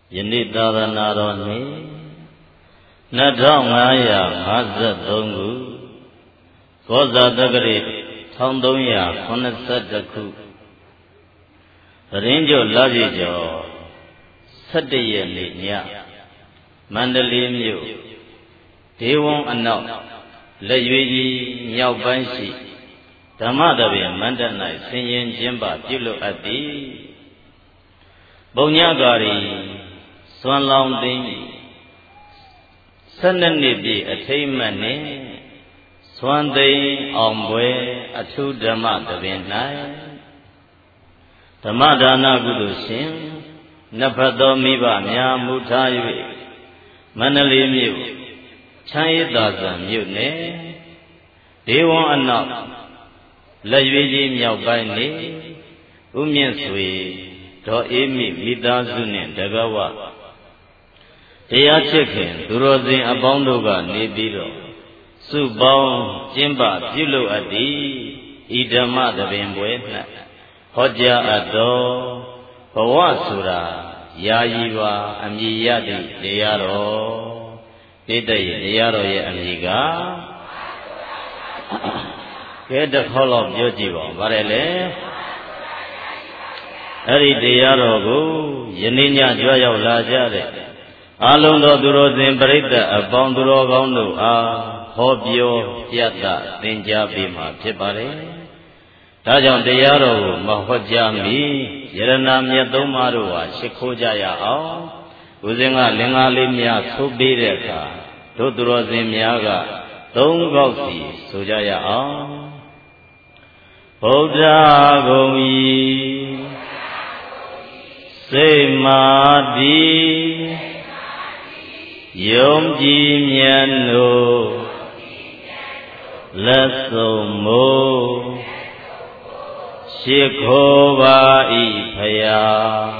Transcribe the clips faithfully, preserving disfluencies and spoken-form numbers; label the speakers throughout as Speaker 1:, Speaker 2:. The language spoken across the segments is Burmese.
Speaker 1: ယနေ့သာသနာတော်နှစ်နှစ်ထောင်ငါးရာငါးဆယ်သုံးခုကောဇာတက္ကရာတစ်ထောင်သုံးရာခုနှစ်ဆယ်တစ်ခုသရင်းကျော်လပြည့်ကျော်ဆယ့်တစ်ရက်နေ့ညမန္တလေးမြို့ဒေဝံအနောက်လက်ရွေးကြီးမြောက်ပိုင်းရှိဓမ္မတပင်မန္တ၌ဆင်ရင်ကျင်းပပြုလုပ်အပ်သည်ပုံညကာရီစွမ်းလောင်းသိမ်းဆယ်နှစ်နှစ်ပြည့်အထိမ်းအမှတ်နှင့်စွမ်းသိမ်းအောင်ပွဲအထူးဓမ္မတပင်၌ဓမ္မဒါနကုသိုလ်ရှင်နှစ်ဖက်သောမိဘများမူထား၍မန္တလေးမြို့ချမ်းရည်သာဇံမြို့နယ်ဒေဝံအနောက်လက်ရွေးကြီးမြောက်ပိုင်းနေဥမြင့်ဆွေဒေါ်အေးမိမိသားစုနှင့်တကဝတရားချစ်ခင်သူတော်စင်အပေါင်းတို့ကနေပြီးတော့စုပေါင်းကျင်းပပြုလုပ်အပ်သည်ဤဓမ္မသဘင်ပွဲ၌ဟောကြားအပ်တော်ဘဝဆိုတာယာယီပါအမည်ရသည့်တရားတော်ဣတ္တရဲ့တရားတော်ရဲ့အမည်ကကဲတစ်ခေါက်လောက်ပြောကြည့်ပါဦးဗါတယ်လေအဲ့ဒီတရားတော်ကိုယနေ့ညကြွရောက်လာကြတဲ့အလုံးသောသူတော်စင်ပရိသတ်အပေါင်းသူတော်ကောင်းတို့အားဟောပြောပြသသင်ကြားပေးမှာဖြစ်ပါတယ်ဒါကြောင့်တရားတော်ကိုမဟောကြားမီယရဏမြတ်သုံးပါးတို့ဟာရှ िख ိုးကြရအောင်ဦးဇင်းကလင်္ကာလေးများသိုးပေးတဲ့အခါတို့သူတော်စင်များကသုံးခေါက်စီဆိုကြရအောင်ဗုဒ္ဓဂုံဤစိတ်မာတိယုံကြည်မြတ်တို့လက်စုံမို့ရှ िख ိုးပါ၏ဖယား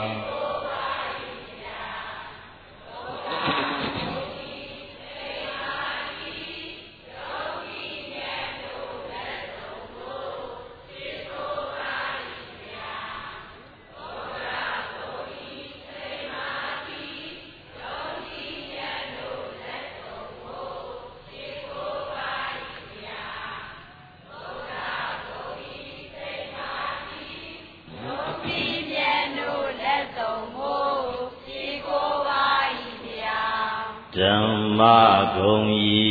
Speaker 1: ဓမ္မဂုံဤ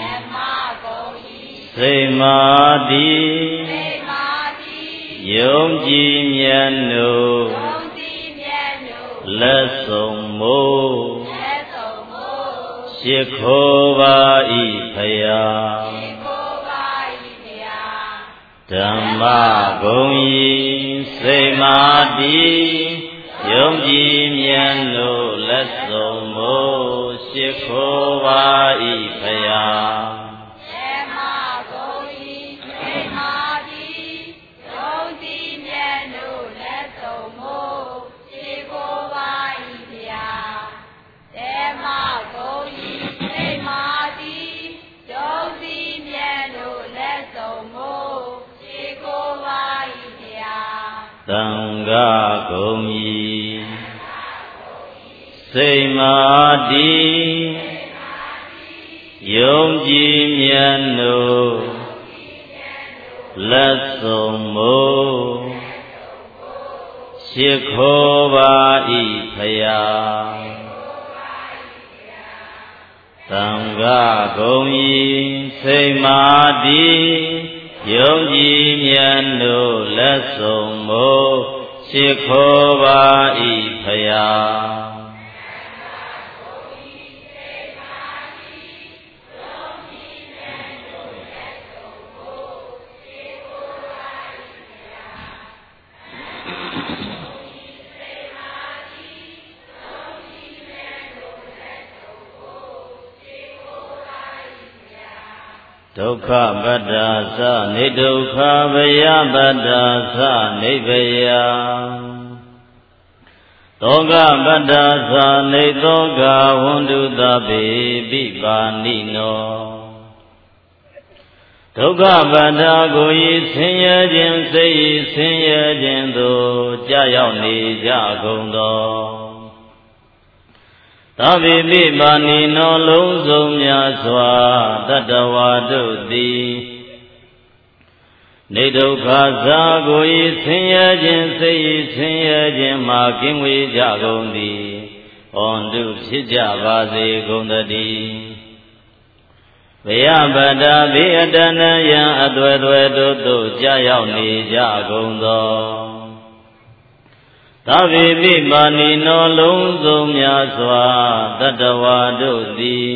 Speaker 1: စိတ်မာတိယုံကြည်မြတ်တို့လက်စုံမို့ရှ िख ိုးပါ၏ဖယားဓမ္မဂုံဤစိတ်မာတိယုံကြည်မြတ်တို့လက်စုံမို့ရှ िख ိုးပါ၏ဖယားဓမ္မဂုံဤစိတ်မာတိယုံကြည်မြတ်တို့လက်စုံမို့ရှ िख ိုးပါ၏ဖယားဓမ္မဂုံဤစိတ်မာတိယုံကြည်မြတ်တို့လက်စုံမို့ရှ िख ိုးပါ၏ဖယားသံဃာဂုံဤစိတ်မာတိယုံကြည်မြတ်တို့လက်စုံမို့ရှ िख ိုးပါ၏ဖယားသံဃာဂုံဤစိတ်မာတိယုံကြည်မြတ်တို့လက်စုံမို့ရှ िख ိုးပါ၏ဖယားဒုက္ခပတ္တာသနိဒုက္ခဗယပတ္တာသနိဗ္ဗယသောကပတ္တာသနိသောကဝန္တုတပေပိပါဏိနောဒုက္ခပတ္တာကိုဤဆင်းရဲခြင်းစိတ်ဤဆင်းရဲခြင်းသို့ကြာရောက်နေကြကုန်သောသာဝိပိမာနီနောလုံးစုံများစွာတတ္တဝါတို့သည်နေဒုက္ခသာကိုဤဆင်းရဲခြင်းစိတ်ဤဆင်းရဲခြင်းမှကင်းဝေးကြကုန်သည်ဩန္တုဖြစ်ကြပါစေကုန်သတည်းဘယဗတ္တာဘေအတဏယံအသွဲသွဲတို့သို့ကြာရောက်နေကြကုန်သောသဗ္ဗေပိမာနီနောလုံးစုံများစွာတတ္တဝါတို့သည်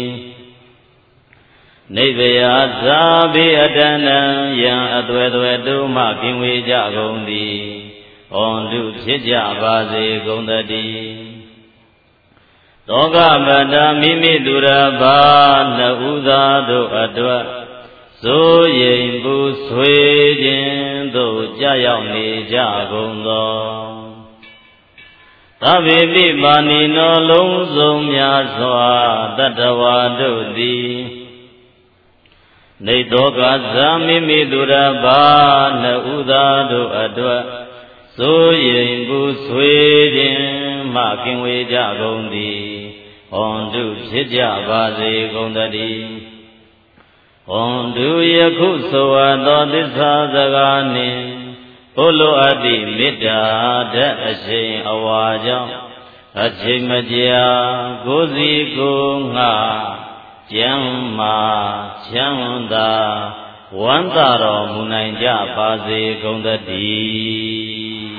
Speaker 1: နိဗ္ဗယာသာဘေအတဏယံအသွဲသွဲတို့မှကင်းဝေးကြကုန်သည်ဩန္တုဖြစ်ကြပါစေကုန်သတည်းသောကပတ္တမိမိသူရဘာနှစ်ဦးသားတို့အတွက်ဆိုရင်ပူဆွေးခြင်းသို့ကြာရောက်နေကြကုန်သောသဗ္ဗေပိမာနီနောလုံးစုံများစွာတတ္တဝါတို့သည်နေသောကဇာမိမိသူရဘာနှစ်ဦးသားတို့အတွက်ဆိုရင်ပူဆွေးခြင်းမှကင်းဝေးကြကုန်သည်ဩန္တုဖြစ်ကြပါစေကုန်သတည်းဩန္တုယခုဆိုအပ်သောသစ္စာစကားနှင့်ဘုလိုအပ်သည့်မေတ္တာဓာတ်အရှိန်အဝါကြောင့်အချိန်မကြာကိုယ်စီကိုယ်ငှကျမ်းမာချမ်းသာဝမ်းသာတော်မူနိုင်ကြပါစေကုန်သတည်း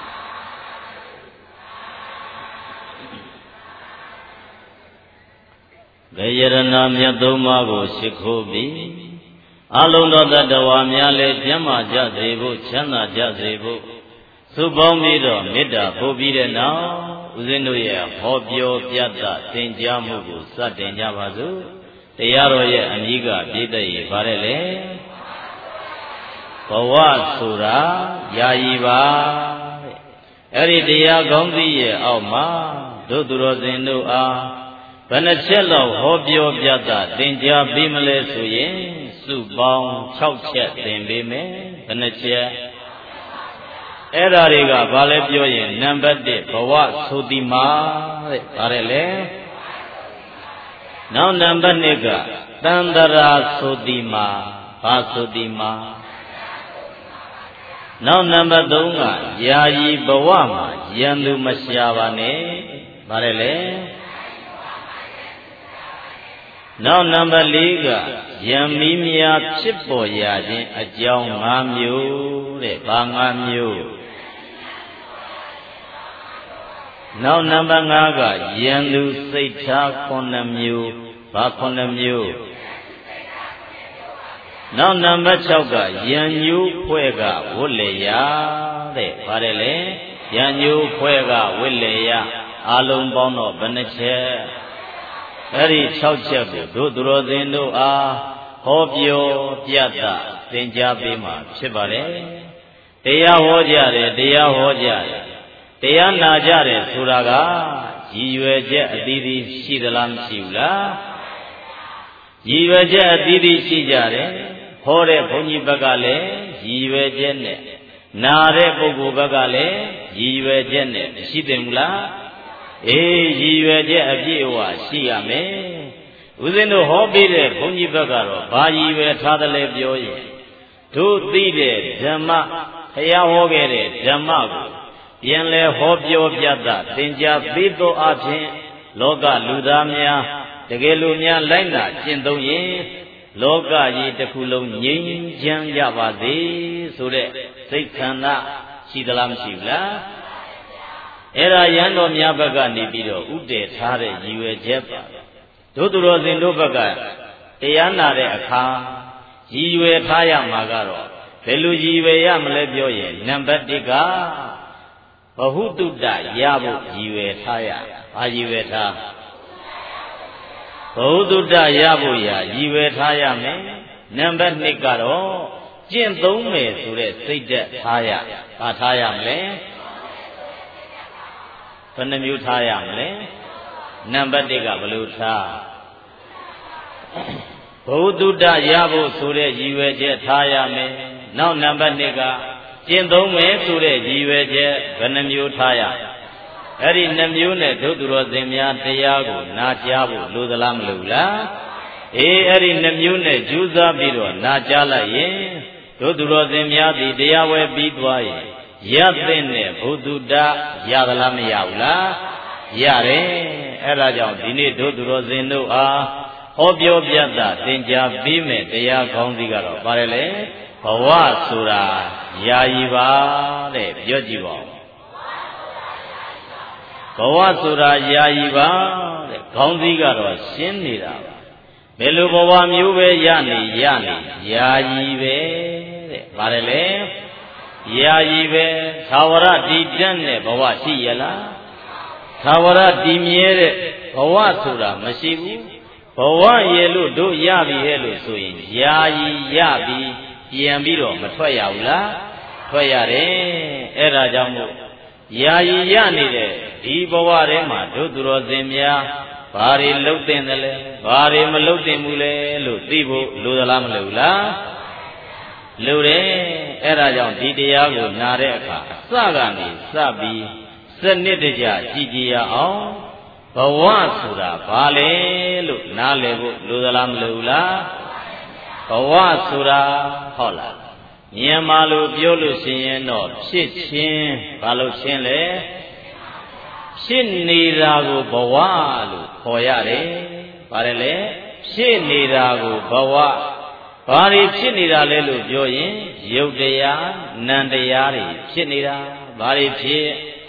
Speaker 1: ဂယရဏမြတ်သုံးပါးကိုရှိခိုးပြီးအလုံးသောတတ္တဝါများလည်းကျမ်းမာကြစေဖို့ချမ်းသာကြစေဖို့သုပေါင်းပြီးတော့မေတ္တာပို့ပြီးတဲ့နောက်ဦးဇင်းတို့ရဲ့ဟောပြောပြသသင်ကြားမှုကိုစတင်ကြပါစို့တရားတော်ရဲ့အမိကပြည့်တဲ့ရေပါတယ်လေဘဝဆိုတာယာယီပါတဲ့အဲ့ဒီတရားကောင်းကြီးရဲ့အောက်မှာတို့သူတော်စင်တို့အားဘယ်နှချက်လောက်ဟောပြောပြသသင်ကြားပေးမလဲဆိုရင်စုပေါင်း၆ချက်သင်ပေးမယ်ဘယ်နှချက်အဲ့ဓာတွေကဘာလဲပြောရင်နံပါတ်တစ်ဘဝဆိုတိမာတဲ့ဗါတယ်လေနောက်နံပါတ်နှစ်ကတန္တရာဆိုတိမာဘာဆိုတိမာနောက်နံပါတ်သုံးကယာယီဘဝမှာယံသူမရှာပါနဲ့ဗါတယ်လေနောက်နံပါတ်လေးကယံမီးများဖြစ်ပေါ်ရခြင်းအကြောင်း၅မျိုးတဲ့ဘာ၅မျိုးနောက်နံပါတ်၅ကယံသူစိတ်ထားခုနှစ်မျိုးဘာခုနှစ်မျိုးနောက်နံပါတ်၆ကယံညိုးဖွဲ့ကဝတ်လေရတဲ့ဗါတယ်လေယံညိုးဖွဲ့ကဝတ်လေရအလုံးပေါင်းတော့ဘယ်နှချက်အဲ့ဒီ၆ချက်ကိုတို့သူတော်စင်တို့အားဟောပြောပြသသင်ကြားပေးမှာဖြစ်ပါတယ်တရားဟောကြတယ်တရားဟောကြတယ်တရားနာကြတယ်ဆိုတာကရည်ရွယ်ချက်အသီးသီးရှိသလားမရှိဘူးလားရည်ရွယ်ချက်အသီးသီးရှိကြတယ်ဟောတဲ့ဘုန်းကြီးဘက်ကလည်းရည်ရွယ်ချက်နဲ့နာတဲ့ပုဂ္ဂိုလ်ဘက်ကလည်းရည်ရွယ်ချက်နဲ့ရှိတယ်မလားအေးရည်ရွယ်ချက်အပြည့်အဝရှိရမယ်ဦးဇင်းတို့ဟောပေးတဲ့ဘုန်းကြီးဘက်ကတော့ဘာရည်ရွယ်ထားတယ်လဲပြောရင်တို့သိတဲ့ဓမ္မဘုရားဟောခဲ့တဲ့ဓမ္မကိုပြန်လဲဟောပြောပြသသင်ကြားပေးသောအဖြစ်လောကလူသားများတကယ်လို့များလိုက်နာကျင့်သုံးရင်လောကကြီးတစ်ခုလုံးငြိမ်းချမ်းကြပါစေဆိုတဲ့စိတ်ဆန္ဒရှိသလားမရှိဘူးလားအဲ့ဒါရန်တော်များဘက်ကနေပြီးတော့ဥတည်ထားတဲ့ရည်ရွယ်ချက်ပါတို့သူတော်စင်တို့ဘက်ကတရားနာတဲ့အခါရည်ရွယ်ထားရမှာကတော့ဘယ်လိုရည်ရွယ်ရမလဲပြောရင်နံပါတ်တစ်ကဘဟုတုတ္တရဖို့ရည်ရွယ်ထားရဘာရည်ရွယ်ထားဘဟုတုတ္တရဖို့ရရည်ရွယ်ထားရမယ်နံပါတ်နှစ်ကတော့ကျင့်သုံးမယ်ဆိုတဲ့စိတ်ဓာတ်ထားရဘာထားရမလဲဘယ်နှမျိုးထားရမလဲနံပါတ်တစ်ကဘယ်လိုထားဘုဒ္ဓတရဖို့ဆိုတဲ့ရည်ရွယ်ချက်ထားရမယ်နောက်နံပါတ်နှစ်ကကျင့်သုံးမယ်ဆိုတဲ့ရည်ရွယ်ချက်ဘယ်နှမျိုးထားရအဲ့ဒီနှမျိုးနဲ့ဒုသူတော်စင်များတရားကိုနာကြားဖို့လိုသလားမလိုလားအေးအဲ့ဒီနှမျိုးနဲ့ကြိုးစားပြီးတော့နာကြားလိုက်ရင်ဒုသူတော်စင်များသည်တရားဝဲပြီးသွားရင်ရတဲ့နဲ့ဘုသူတရသလားမရဘူးလားရတယ်အဲ့ဒါကြောင့်ဒီနေ့ဒုသူတော်စင်တို့အားဟောပြောပြတာသင်ကြားပြီးမဲ့တရားကောင်းစီကတော့ပါတယ်လေဘဝဆိုတာယာယီပါတဲ့ပြောကြည့်ပါဦးဘဝဆိုတာယာယီပါတဲ့ခေါင်းစည်းကတော့ရှင်းနေတာပါဘယ်လိုဘဝမျိုးပဲရနေရနေယာယီပဲတဲ့ပါတယ်လေယာယီပဲသာဝရတည်တတ်တဲ့ဘဝရှိရလားသာဝရတည်မြဲတဲ့ဘဝဆိုတာမရှိဘူးဘဝရဲ့လို့တို့ရပြီရဲ့လို့ဆိုရင်ယာယီရပြီပြန်ပြီးတော့မထွက်ရဘူးလားထွက်ရတယ်အဲ့ဒါကြောင့်မို့ယာယီရနေတဲ့ဒီဘဝထဲမှာတို့သူတော်စင်များဘာတွေလှုပ်တင်တယ်လဲဘာတွေမလှုပ်တင်ဘူးလဲလို့သိဖို့လိုသလားမလိုဘူးလားလိုတယ်အဲ့ဒါကြောင့်ဒီတရားကိုနာတဲ့အခါအစကနေစပြီးစနစ်တကျကြည်ကြည်ရအောင်ဘဝဆိုတာဘာလဲလို့နားလည်ဖို့လိုသလားမလိုဘူးလားဘဝဆိုတာဟုတ်လားမြန်မာလိုပြောလို့ရှိရင်တော့ဖြစ်ချင်းဘာလို့ရှင်းလဲဖြစ်နေတာကိုဘဝလို့ခေါ်ရတယ်။ဘာလဲလဲဖြစ်နေတာကိုဘဝဘာတွေဖြစ်နေတာလဲလို့ပြောရင်ယုတ်တရားနံတရားတွေဖြစ်နေတာဘာတွေဖြစ်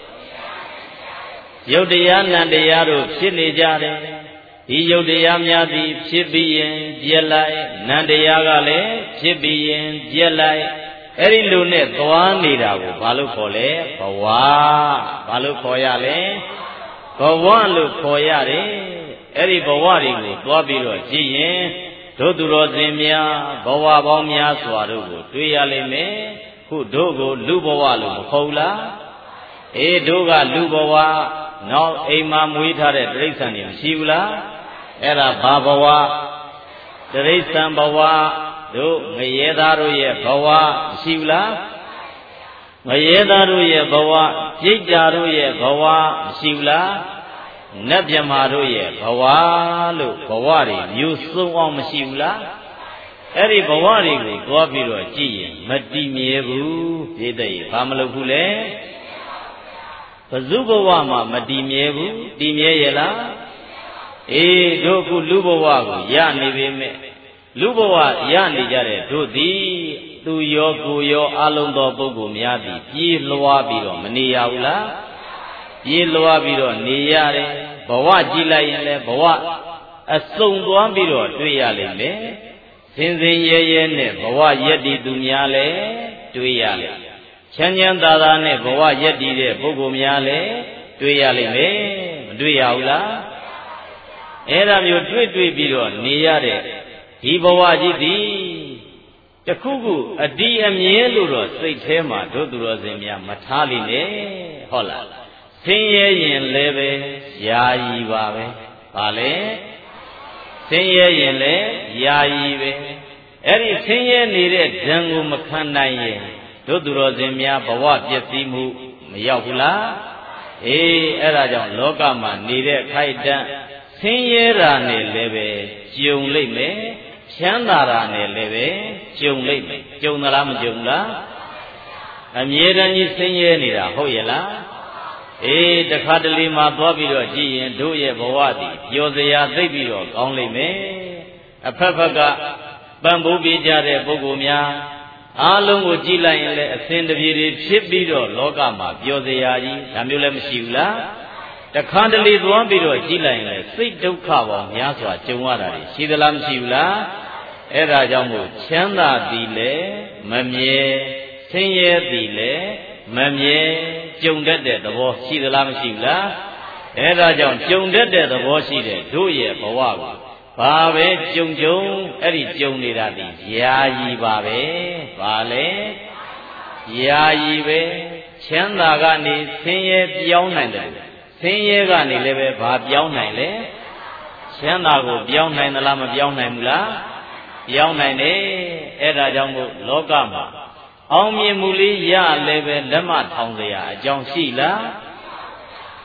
Speaker 1: ယုတ်တရားနံတရားတို့ဖြစ်နေကြတယ်ဒီယုတ်တရားများသည်ဖြစ်ပြီးရင်ပြက်လိုက်နံတရားကလည်းဖြစ်ပြီးရင်ပြက်လိုက်အဲ့ဒီလိုနဲ့သွားနေတာကိုဘာလို့ခေါ်လဲဘဝဘာလို့ခေါ်ရလဲဘဝလို့ခေါ်ရတယ်အဲ့ဒီဘဝတွေကိုသွားပြီးတော့ကြည့်ရင်တို့သူတော်စင်များဘဝပေါင်းများစွာတို့ကိုတွေ့ရလိမ့်မယ်ခုတို့ကိုလူဘဝလို့မခေါ်လားအေးတို့ကလူဘဝနောက်အိမ်မှာမွေးထားတဲ့တိရစ္ဆာန်တွေမရှိဘူးလားအဲ့ဒါဘာဘဝတိရစ္ဆာန်ဘဝတို့ငရဲသားတို့ရဲ့ဘဝမရှိဘူးလားငရဲသားတို့ရဲ့ဘဝပြိတ္တာတို့ရဲ့ဘဝမရှိဘူးလားနတ်မြမာတို့ရဲ့ဘဝလို့ဘဝတွေမျိုးစုံအောင်မရှိဘူးလားအဲ့ဒီဘဝတွေကိုသွားပြီးတော့ကြည့်ရင်မတည်မြဲဘူးပြည့်တဲ့ဘာမလုပ်ဘူးလဲဘဇုဘဝမှာမတည်မြဲဘူးတည်မြဲရဲ့လားအေးတို့ခုလူဘဝကိုရနေပေမဲ့လူဘဝရနေကြတဲ့တို့သည်သူရောကိုရောအလုံးသောပုဂ္ဂိုလ်များသည်ပြေးလွှားပြီးတော့မနေရဘူးလားပြေးလွှားပြီးတော့နေရတယ်ဘဝကြည့်လိုက်ရင်လည်းဘဝအစုံသွားပြီးတော့တွေ့ရလိမ့်မယ်စင်စင်ရဲရဲနဲ့ဘဝယက်တည်သူများလည်းတွေ့ရလိမ့်ချမ်းချမ်းသာသာနဲ့ဘဝယက်တည်တဲ့ပုဂ္ဂိုလ်များလည်းတွေ့ရလိမ့်မယ်မတွေ့ရဘူးလားအဲ့ဒါမျိုးတွေ့တွေ့ပြီးတော့နေရတဲ့ဒီဘဝကြီးသည်တခုခုအတီးအမြဲလို့တော့စိတ်ထဲမှာတို့သူတော်စင်များမထားလိမ့်နဲ့ဟုတ်လားဆင်းရဲရင်လည်းပဲယာယီပါပဲဘာလဲဆင်းရဲရင်လည်းယာယီပဲအဲ့ဒီဆင်းရဲနေတဲ့ဓာတ်ကိုမခံနိုင်ရင်တို့သူတော်စင်များဘဝပျက်စီးမှုမရောက်ဘူးလားအေးအဲ့ဒါကြောင့်လောကမှာနေတဲ့ခိုက်တန့်ဆင်းရဲတာနဲ့လည်းပဲကြုံလိမ့်မယ်ချမ်းသာတာနဲ့လည်းပဲကြုံလိမ့်မယ်ကြုံသလားမကြုံလားအမြဲတမ်းကြီးဆင်းရဲနေတာဟုတ်ရဲ့လားအေးတခါတလေမှသွားပြီးတော့ကြည့်ရင်တို့ရဲ့ဘဝသည်ပျော်စရာသိပ်ပြီးတော့ကောင်းလိမ့်မယ်အဖက်ဖက်ကပံ့ပိုးပေးကြတဲ့ပုဂ္ဂိုလ်များအားလုံးကိုကြည့်လိုက်ရင်လည်းအစဉ်တပြေတွေဖြစ်ပြီးတော့လောကမှာပျော်စရာကြီးဒါမျိုးလည်းမရှိဘူးလားတခါတလေသွားပြီးတော့ကြည့်လိုက်ရင်လည်းစိတ်ဒုက္ခပေါင်းများစွာကြုံရတာရှိသလားမရှိဘူးလားအဲ့ဒါကြောင့်မို့ချမ်းသာသည်လည်းမမြဲဆင်းရဲသည်လည်းမမြဲကြုံတတ်တဲ့သဘောရှိသလားမရှိဘူးလားအဲ့ဒါကြောင့်ကြုံတတ်တဲ့သဘောရှိတဲ့တို့ရဲ့ဘဝကိုဘာပဲကြုံကြုံအဲ့ဒီကြုံနေတာဒီယာယီပါပဲဘာလဲယာယီပဲချမ်းသာကနေဆင်းရဲပြောင်းနိုင်တယ်ဆင်းရဲကနေလည်းပဲဘာပြောင်းနိုင်လဲချမ်းသာကိုပြောင်းနိုင်သလားမပြောင်းနိုင်ဘူးလားပြောင်းနိုင်တယ်အဲ့ဒါကြောင့်မို့လောကမှာအောင်မြင်မှုလေးရလည်းပဲလက်မထောင်เสียအကြောင်းရှိလား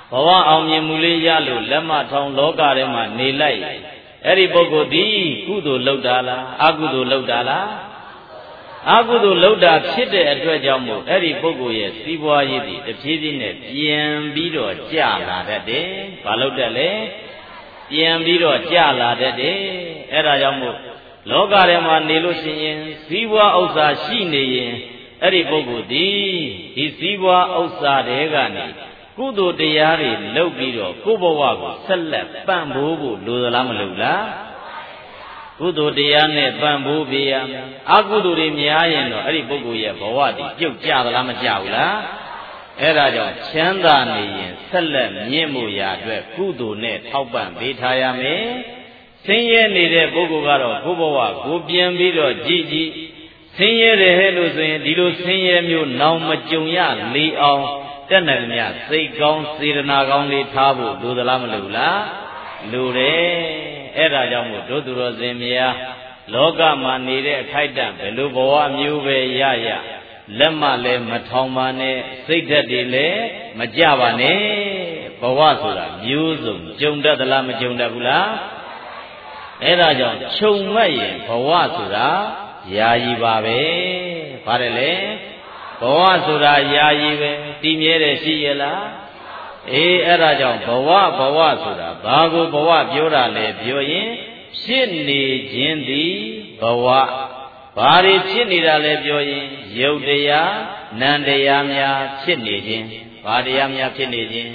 Speaker 1: ဘဝအောင်မြင်မှုလေးရလို့လက်မထောင်လောကထဲမှာနေလိုက်အဲ့ဒီပုဂ္ဂိုလ်ဒီကုသိုလ်လုပ်တာလားအကုသိုလ်လုပ်တာလားအကုသိုလ်လုပ်တာဖြစ်တဲ့အတွက်ကြောင့်မို့အဲ့ဒီပုဂ္ဂိုလ်ရဲ့စီးပွားရေးတွေတဖြည်းဖြည်းနဲ့ပြန်ပြီးတော့ကျလာတတ်တယ်။ဘာလို့တတ်လဲ။ပြန်ပြီးတော့ကျလာတတ်တယ်။အဲ့ဒါကြောင့်မို့လောကထဲမှာနေလို့ရှိရင်စီးပွားဥစ္စာရှိနေရင်အဲ့ဒီပုဂ္ဂိုလ်ဒီဒီစီးပွားဥစ္စာတွေကနေကုသိုလ်တရားတွေလုပ်ပြီးတော့ကိုယ့်ဘဝကိုဆက်လက်ပံ့ပိုးဖို့လိုသလားမလိုလားကုသိုလ်တရားနဲ့ပံ့ပိုးပေးရမယ်အကုသိုလ်တွေများရင်တော့အဲ့ဒီပုဂ္ဂိုလ်ရဲ့ဘဝတည်ပြုတ်ကျသလားမကျဘူးလားအဲ့ဒါကြောင့်ချမ်းသာနေရင်ဆက်လက်မြင့်မှုရာအတွက်ကုသိုလ်နဲ့ထောက်ပံ့ပေးထားရမယ်ဆင်းရဲနေတဲ့ပုဂ္ဂိုလ်ကတော့ကိုယ့်ဘဝကိုပြန်ပြီးတော့ကြည်ကြည်ဆင်းရဲတယ်ဟဲ့လို့ဆိုရင်ဒီလိုဆင်းရဲမျိုးနောင်မကြုံရလေအောင်တက်နေမြစိတ်ကောင်းစေတနာကောင်းလေးထားဖို့လိုသလားမလိုလားလိုတယ်အဲ့ဒါကြောင့်မို့တို့သူတော်စင်များလောကမှာနေတဲ့အခိုက်အတန့်ဘယ်လိုဘဝမျိုးပဲရရလက်မလည်းမထောင်ပါနဲ့စိတ်ဓာတ်တွေလည်းမကြပါနဲ့ဘဝဆိုတာမျိုးစုံကြုံတတ်သလားမကြုံတတ်ဘူးလားအဲ့ဒါကြောင့်ခြုံမှတ်ရင်ဘဝဆိုတာယာယီပါပဲပါတယ်လေဘဝဆိုတာယာယီပဲတည်မြဲတယ်ရှိရလားအေးအဲ့ဒါကြောင့်ဘဝဘဝဆိုတာဘာကိုဘဝပြောတာလဲပြောရင်ဖြစ်နေခြင်းသည်ဘဝဘာတွေဖြစ်နေတာလဲပြောရင်ယုတ်တရားနံတရားများဖြစ်နေခြင်းဘာတရားများဖြစ်နေခြင်း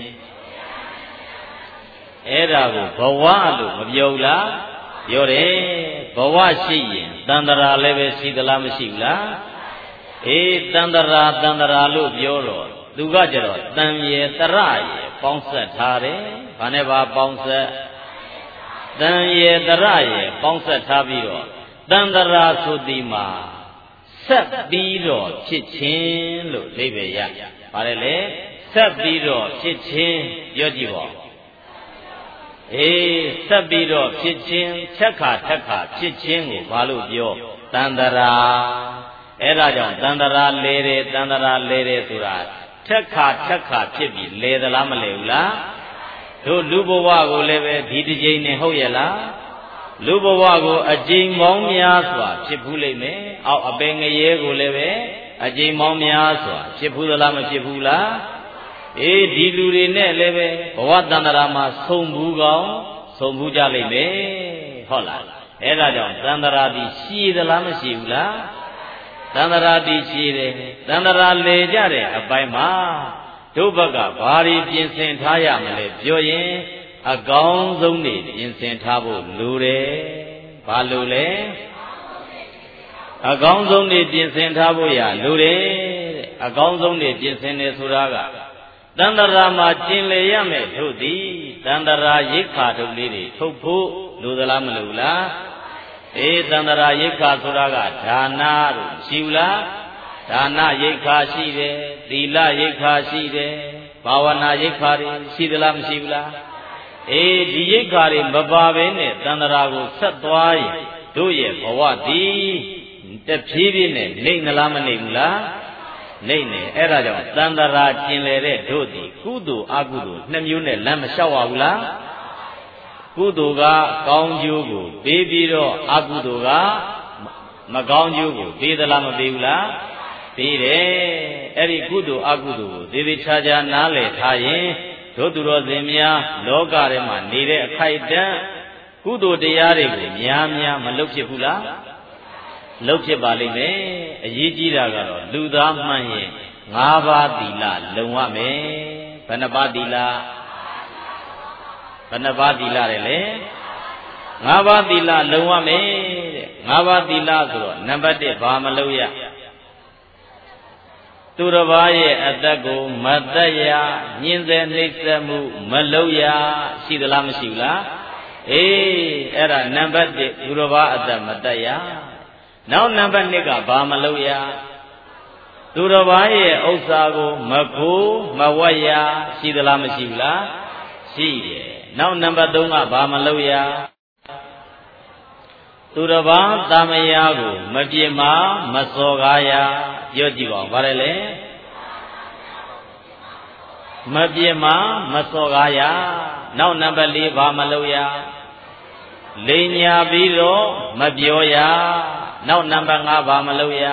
Speaker 1: အဲ့ဒါကိုဘဝလို့မပြောလားပြောတယ်ဘဝရှိရင်တန်တရာလည်းပဲရှိသလားမရှိဘူးလားအေးတန်တရာတန်တရာလို့ပြောတော့သူကကြတော့တန်ရယ်တရရယ်ပေါင်းဆက်ထားတယ်ဘာနဲ့ပါပေါင်းဆက်တန်ရယ်တရရယ်ပေါင်းဆက်ထားပြီးတော့တန်တရာဆိုဒီမှာဆက်ပြီးတော့ဖြစ်ခြင်းလို့အဓိပ္ပာယ်ရပါတယ်လေဆက်ပြီးတော့ဖြစ်ခြင်းပြောကြည့်ပါအေးဆက်ပြီးတော့ဖြစ်ခြင်းချက်ခါထက်ခါဖြစ်ခြင်းကိုဘာလို့ပြောတန်တရာအဲ့ဒါကြောင့်တန်တရာလဲတယ်တန်တရာလဲတယ်ဆိုတာထက်ခါထက်ခါဖြစ်ပြီးလဲသလားမလဲဘူးလားတို့လူဘဝကိုလည်းပဲဒီတစ်ကြိမ်နဲ့ဟုတ်ရဲ့လားလူဘဝကိုအကြိမ်ပေါင်းများစွာဖြစ်ဘူးလိမ့်မယ်အောက်အပင်ငရဲကိုလည်းပဲအကြိမ်ပေါင်းများစွာဖြစ်ဘူးသလားမဖြစ်ဘူးလားအေးဒီလူတွေနဲ့လည်းပဲဘဝတန်တရာမှာဆုံဘူးကောင်းဆုံဘူးကြလိမ့်မယ်ဟုတ်လားအဲ့ဒါကြောင့်တန်တရာဒီရှိသလားမရှိဘူးလားတန်တရာတိရှိတယ်တန်တရာလေကြတဲ့အပိုင်းမှာတို့ဘက်ကဘာတွေပြင်ဆင်ထားရမလဲပြောရင်အကောင်းဆုံးနေပြင်ဆင်ထားဖို့လိုတယ်ဘာလိုလဲအကောင်းဆုံးနေပြင်ဆင်ထားဖို့ရလိုတယ်တဲ့အကောင်းဆုံးနေပြင်ဆင်တယ်ဆိုတာကတန်တရာမှာကျင်လေရမယ်တို့သည်တန်တရာရိက္ခာတို့လေးတွေထုတ်ဖို့လိုသလားမလိုလားအေးတန္တရာရိက္ခာဆိုတာကဒါနတို့ရှိဘူးလားဒါနရိက္ခာရှိတယ်သီလရိက္ခာရှိတယ်ဘာဝနာရိက္ခာတွေရှိသလားမရှိဘူးလားအေးဒီရိက္ခာတွေမပါဘဲနဲ့တန္တရာကိုဆက်သွားရင်တို့ရဲ့ဘဝသည်တဖြည်းဖြည်းနဲ့နှိမ့်သလားမနှိမ့်ဘူးလားနှိမ့်နေအဲ့ဒါကြောင့်တန္တရာကျင်လေတဲ့တို့သည်ကုသိုလ်အကုသိုလ်နှစ်မျိုးနဲ့လမ်းမလျှောက်ရဘူးလားကုသိုလ်ကကောင်းကျိုးကိုပေးပြီးတော့အကုသိုလ်ကမကောင်းကျိုးကိုပေးသလားမပေးဘူးလားပေးတယ်အဲ့ဒီကုသိုလ်အကုသိုလ်ကိုသေသေးချာချာနားလည်ထားရင်တို့သူတော်စင်များလောကထဲမှာနေတဲ့အခိုက်အတန့်ကုသိုလ်တရားတွေကိုများများမလုပ်ဖြစ်ဘူးလားလုပ်ဖြစ်ပါလိမ့်မယ်အရေးကြီးတာကတော့လူသားမှန်ရင်ငါးပါးသီလလုံရမယ်ဘယ်နှပါးသီလဘယ်နှပါးသီလတယ်လဲငါးပါးသီလလုံရမယ်တဲ့ငါးပါးသီလဆိုတော့နံပါတ်တစ်ဘာမလုပ်ရသူတစ်ပါးရဲ့အသက်ကိုမသက်ရညှင်းဆဲနှိပ်စက်မှုမလုပ်ရရှိသလားမရှိဘူးလားအေးအဲ့ဒါနံပါတ်တစ်သူတစ်ပါးအသက်မသက်ရနောက်နံပါတ်နှစ်ကဘာမလုပ်ရသူတစ်ပါးရဲ့ဥစ္စာကိုမကိုမဝတ်ရရှိသလားမရှိဘူးလားရှိတယ်နောက်နံပါတ်သုံးကဘာမလုပ်ရသူတစ်ပါးတာမယာကိုမပြေမမစော်ကားရပြောကြည့်ပါဦးဗါတယ်လေမပြစ်မှာမစော်ကားရနောက်နံပါတ်၄ဘာမလုပ်ရလိန်ညာပြီးတော့မပြောရနောက်နံပါတ်၅ဘာမလုပ်ရ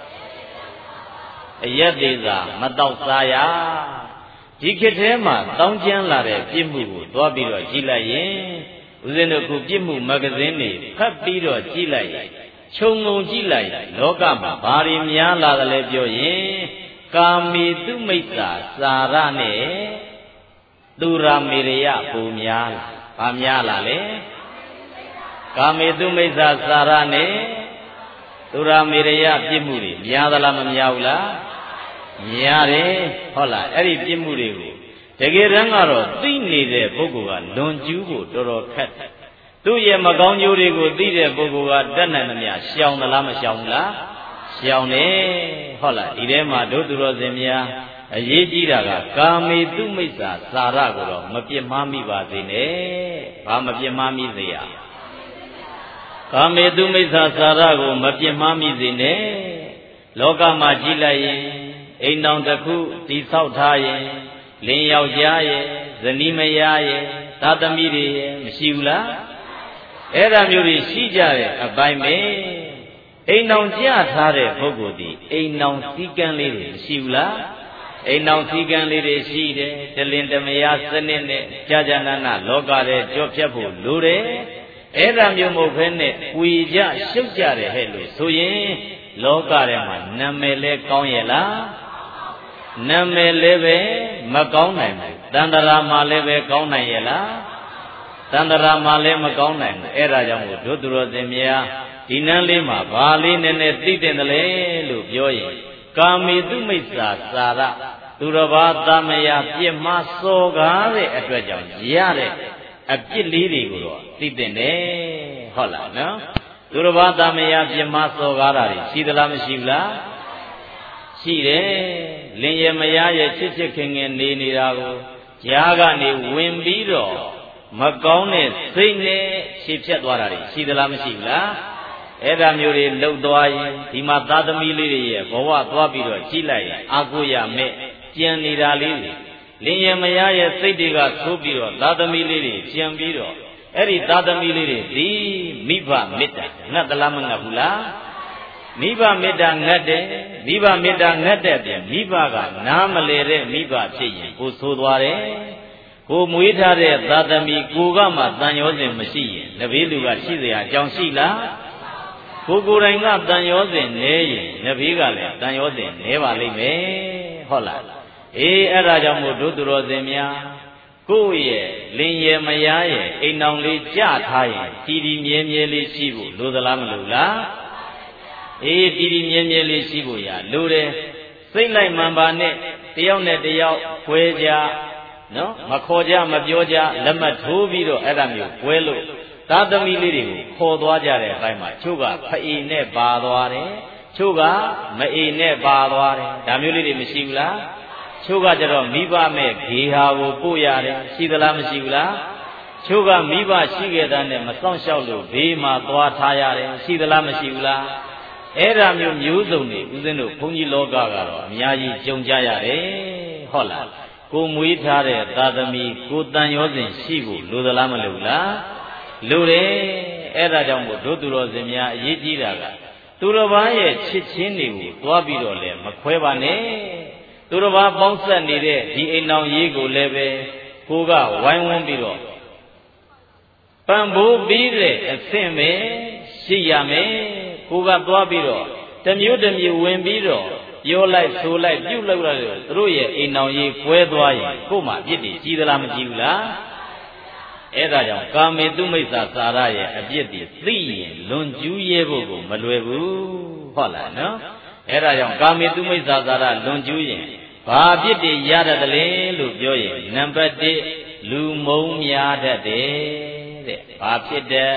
Speaker 1: အယက်သေးသာမတောက်စားရဒီခေတ်ထဲမှာတောင်းကျမ်းလာတဲ့ပြစ်မှုကိုတွားပြီးတော့ကြည့်လိုက်ရင်ဦးဇင်းတို့ခုပြစ်မှုမဂ္ဂဇင်းတွေဖတ်ပြီးတော့ကြည့်လိုက်ရင်ခြုံငုံကြည့်လိုက်လောကမှာဘာတွေများလာတယ်လဲပြောရင်ကာမေတုမိစ္ဆာစာရနဲ့သူရာမေရယပူများလာဘာများလာလဲကာမေတုမိစ္ဆာစာရနဲ့သူရာမေရယပြစ်မှုတွေများသလားမများဘူးလားများတယ်ဟုတ်လားအဲ့ဒီပြစ်မှုတွေကိုတကယ်တမ်းကတော့သိနေတဲ့ပုဂ္ဂိုလ်ကလွန်ကျူးဖို့တော်တော်ခက်တယ်သူ့ရဲ့မကောင်းကျိုးတွေကိုသိတဲ့ပုဂ္ဂိုလ်ကတတ်နိုင်သမျှရှောင်သလားမရှောင်ဘူးလားရှောင်တယ်ဟုတ်လားဒီထဲမှာဒုသူတော်စင်များအရေးကြီးတာကကာမေတုမိစ္ဆာစာရကိုတော့မပြစ်မှားမိပါစေနဲ့ဘာမပြစ်မှားမိစေရကာမေတုမိစ္ဆာစာရကိုမပြစ်မှားမိစေနဲ့လောကမှာကြည့်လိုက်ရင်အိမ်တော်တစ်ခုတိဆောက်ထားရင်လင်းယောက်ျားရဲ့ဇနီးမယားရဲ့သာသမီတွေရဲ့မရှိဘူးလားအဲ့ဒါမျိုးတွေရှိကြတဲ့အပိုင်းပဲအိမ်တော်ကြထားတဲ့ပုဂ္ဂိုလ်ဒီအိမ်တော်စည်းကမ်းလေးတွေမရှိဘူးလားအိမ်တော်စည်းကမ်းလေးတွေရှိတယ်တလင်တမယာစနစ်နဲ့ကြာကြာနာနာလောကထဲကြော့ဖြတ်ဖို့လိုတယ်အဲ့ဒါမျိုးမဟုတ်ဘဲနဲ့ဝီကြရှုပ်ကြတယ်ဟဲ့လို့ဆိုရင်လောကထဲမှာနာမည်လဲကောင်းရဲ့လားနာမည်လည်းပဲမကောင်းနိုင်ဘူးတန်တရာမှာလည်းပဲကောင်းနိုင်ရဲ့လားတန်တရာမှာလည်းမကောင်းနိုင်ဘူးအဲ့ဒါကြောင့်မို့ဒုသူတော်စင်များဒီနန်းလေးမှာဘာလေးနည်းနည်းသိတဲ့တယ်လေလို့ပြောရင်ကာမေတုမိစ္ဆာစာရသူတော်ဘာသမယပြစ်မှားစော်ကားတဲ့အတွက်ကြောင့်ရတဲ့အပြစ်လေးတွေကိုတော့သိတဲ့တယ်ဟုတ်လားနော်သူတော်ဘာသမယပြစ်မှားစော်ကားတာရှိသလားမရှိဘူးလားရှိတယ်လင်ရမယားရဲ့ချစ်ချစ်ခင်ခင်နေနေတာကိုကြားကနေဝင်ပြီးတော့မကောင်းတဲ့စိတ်နဲ့ခြေဖြတ်သွားတာရှိသလားမရှိဘူးလားအဲ့ဒါမျိုးတွေလှုပ်သွားရင်ဒီမှာသာသမီလေးတွေရဲ့ဘဝသွားပြီးတော့ကြည့်လိုက်ရင်အာကိုရမဲ့ကြံနေတာလေးတွေလင်ရမယားရဲ့စိတ်တွေကသိုးပြီးတော့သာသမီလေးတွေကြံပြီးတော့အဲ့ဒီသာသမီလေးတွေဒီမိဘမေတ္တာငတ်သလားမငတ်ဘူးလားမိဘမေတ္တာငတ်တယ်မိဘမေတ္တာငတ်တဲ့ပြင်မိဘကနားမလဲတဲ့မိဘဖြစ်ရင်ကိုဆိုးသွားတယ်ကိုမွေးထားတဲ့သာသမီကိုကမှတန်ရောစဉ်မရှိရင်တပည့်လူကရှိเสียအကြောင်းရှိလားကိုကိုယ်တိုင်ကတန်ရောစဉ်နဲရင်တပည့်ကလည်းတန်ရောစဉ်နဲပါလိမ့်မယ်ဟုတ်လားအေးအဲ့ဒါကြောင့်မို့ဒုသူတော်စင်များကိုယ့်ရဲ့လင်ရမယားရဲ့အိမ်တော်လေးကြထားရင်တီတီမြဲမြဲလေးရှိဖို့လိုသလားမလိုလားအေးတီတီမြဲမြဲလေးရှိဖို့ရလိုတယ်စိတ်လိုက်မှန်ပါနဲ့တယောက်နဲ့တယောက်ခွဲကြနော်မခေါ်ကြမပြောကြလက်မှတ်ထိုးပြီးတော့အဲ့ဒါမျိုးခွဲလို့သာသမီလေးတွေကိုခေါ်သွားကြတဲ့အပိုင်းမှာချို့ကဖအေနဲ့ပါသွားတယ်ချို့ကမအေနဲ့ပါသွားတယ်ဒါမျိုးလေးတွေမရှိဘူးလားချို့ကကြတော့မိဘမဲ့ဂေဟာကိုပို့ရတယ်ရှိသလားမရှိဘူးလားချို့ကမိဘရှိခဲ့တဲ့နဲ့မဆောင်လျှောက်လို့ဘေးမှာသွားထားရတယ်ရှိသလားမရှိဘူးလားအဲ့ဒါမျိုးမျိုးစုံတွေဦးဇင်းတို့ဘုန်းကြီးလောကကတော့အများကြီးကြုံကြရတယ်ဟုတ်လားကိုမွေးထားတဲ့သာသမီကိုတန်ရောစဉ်ရှိဖို့လိုသလားမလိုဘူးလားလိုတယ်အဲ့ဒါကြောင့်မို့ဒုသူတော်စင်များအရေးကြီးတာကသူတော်ဘာရဲ့ချစ်ချင်းတွေကိုတွားပြီးတော့လည်းမခွဲပါနဲ့သူတော်ဘာပေါင်းဆက်နေတဲ့ဒီအိမ်တော်ရေးကိုလည်းပဲကိုကဝိုင်းဝန်းပြီးတော့ပံ့ပိုးပြီးတဲ့အဆင့်ပဲရှိရမယ်ကိုကသွားပြီးတော့တမျိုးတမျိုးဝင်ပြီးတော့ပြောလိုက်ဆိုလိုက်ပြုတ်လောက်လိုက်သူတို့ရဲ့အိမ်တော်ရေးကွဲသွားရင်ကို့မှာအပြစ်တွေကြီးသလားမကြီးဘူးလားအဲ့ဒါကြောင့်ကာမေတုမိစ္ဆာစာရရဲ့အပြစ်တွေသိရင်လွန်ကျူးရဲဖို့ကိုမလွယ်ဘူးဟုတ်လားနော်အဲ့ဒါကြောင့်ကာမေတုမိစ္ဆာစာရလွန်ကျူးရင်ဘာအပြစ်တွေရတတ်တယ်လို့ပြောရင်နံပါတ်တစ်လူမုန်းများတတ်တယ်တဲ့ဘာဖြစ်တဲ့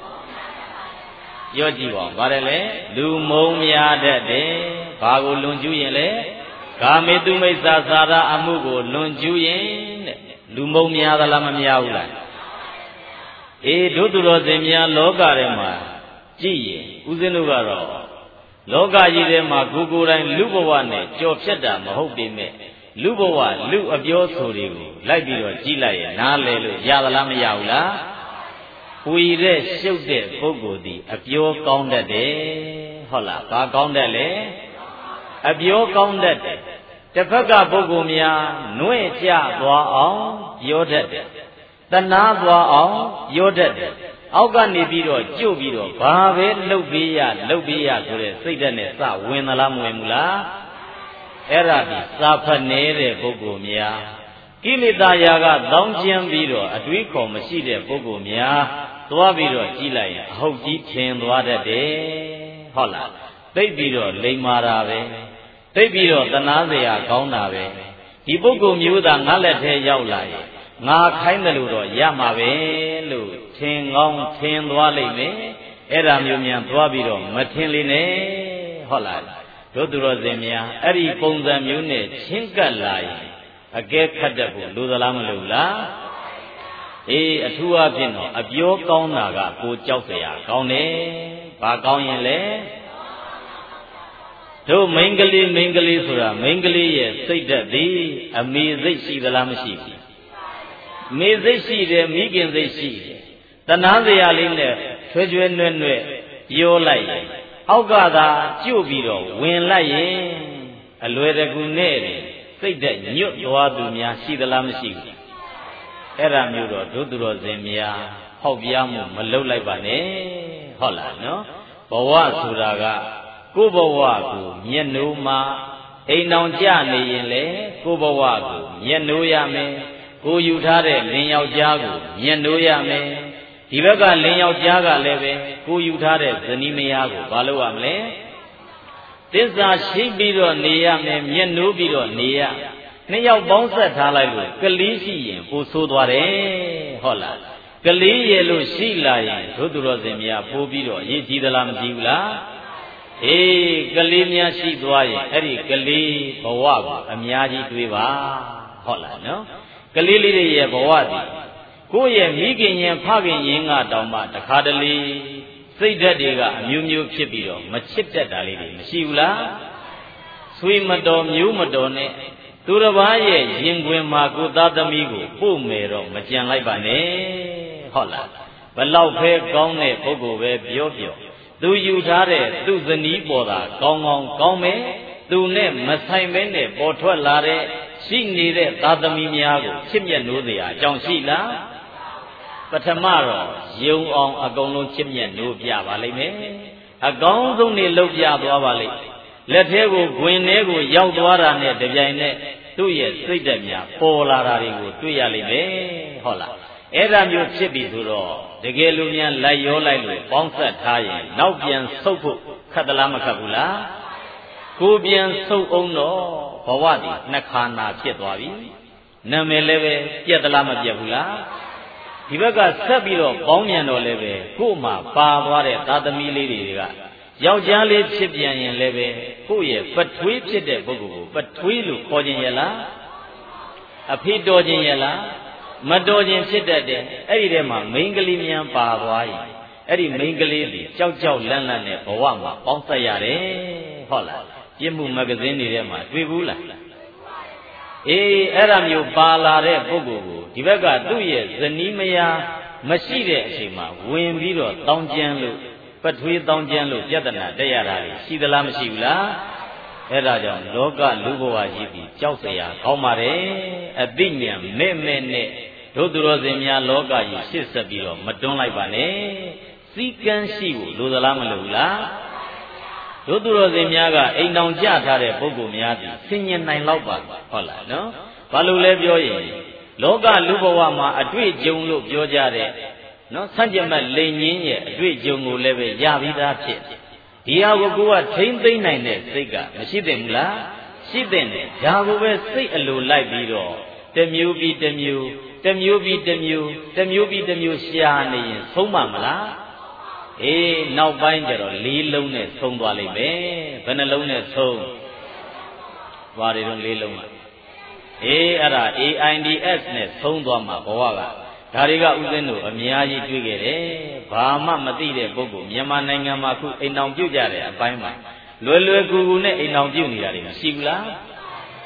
Speaker 1: ပြောကြည့်ပါဦးဗါတယ်လေလူမုန်းများတတ်တယ်ဘာကိုလွန်ကျူးရင်လဲကာမေတုမိစ္ဆာစာရအမှုကိုလွန်ကျူးရင်တဲ့လူမုန်းများသလားမများဘူးလားအေးတို့သူတော်စင်များလောကထဲမှာကြည့်ရင်ဦးဇင်းတို့ကတော့လောကကြီးထဲမှာကိုကိုယ်တိုင်လူဘဝနဲ့ကြော်ဖြတ်တာမဟုတ်ပေမဲ့လူဘဝလူအပြောဆိုတွေကိုလိုက်ပြီးတော့ကြည့်လိုက်ရင်နားလဲလို့ရသလားမရဘူးလားဝီတဲ့ရှုပ်တဲ့ပုဂ္ဂိုလ်ဒီအပြောကောင်းတတ်တယ်ဟုတ်လားဘာကောင်းတတ်လဲအပြောကောင်းတတ်တယ်တစ်ဖက်ကပုဂ္ဂိုလ်များနှွဲ့ကြသွားအောင်ပြောတတ်တယ်တနာသွားအောင်ပြောတတ်တယ်အောက်ကနေပြီးတော့ကြုတ်ပြီးတော့ဘာပဲလှုပ်ပေးရလှုပ်ပေးရဆိုတဲ့စိတ်ဓာတ်နဲ့စဝင်သလားမဝင်ဘူးလားအဲ့ဒါဒီစာဖတ်နေတဲ့ပုဂ္ဂိုလ်များကိလေသာရာကတောင်းကျမ်းပြီးတော့အတွေးခေါ်မရှိတဲ့ပုဂ္ဂိုလ်များသွားပြီးတော့ကြည့်လိုက်ရင်အဟုတ်ကြီးထင်သွားတတ်တယ်ဟုတ်လားသိပြီးတော့လိမ္မာတာပဲသိပြီးတော့တနာစရာကောင်းတာပဲဒီပုဂ္ဂိုလ်မျိုးသားငါလက်ထဲရောက်လာရင်ငါခိုင်းတယ်လို့တော့ရမှာပဲလို့ထင်ကောင်းထင်သွားလိမ့်မယ်အဲ့ဒါမျိုးများသွားပြီးတော့မထင်လေနဲ့ဟုတ်လားတို့သူတော်စင်များအဲ့ဒီပုံစံမျိုးနဲ့ချင်းကပ်လာရင်အကဲခတ်တတ်ဖို့လိုသလားမလိုလားအေးအထူးအဖြင့်တော့အပြောကောင်းတာကကိုကြောက်เสียကောင်းတယ်ဘာကောင်းရင်လဲတို့မိန်းကလေးမိန်းကလေးဆိုတာမိန်းကလေးရဲ့စိတ်ဓာတ်သည်အမေစိတ်ရှိသလားမရှိဘူးမေစိတ်ရှိတယ်မိခင်စိတ်ရှိတယ်တဏှာစရာလေးနဲ့ချွဲချွဲနွဲ့နွဲ့ပြောလိုက်ရင်အောက်ကသာကျုပ်ပြီးတော့ဝင်လိုက်ရင်အလွယ်တကူနဲ့စိတ်ဓာတ်ညွတ်သွားသူများရှိသလားမရှိဘူးအဲ့ဒါမျိုးတော့ဒုသူတော်စင်များဟောက်ပြားမှုမလုပ်လိုက်ပါနဲ့ဟုတ်လားနော်ဘဝဆိုတာကကိုယ်ဘဝကိုမျက်နှိုးမှာအိမ်တောင်ကြနေရင်လေကိုယ်ဘဝကိုမျက်နှိုးရမယ်ကိုယူထားတဲ့လင်ယောက်ျားကိုမျက်နှိုးရမယ်ဒီဘက်ကလင်ယောက်ျားကလည်းပဲကိုယူထားတဲ့ဇနီးမယားကိုဘာလုပ်ရမလဲသစ္စာရှိပြီးတော့နေရမယ်မျက်နှိုးပြီးတော့နေရနှစ်ယောက်ပေါင်းဆက်ထားလိုက်လို့ကလေးရှိရင်ပိုဆိုးသွားတယ်ဟုတ်လားကလေးရဲ့လို့ရှိလာရင်တို့သူတော်စင်များပိုးပြီးတော့ရည်ကြည်သလားမကြည်ဘူးလားအေးကလေးများရှိသွားရင်အဲ့ဒီကလေးဘဝကိုအများကြီးတွေးပါဟုတ်လားနော်ကလေးလေးတွေရဲ့ဘဝသည်ကိုယ့်ရဲ့မိခင်ရင်ဖခင်ရင်ကတောင်မှတခါတလေစိတ်ဓာတ်တွေကအမျိုးမျိုးဖြစ်ပြီးတော့မချစ်တတ်တာလေးတွေမရှိဘူးလားဆွေမတော်မျိုးမတော်နဲ့သူတစ်ပါးရဲ့ရင်ခွင်မှာကိုသားသမီးကိုပို့မယ်တော့မကြံလိုက်ပါနဲ့ဟုတ်လားဘလောက်ဖဲကောင်းတဲ့ပုဂ္ဂိုလ်ပဲပြောပြောသူယူထားတဲ့သူ့ဇနီးပေါ်တာကောင်းကောင်းကောင်းမယ်သူနဲ့မဆိုင်မဲနဲ့ပေါ်ထွက်လာတဲ့ရှိနေတဲ့သားသမီးများကိုချစ်မြတ်နိုးစရာအကြောင်းရှိလားပထမတော့ယုံအောင်အကုန်လုံးချစ်မြတ်နိုးပြပါလိမ့်မယ်အကောင်းဆုံးနေလှုပ်ပြသွားပါလိမ့်လက်ထဲကိုဂွင်ထဲကိုရောက်သွားတာနဲ့တပြိုင်နက်သူ့ရဲ့စိတ်ဓာတ်များပေါ်လာတာတွေကိုတွေ့ရလိမ့်မယ်ဟုတ်လားအဲ့ဒါမျိုးဖြစ်ပြီဆိုတော့တကယ်လို့များလိုက်ရောလိုက်လို့ပေါင်းဆက်ထားရင်နောက်ပြန်ဆုတ်ဖို့ခက်သလားမခက်ဘူးလားကိုပြန်ဆုတ်အောင်တော့ဘဝတည်နှစ်ခါနာဖြစ်သွားပြီနာမည်လည်းပဲပြက်သလားမပြက်ဘူးလားဒီဘက်ကဆက်ပြီးတော့ပေါင်းမြန်တော့လည်းပဲကို့မှာပါသွားတဲ့သာသမီလေးတွေကယောက်ျားလေးဖြစ်ပြန်ရင်လည်းပဲကိုယ့်ရဲ့ပထွေးဖြစ်တဲ့ပုဂ္ဂိုလ်ကိုပထွေးလို့ခေါ်ခြင်းရဲ့လားအဖေတော်ခြင်းရဲ့လားမတော်ခြင်းဖြစ်တတ်တယ်အဲ့ဒီထဲမှာမိန်းကလေးများပါသွားရင်အဲ့ဒီမိန်းကလေးတွေကြောက်ကြောက်လန့်လန့်နဲ့ဘဝမှာပေါင်းဆက်ရတယ်ဟုတ်လားပြစ်မှုမဂ္ဂဇင်းတွေထဲမှာတွေ့ဘူးလားအေးအဲ့ဒါမျိုးပါလာတဲ့ပုဂ္ဂိုလ်ကိုဒီဘက်ကသူ့ရဲ့ဇနီးမယားမရှိတဲ့အချိန်မှာဝင်ပြီးတော့တောင်းကျမ်းလို့ပထွေးတောင်းကျမ်းလို့ပြဿနာတက်ရတာရှိသလားမရှိဘူးလားအဲ့ဒါကြောင့်လောကလူဘဝကြီးပြီးကြောက်เสียကောင်းပါတယ်အသိဉာဏ်မဲ့မဲ့နဲ့တို့သူတော်စင်များလောကကြီးရှစ်ဆက်ပြီးတော့မတွန်းလိုက်ပါနဲ့စီကံရှိဖို့လိုသလားမလိုဘူးလားတို့သူတော်စင်များကအိမ်တောင်ကြထားတဲ့ပုဂ္ဂိုလ်များသည်ဆင်ញင်နိုင်လောက်ပါဟုတ်လားနော်ဘာလို့လဲပြောရင်လောကလူဘဝမှာအတွေ့အကြုံလို့ပြောကြတဲ့နော်ဆန့်ကျင်ဘက်လိန်ငင်းရဲ့အတွေ့အကြုံကိုလည်းပဲရပြီးသားဖြစ်ဒီဟာကိုကိုကထိမ့်သိမ့်နိုင်တဲ့စိတ်ကမရှိသင့်ဘူးလားရှိသင့်တယ်ဒါကိုပဲစိတ်အလိုလိုက်ပြီးတော့တမျိုးပြီးတမျိုးတမျိုးပြီးတမျိုးတမျိုးပြီးတမျိုးရှာနေရင်ဆုံးမမလားအေးနောက်ပိုင်းကျတော့လေးလုံးနဲ့ဆုံးသွားလိမ့်မယ်ဘယ်နှလုံးနဲ့ဆုံးဘာတွေတော့လေးလုံးอ่ะအေးအဲ့ဒါ A I D S နဲ့ဆုံးသွားမှာဘဝကဒါတွေကဥစဉ်တို့အများကြီးတွေ့ခဲ့တယ်ဘာမှမသိတဲ့ပုဂ္ဂိုလ်မြန်မာနိုင်ငံမှာခုအိမ်အောင်ပြုတ်ကြတဲ့အပိုင်းမှာလွယ်လွယ်ကူကူနဲ့အိမ်အောင်ပြုတ်နေတာတွေမရှိဘူးလား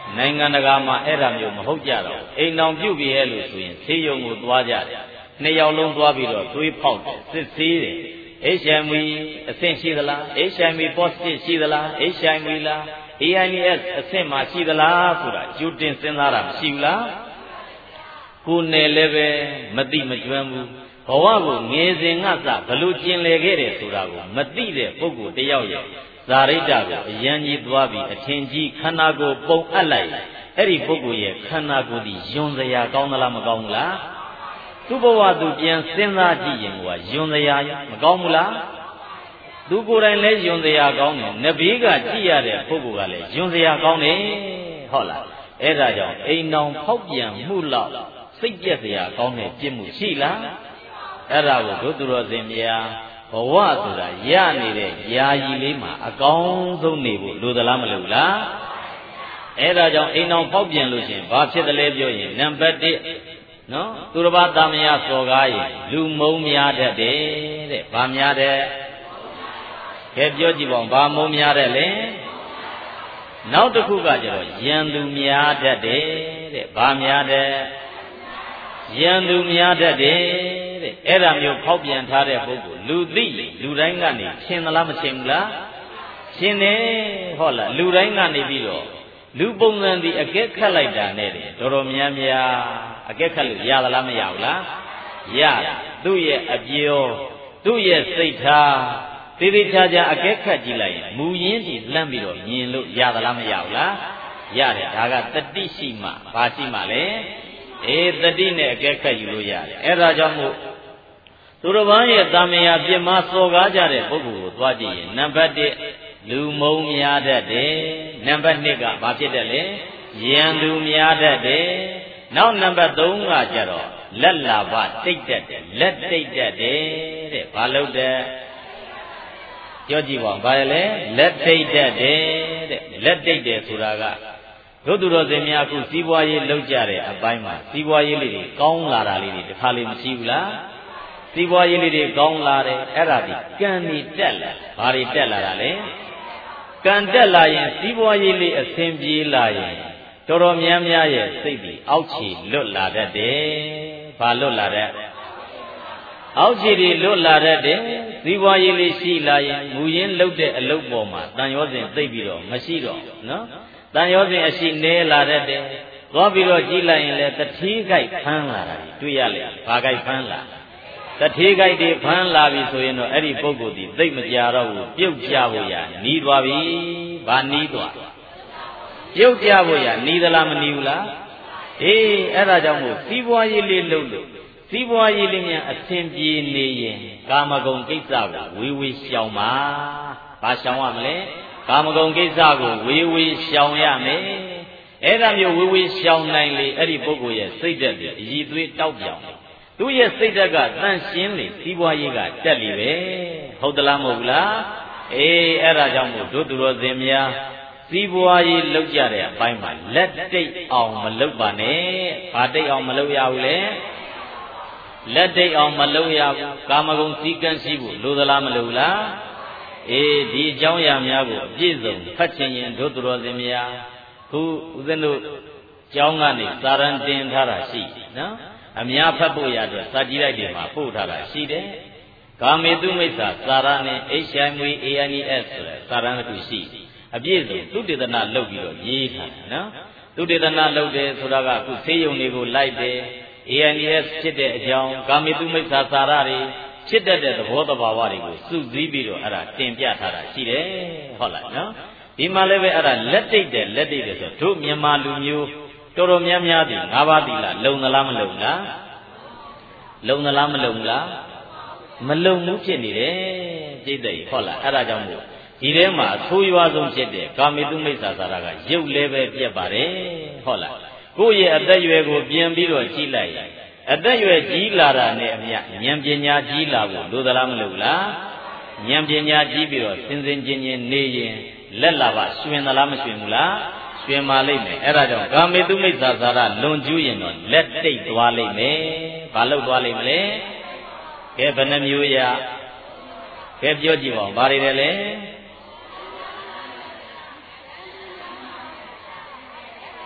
Speaker 1: နိုင်ငံတကာမှာအဲ့ဒါမျိုးမဟုတ်ကြတော့အိမ်တော်ပြုတ်ပြဲလို့ဆိုရင်ဆေးရုံကိုသွားကြတယ်နှစ်ယောက်လုံးသွားပြီးတော့သွေးဖောက်တယ်စစ်ဆေးတယ် H I V အဆင့်ရှိသလား H I V positive ရှိသလား H I V လား AIDS အဆင့်မှာရှိသလားဆိုတာကြိုတင်စဉ်းစားတာမရှိဘူးလားကိုယ်နယ်လည်းပဲမသိမကျွမ်းဘူးဘဝကိုငယ်စဉ်ကစဘလို့ကျင်လည်ခဲ့တယ်ဆိုတာကိုမသိတဲ့ပုဂ္ဂိုလ်တယောက်ရဲ့ဇာရိတ္တကိုအယံကြီးသွားပြီးအထင်ကြီးခန္ဓာကိုယ်ပုံအပ်လိုက်အဲ့ဒီပုဂ္ဂိုလ်ရဲ့ခန္ဓာကိုယ်ဒီယွန်စရာကောင်းသလားမကောင်းဘူးလားသူ့ဘဝသူပြန်စဉ်းစားကြည့်ရင်ကယွန်စရာမကောင်းဘူးလားသူကိုယ်တိုင်လည်းယွန်စရာကောင်းတယ်နဘေးကကြည့်ရတဲ့ပုဂ္ဂိုလ်ကလည်းယွန်စရာကောင်းတယ်ဟုတ်လားအဲ့ဒါကြောင့်အိမ်တော်ဖောက်ပြန်မှုလောက်စိတ်ပြက်စရာကောင်းတဲ့ပြစ်မှုရှိလားအဲ့ဒါကိုဒုသူတော်စင်များဘဝဆိုတာရနေတဲ့ယာယီလေးမှာအကောင်းဆုံးနေဖို့လိုသလားမလိုလားအဲ့ဒါကြောင့်အိမ်တော်ဖောက်ပြန်လို့ရှင်ဘာဖြစ်တယ်လဲပြောရင်နံပါတ်တစ်နော်သူတစ်ပါးတာမယစော်ကားရင်လူမုံများတတ်တယ်တဲ့ဘာများတဲ့ကဲပြောကြည့်ပါဦးဘာမုံများတဲ့လဲနောက်တစ်ခုကကျတော့ယံသူများတတ်တယ်တဲ့ဘာများတဲ့ယံသူများတတ်တယ်တဲ့အဲ့ဒါမျိုးဖောက်ပြန်ထားတဲ့ပုဂ္ဂိုလ်လူသိလူတိုင်းကနေရှင်းသလားမရှင်းဘူးလားရှင်းတယ်ဟုတ်လားလူတိုင်းကနေပြီးတော့လူပုံစံဒီအကဲခတ်လိုက်တာနဲ့တယ်တော်တော်များများအကဲခတ်လို့ရသလားမရဘူးလားရသူ့ရဲ့အပြောသူ့ရဲ့စိတ်ထားတိတိကျကျအကဲခတ်ကြည့်လိုက်ရင်မူရင်းဒီလှမ်းပြီးတော့မြင်လို့ရသလားမရဘူးလားရတယ်ဒါကတတိရှိမှဘာရှိမှလဲအေးတတိနဲ့အကဲခတ်ယူလို့ရတယ်အဲ့ဒါကြောင့်မို့သူတော်ဘာရဲ့တာမယာပြစ်မှားစော်ကားကြတဲ့ပုဂ္ဂိုလ်ကိုသွားကြည့်ရင်နံပါတ်တစ်လူမုံများတတ်တယ်နံပါတ်နှစ်ကဘာဖြစ်တယ်လဲယံသူများတတ်တယ်နောက်နံပါတ်သုံးကကြတော့လက်လာဘတိတ်တတ်တယ်လက်တိတ်တတ်တယ်တဲ့ဘာလို့တဲ့ပြောကြည့်ပါဦးဘာလဲလက်တိတ်တတ်တယ်တဲ့လက်တိတ်တယ်ဆိုတာကတို့သူတော်စင်များအခုစီးပွားရေးလုပ်ကြတဲ့အပိုင်းမှာစီးပွားရေးလေးတွေကောင်းလာတာလေးတွေတစ်ခါလေးမရှိဘူးလားစီးပွားရေးလေးတွေကောင်းလာတယ်အဲ့ဒါဒီကံတွေတက်လာဘာတွေတက်လာတာလဲကံတက်လာရင်စီးပွားရေးလေးအဆင်ပြေလာရင်တော်တော်များများရဲ့စိတ်တွေအောက်ခြေလွတ်လာတတ်တယ်ဘာလွတ်လာတဲ့အောက်ခြေတွေလွတ်လာတတ်တယ်စီးပွားရေးလေးရှိလာရင်မူရင်းလှုပ်တဲ့အလုပ်ပေါ်မှာတန်ရောစဉ်သိပ်ပြီးတော့မရှိတော့နော်တန်ရောစဉ်အရှိနေလာတတ်တယ်သွားပြီးတော့ကြည့်လိုက်ရင်လည်းတတိကြိုက်ဖမ်းလာတာတွေ့ရလေဘာကြိုက်ဖမ်းလာတတိကြိုက်တွေဖမ်းလာပြီဆိုရင်တော့အဲ့ဒီပုဂ္ဂိုလ်ဒီသိပ်မကြတော့ဘူးပြုတ်ကြဖို့ရနီးသွားပြီဘာနီးသွားပြုတ်ကြဖို့ရနီးသလားမနီးဘူးလားအေးအဲ့ဒါကြောင့်မို့စီးပွားရေးလေးလုပ်လို့စီးပွားရေးလေးများအဆင်ပြေနေရင်ကာမဂုဏ်ကိစ္စကိုဝေဝေရှောင်ပါဘာရှောင်ရမလဲကာမဂုဏ်ကိစ္စကိုဝေဝေရှောင်ရမယ်အဲ့ဒါမျိုးဝေဝေရှောင်နိုင်လေအဲ့ဒီပုဂ္ဂိုလ်ရဲ့စိတ်ဓာတ်တွေအည်သွေးတောက်ပြောင်သူ့ရဲ့စိတ်ဓာတ်ကတန့်ရှင်းလေစီးပွားရေးကတက်လေပဲဟုတ်သလားမဟုတ်ဘူးလားအေးအဲ့ဒါကြောင့်မို့တို့သူတော်စင်များစီးပွားရေးလုပ်ကြတဲ့အပိုင်းမှာလက်တိတ်အောင်မလုပ်ပါနဲ့ဘာတိတ်အောင်မလုပ်ရဘူးလေလက်တိတ်အောင်မလုပ်ရဘူးကာမဂုဏ်စည်းကမ်းရှိဖို့လိုသလားမလိုဘူးလားအေးဒီအကြောင်းအရာများကိုအပြည့်စုံဖတ်ချင်ရင်တို့သူတော်စင်များခုဦးဇင်းတို့ကျောင်းကနေစာရန်တင်ထားတာရှိနော်အများဖတ်ဖို့ရအတွက်စာကြည့်လိုက်တယ်မှာပို့ထားတာရှိတယ်ကာမေတုမိစ္ဆာစာရနဲ့ H I V AIDS ဆိုတဲ့စာရန်တစ်ခုရှိအပြည့်စုံသုတေသနလုပ်ပြီးတော့ရေးထားတယ်နော်သုတေသနလုပ်တယ်ဆိုတာကအခုဆေးရုံတွေကိုလိုက်တယ် AIDS ဖြစ်တဲ့အကြောင်းကာမေတုမိစ္ဆာစာရတွေဖြစ်တတ်တဲ့သဘောတဘာဝတွေကိုစုစည်းပြီးတော့အဲ့ဒါတင်ပြထားတာရှိတယ်ဟုတ်လားနော်ဒီမှာလည်းပဲအဲ့ဒါလက်တိတ်တယ်လက်တိတ်တယ်ဆိုတို့မြန်မာလူမျိုးတော်တော်များများဒီငါးပါးသီလလုံသလားမလုံလားလုံသလားမလုံလားမလုံဘူးဖြစ်နေတယ်ပြိတ္တိဟုတ်လားအဲ့ဒါကြောင့်မို့ဒီထဲမှာအဆိုးရွားဆုံးဖြစ်တဲ့ကာမေတုမိစ္ဆာစာရကရုပ်လည်းပဲပြက်ပါတယ်ဟုတ်လားကိုယ့်ရဲ့အသက်အရွယ်ကိုပြင်ပြီးတော့ကြည့်လိုက်အသက်အရွယ်ကြီးလာတာနဲ့အမျှဉာဏ်ပညာကြီးလာဖို့လိုသလားမလိုလားဉာဏ်ပညာကြီးပြီးတော့စင်စင်ချင်းချင်းနေရင်လက်လာပါရှင်သလားမရှင်ဘူးလားရှင်ပါလိမ့်မယ်အဲ့ဒါကြောင့်ကာမေတုမိစ္ဆာစာရလွန်ကျူးရင်တော့လက်တိတ်သွားလိမ့်မယ်ဘာလို့သွားလိမ့်မလဲကဲဘယ်နှမျိုးရကဲပြောကြည့်ပါဦးဘာတွေလဲလဲ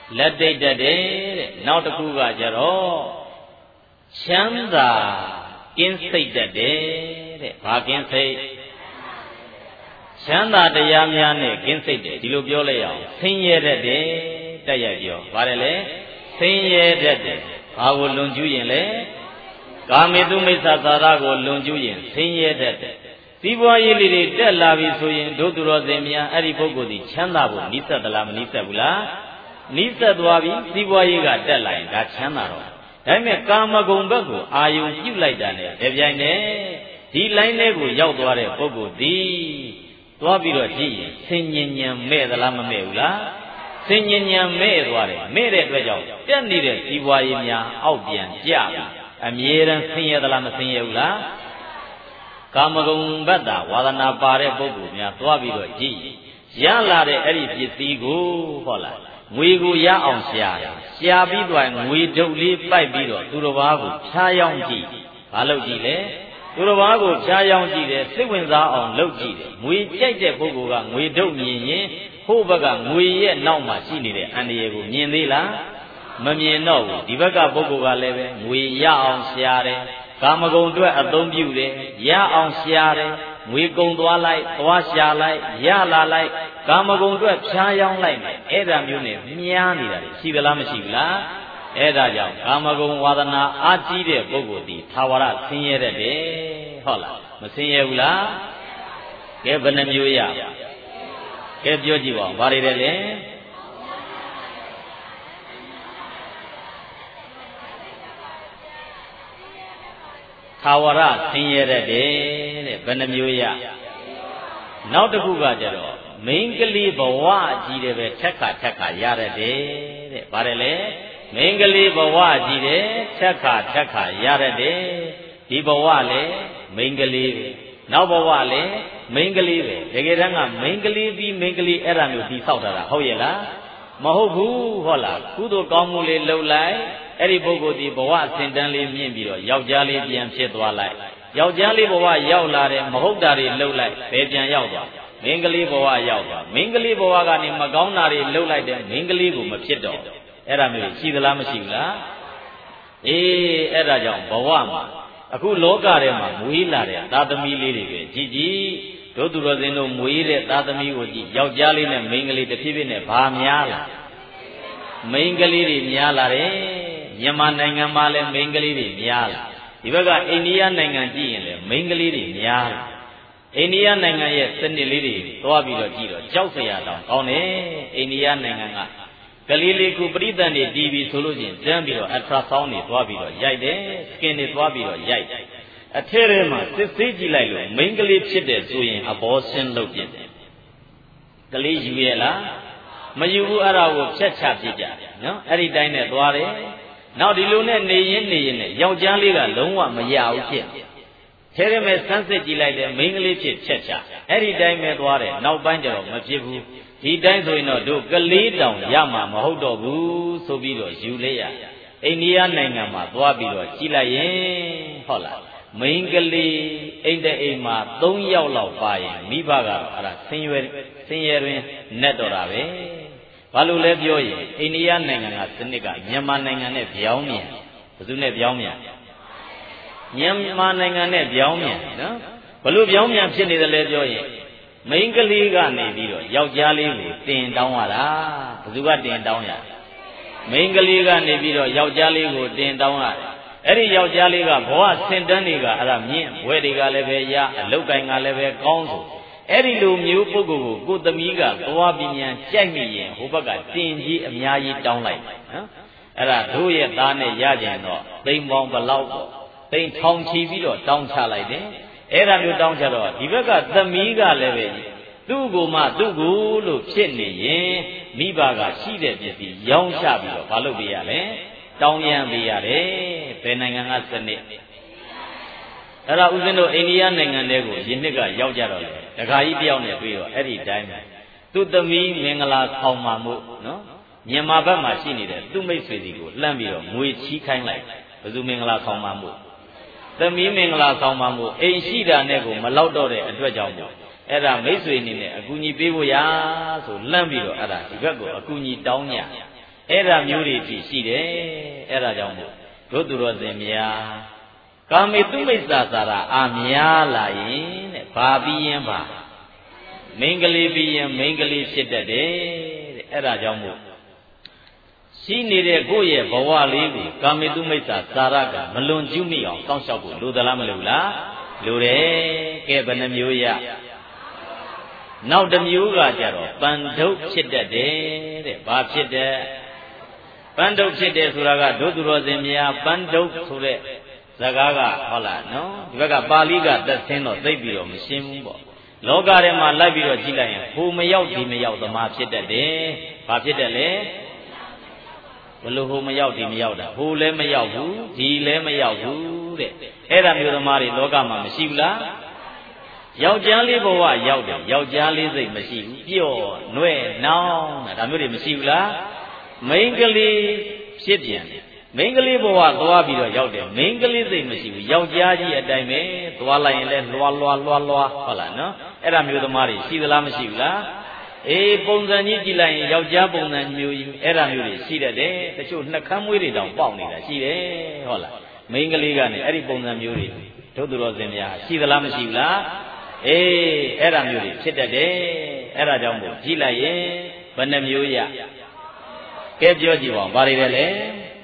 Speaker 1: လက်တိတ်တဲ့တဲ့နောက်တစ်ခုကကြတော့ချမ်းသာကင်းစိတ်တဲ့တဲ့ဘာကင်းစိတ်ချမ်းသာတရားများနဲ့ကင်းစိတ်တယ်ဒီလိုပြောလိုက်အောင်ဆင်းရဲတဲ့တဲ့တက်ရိုက်ပြောဗါတယ်လေဆင်းရဲတဲ့တဲ့ဘာကိုလွန်ကျူးရင်လဲကာမေတုမိစ္ဆာသာရကိုလွန်ကျူးရင်ဆင်းရဲတဲ့တဲ့စီးပွားရေးလေးတွေတက်လာပြီဆိုရင်ဒုသူတော်စင်များအဲ့ဒီပုဂ္ဂိုလ်ဒီချမ်းသာဖို့နိစ္စသလားမနိစ္စဘူးလားနိစ္စသွားပြီစီးပွားရေးကတက်လာရင်ဒါချမ်းသာတော့ဒါပေမဲ့ကာမဂုဏ်ဘက်ကိုအာယုံပြုတ်လိုက်တာနဲ့တပြိုင်တည်းဒီလိုင်းလေးကိုရောက်သွားတဲ့ပုဂ္ဂိုလ်ဒီသွားပြီးတော့ကြည့်ရင်ဆင်ញင်ញံမဲ့သလားမမဲ့ဘူးလားဆင်ញင်ញံမဲ့သွားတယ်မဲ့တဲ့အတွက်ကြောင့်တက်နေတဲ့စီးပွားရေးများအောက်ပြန်ကျပြီအမြဲတမ်းဆင်းရဲသလားမဆင်းရဲဘူးလားကာမဂုဏ်ဘက်သာဝါဒနာပါတဲ့ပုဂ္ဂိုလ်များသွားပြီးတော့ကြည့်ရလာတဲ့အဲ့ဒီပစ္စည်းကိုဟုတ်လားငွေကိုရအောင်ရှာတယ်ရှာပြီးတော့ငွေဒုတ်လေးပိုက်ပြီးတော့သူတစ်ပါးကိုဖြားယောင်းကြည့်ဘာလုပ်ကြည့်လဲသူတစ်ပါးကိုဖြားယောင်းကြည့်တယ်စိတ်ဝင်စားအောင်လုပ်ကြည့်တယ်ငွေကြိုက်တဲ့ပုဂ္ဂိုလ်ကငွေဒုတ်မြင်ရင်ဟိုဘက်ကငွေရဲ့နောက်မှာရှိနေတဲ့အန္တရာယ်ကိုမြင်သေးလားမမြင်တော့ဘူးဒီဘက်ကပုဂ္ဂိုလ်ကလည်းပဲငွေရအောင်ရှာတယ်ကာမဂုဏ်အတွက်အသုံးပြုတယ်ရအောင်ရှာတယ်ငွေကုန်သွားလိုက်သွားရှာလိုက်ရလာလိုက်ကာမဂုဏ်အတွက်ဖြားယောင်းလိုက်မယ်အဲ့ဒါမျိုးနဲ့မြားနေတာရှိသလားမရှိဘူးလားအဲ့ဒါကြောင့်ကာမဂုဏ်ဝါဒနာအာကြီးတဲ့ပုဂ္ဂိုလ်ဒီသာဝရဆင်းရဲတဲ့တယ်ဟုတ်လားမဆင်းရဲဘူးလားကဲဘယ်နှမျိုးရကဲပြောကြည့်ပါဦးဘာတွေလဲလဲသာဝရဆင်းရဲတဲ့တဲ့ဘယ်နှမျိုးရနောက်တစ်ခုကကြတော့မိန်းကလေးဘဝကြီးတယ်ပဲထက်ခါထက်ခါရတဲ့တဲ့ဗါတယ်လေမိန်းကလေးဘဝကြီးတယ်ထက်ခါထက်ခါရတဲ့တဲ့ဒီဘဝလည်းမိန်းကလေးပဲနောက်ဘဝလည်းမိန်းကလေးပဲတကယ်တမ်းကမိန်းကလေးပြီးမိန်းကလေးအဲ့ဒါမျိုးတိဆောက်တာဟုတ်ရဲ့လားမဟုတ်ဘူးဟုတ်လားကုသိုလ်ကောင်းမှုလေးလုပ်လိုက်အဲ့ဒီပုဂ္ဂိုလ်ဒီဘဝစင်တန်းလေးမြင့်ပြီးတော့ယောက်ျားလေးပြန်ဖြစ်သွားလိုက်ယောက်ျားလေးဘဝရောက်လာတယ်မဟုတ်တာတွေလှုပ်လိုက်ဘယ်ပြန်ရောက်သွားမိန်းကလေးဘဝရောက်သွားမိန်းကလေးဘဝကနေမကောင်းတာတွေလှုပ်လိုက်တယ်မိန်းကလေးကိုမဖြစ်တော့အဲ့ဒါမျိုးရှိသလားမရှိဘူးလားအေးအဲ့ဒါကြောင့်ဘဝမှာအခုလောကထဲမှာမွေးလာတဲ့သာသမီလေးတွေပဲကြည်ကြည်တို့သူတော်စင်တို့မွေးတဲ့သာသမီကိုကြည့်ယောက်ျားလေးနဲ့မိန်းကလေးတစ်ဖြည်းဖြည်းနဲ့ဘာများလာမိန်းကလေးတွေများလာတယ်မြန်မာနိုင်ငံမှာလည်းမိန်းကလေးတွေများလာဒီဘက်ကအိန္ဒိယနိုင်ငံကြည့်ရင်လည်းမိန်းကလေးတွေများလာအိန္ဒိယနိုင်ငံရဲ့စနစ်လေးတွေသွားပြီးတော့ကြည့်တော့ကြောက်စရာတောင်ကောင်းတယ်အိန္ဒိယနိုင်ငံကကလေးလေးကိုပရိသတ်တွေတီးပြီးဆိုလို့ချင်းတန်းပြီးတော့အထရာဆောင်းတွေသွားပြီးတော့ရိုက်တယ်စကင်တွေသွားပြီးတော့ရိုက်တယ်အထဲထဲမှာစစ်ဆေးကြည့်လိုက်လို့မိန်းကလေးဖြစ်တဲ့ဆိုရင်အဘောဆင်းလုပ်ပြတယ်ကလေးယူရဲ့လားမယူဘူးအဲ့ဒါကိုဖြတ်ချပြကြတယ်နော်အဲ့ဒီတိုင်းနဲ့သွားတယ်နောက်ဒီလိုနဲ့နေရင်နေရင်နဲ့ယောက်ျားလေးကလုံးဝမရဘူးဖြစ်ထဲထဲမဲ့စမ်းစစ်ကြည့်လိုက်တယ်မိန်းကလေးဖြစ်ဖြတ်ချအဲ့ဒီတိုင်းပဲသွားတယ်နောက်ပိုင်းကျတော့မဖြစ်ဘူးဒီတိုင်းဆိုရင်တော့တို့ကလေးတောင်ရမှာမဟုတ်တော့ဘူးဆိုပြီးတော့ယူလိုက်ရအိန္ဒိယနိုင်ငံမှာသွားပြီးတော့ကြည့်လိုက်ရင်ဟုတ်လားမိန်းကလေးအိမ်တဲ့အိမ်မှာသုံးယောက်လောက်ပါရင်မိဘကအဲ့ဒါဆင်းရဲဆင်းရဲတွင်နဲ့တော့တာပဲဘာလို့လဲပြောရင်အိန္ဒိယနိုင်ငံကစနစ်ကမြန်မာနိုင်ငံနဲ့ပြောင်းမြန်ဘယ်သူနဲ့ပြောင်းမြန်မြန်မာနိုင်ငံနဲ့ပြောင်းမြန်နော်ဘလို့ပြောင်းမြန်ဖြစ်နေတယ်လဲပြောရင်မိန်းကလေးကနေပြီးတော့ယောက်ျားလေးကိုတင်တောင်းရတာဘယ်သူကတင်တောင်းရမိန်းကလေးကနေပြီးတော့ယောက်ျားလေးကိုတင်တောင်းရတယ်အဲ့ဒီယောက်ျားလေးကဘဝစင်တန်းတွေကအဲ့ဒါမြင့်ဘွဲတွေကလည်းပဲရအလုတ်ကိုင်ကလည်းပဲကောင်းဆိုအဲ့ဒီလိုမျိုးပုဂ္ဂိုလ်ကိုကိုသမီးကသွားပြီးမြန်ကြိုက်မိရင်ဟိုဘက်ကတင်ကြီးအများကြီးတောင်းလိုက်နော်အဲ့ဒါတို့ရဲ့သားနဲ့ရကြရင်တော့သိမ်ပေါင်းဘလောက်ပေါ့သိမ်ထောင်ချီပြီးတော့တောင်းချလိုက်တယ်အဲ့ဒါမျိုးတောင်းချတော့ဒီဘက်ကသမီးကလည်းပဲသူ့ကိုမှသူ့ကိုလို့ဖြစ်နေရင်မိဘကရှိတဲ့ပစ္စည်းရောင်းချပြီးတော့ဘာလုပ်ပေးရလဲတောင်းရမ်းပေးရတယ်ဘယ်နိုင်ငံကစနစ်အဲ့ဒါဦးဇင်းတို့အိန္ဒိယနိုင်ငံတွေကိုယနှစ်ကရောက်ကြတော့လေဒကာကြီးတယောက်နဲ့တွေ့တော့အဲ့ဒီတိုင်းပဲသူ့သမီးမင်္ဂလာခေါင်မာမှုနော်မြန်မာဘက်မှာရှိနေတဲ့သူ့မိတ်ဆွေစီကိုလှမ်းပြီးတော့ငွေချီးခိုင်းလိုက်ဘယ်သူမင်္ဂလာခေါင်မာမှုသမီးမင်္ဂလာခေါင်မာမှုအိမ်ရှိတာနဲ့ကိုမလောက်တော့တဲ့အတွက်ကြောင့်မို့အဲ့ဒါမိတ်ဆွေအနေနဲ့အကူအညီပေးဖို့ရာဆိုလှမ်းပြီးတော့အဲ့ဒါဒီဘက်ကိုအကူအညီတောင်းညအဲ့ဒါမျိုးတွေကြည့်ရှိတယ်အဲ့ဒါကြောင့်မို့တို့သူတော်စင်များကာမေတုမိစ္ဆာသာရအာများလာရင်တဲ့ဘာပြီးရင်ဘာမိန်းကလေးပြီးရင်မိန်းကလေးဖြစ်တတ်တယ်တဲ့အဲ့ဒါကြောင့်မို့ရှိနေတဲ့ကိုယ့်ရဲ့ဘဝလေးကိုကာမေတုမိစ္ဆာသာရကမလွန်ကျူးမိအောင်စောင့်ရှောက်ဖို့လိုသလားမလိုလားလိုတယ်ကဲဘယ်နှမျိုးရနောက်တစ်မျိုးကကြတော့ပန္ဒုတ်ဖြစ်တတ်တယ်တဲ့ဘာဖြစ်တဲ့ပန္ဒုတ်ဖြစ်တယ်ဆိုတာကဒုသူတော်စင်များပန္ဒုတ်ဆိုတဲ့စကားကဟုတ်လားနော်ဒီဘက်ကပါဠိကသက်ဆင်းတော့သိပြီးတော့မရှင်းဘူးပေါ့လောကထဲမှာလိုက်ပြီးတော့ကြည့်လိုက်ရင်ဟိုမရောက်ဒီမရောက်သမားဖြစ်တတ်တယ်ဘာဖြစ်တယ်လဲဘလို့ဟိုမရောက်ဒီမရောက်တာဟိုလည်းမရောက်ဘူးဒီလည်းမရောက်ဘူးတဲ့အဲ့ဒါမျိုးသမားတွေလောကမှာမရှိဘူးလားယောက်ျားလေးဘဝရောက်တယ်ယောက်ျားလေးစိတ်မရှိဘူးပျော့နှဲ့နှောင်းဒါမျိုးတွေမရှိဘူးလားမိန်းကလေးဖြစ်ပြန်တယ်မိန်းကလေးဘဝသွားပြီးတော့ရောက်တယ်မိန်းကလေးစိတ်မရှိဘူးယောက်ျားကြီးအတိုင်းပဲသွားလိုက်ရင်လည်းလွာလွာလွာလွာဟုတ်လားနော်အဲ့ဒါမျိုးသမားတွေရှိသလားမရှိဘူးလားအေးပုံစံကြီးကြည့်လိုက်ရင်ယောက်ျားပုံစံမျိုးကြီးအဲ့ဒါမျိုးတွေရှိတတ်တယ်တချို့နှကမ်းမွေးတွေတောင်ပေါက်နေတာရှိတယ်ဟုတ်လားမိန်းကလေးကနေအဲ့ဒီပုံစံမျိုးတွေတို့သူတော်စင်များရှိသလားမရှိဘူးလားအေးအဲ့ဒါမျိုးတွေဖြစ်တတ်တယ်အဲ့ဒါကြောင့်မို့ကြည့်လိုက်ရင်ဘယ်နှမျိုးရကဲပြောကြည့်ပါဦးဘာတွေလဲလဲ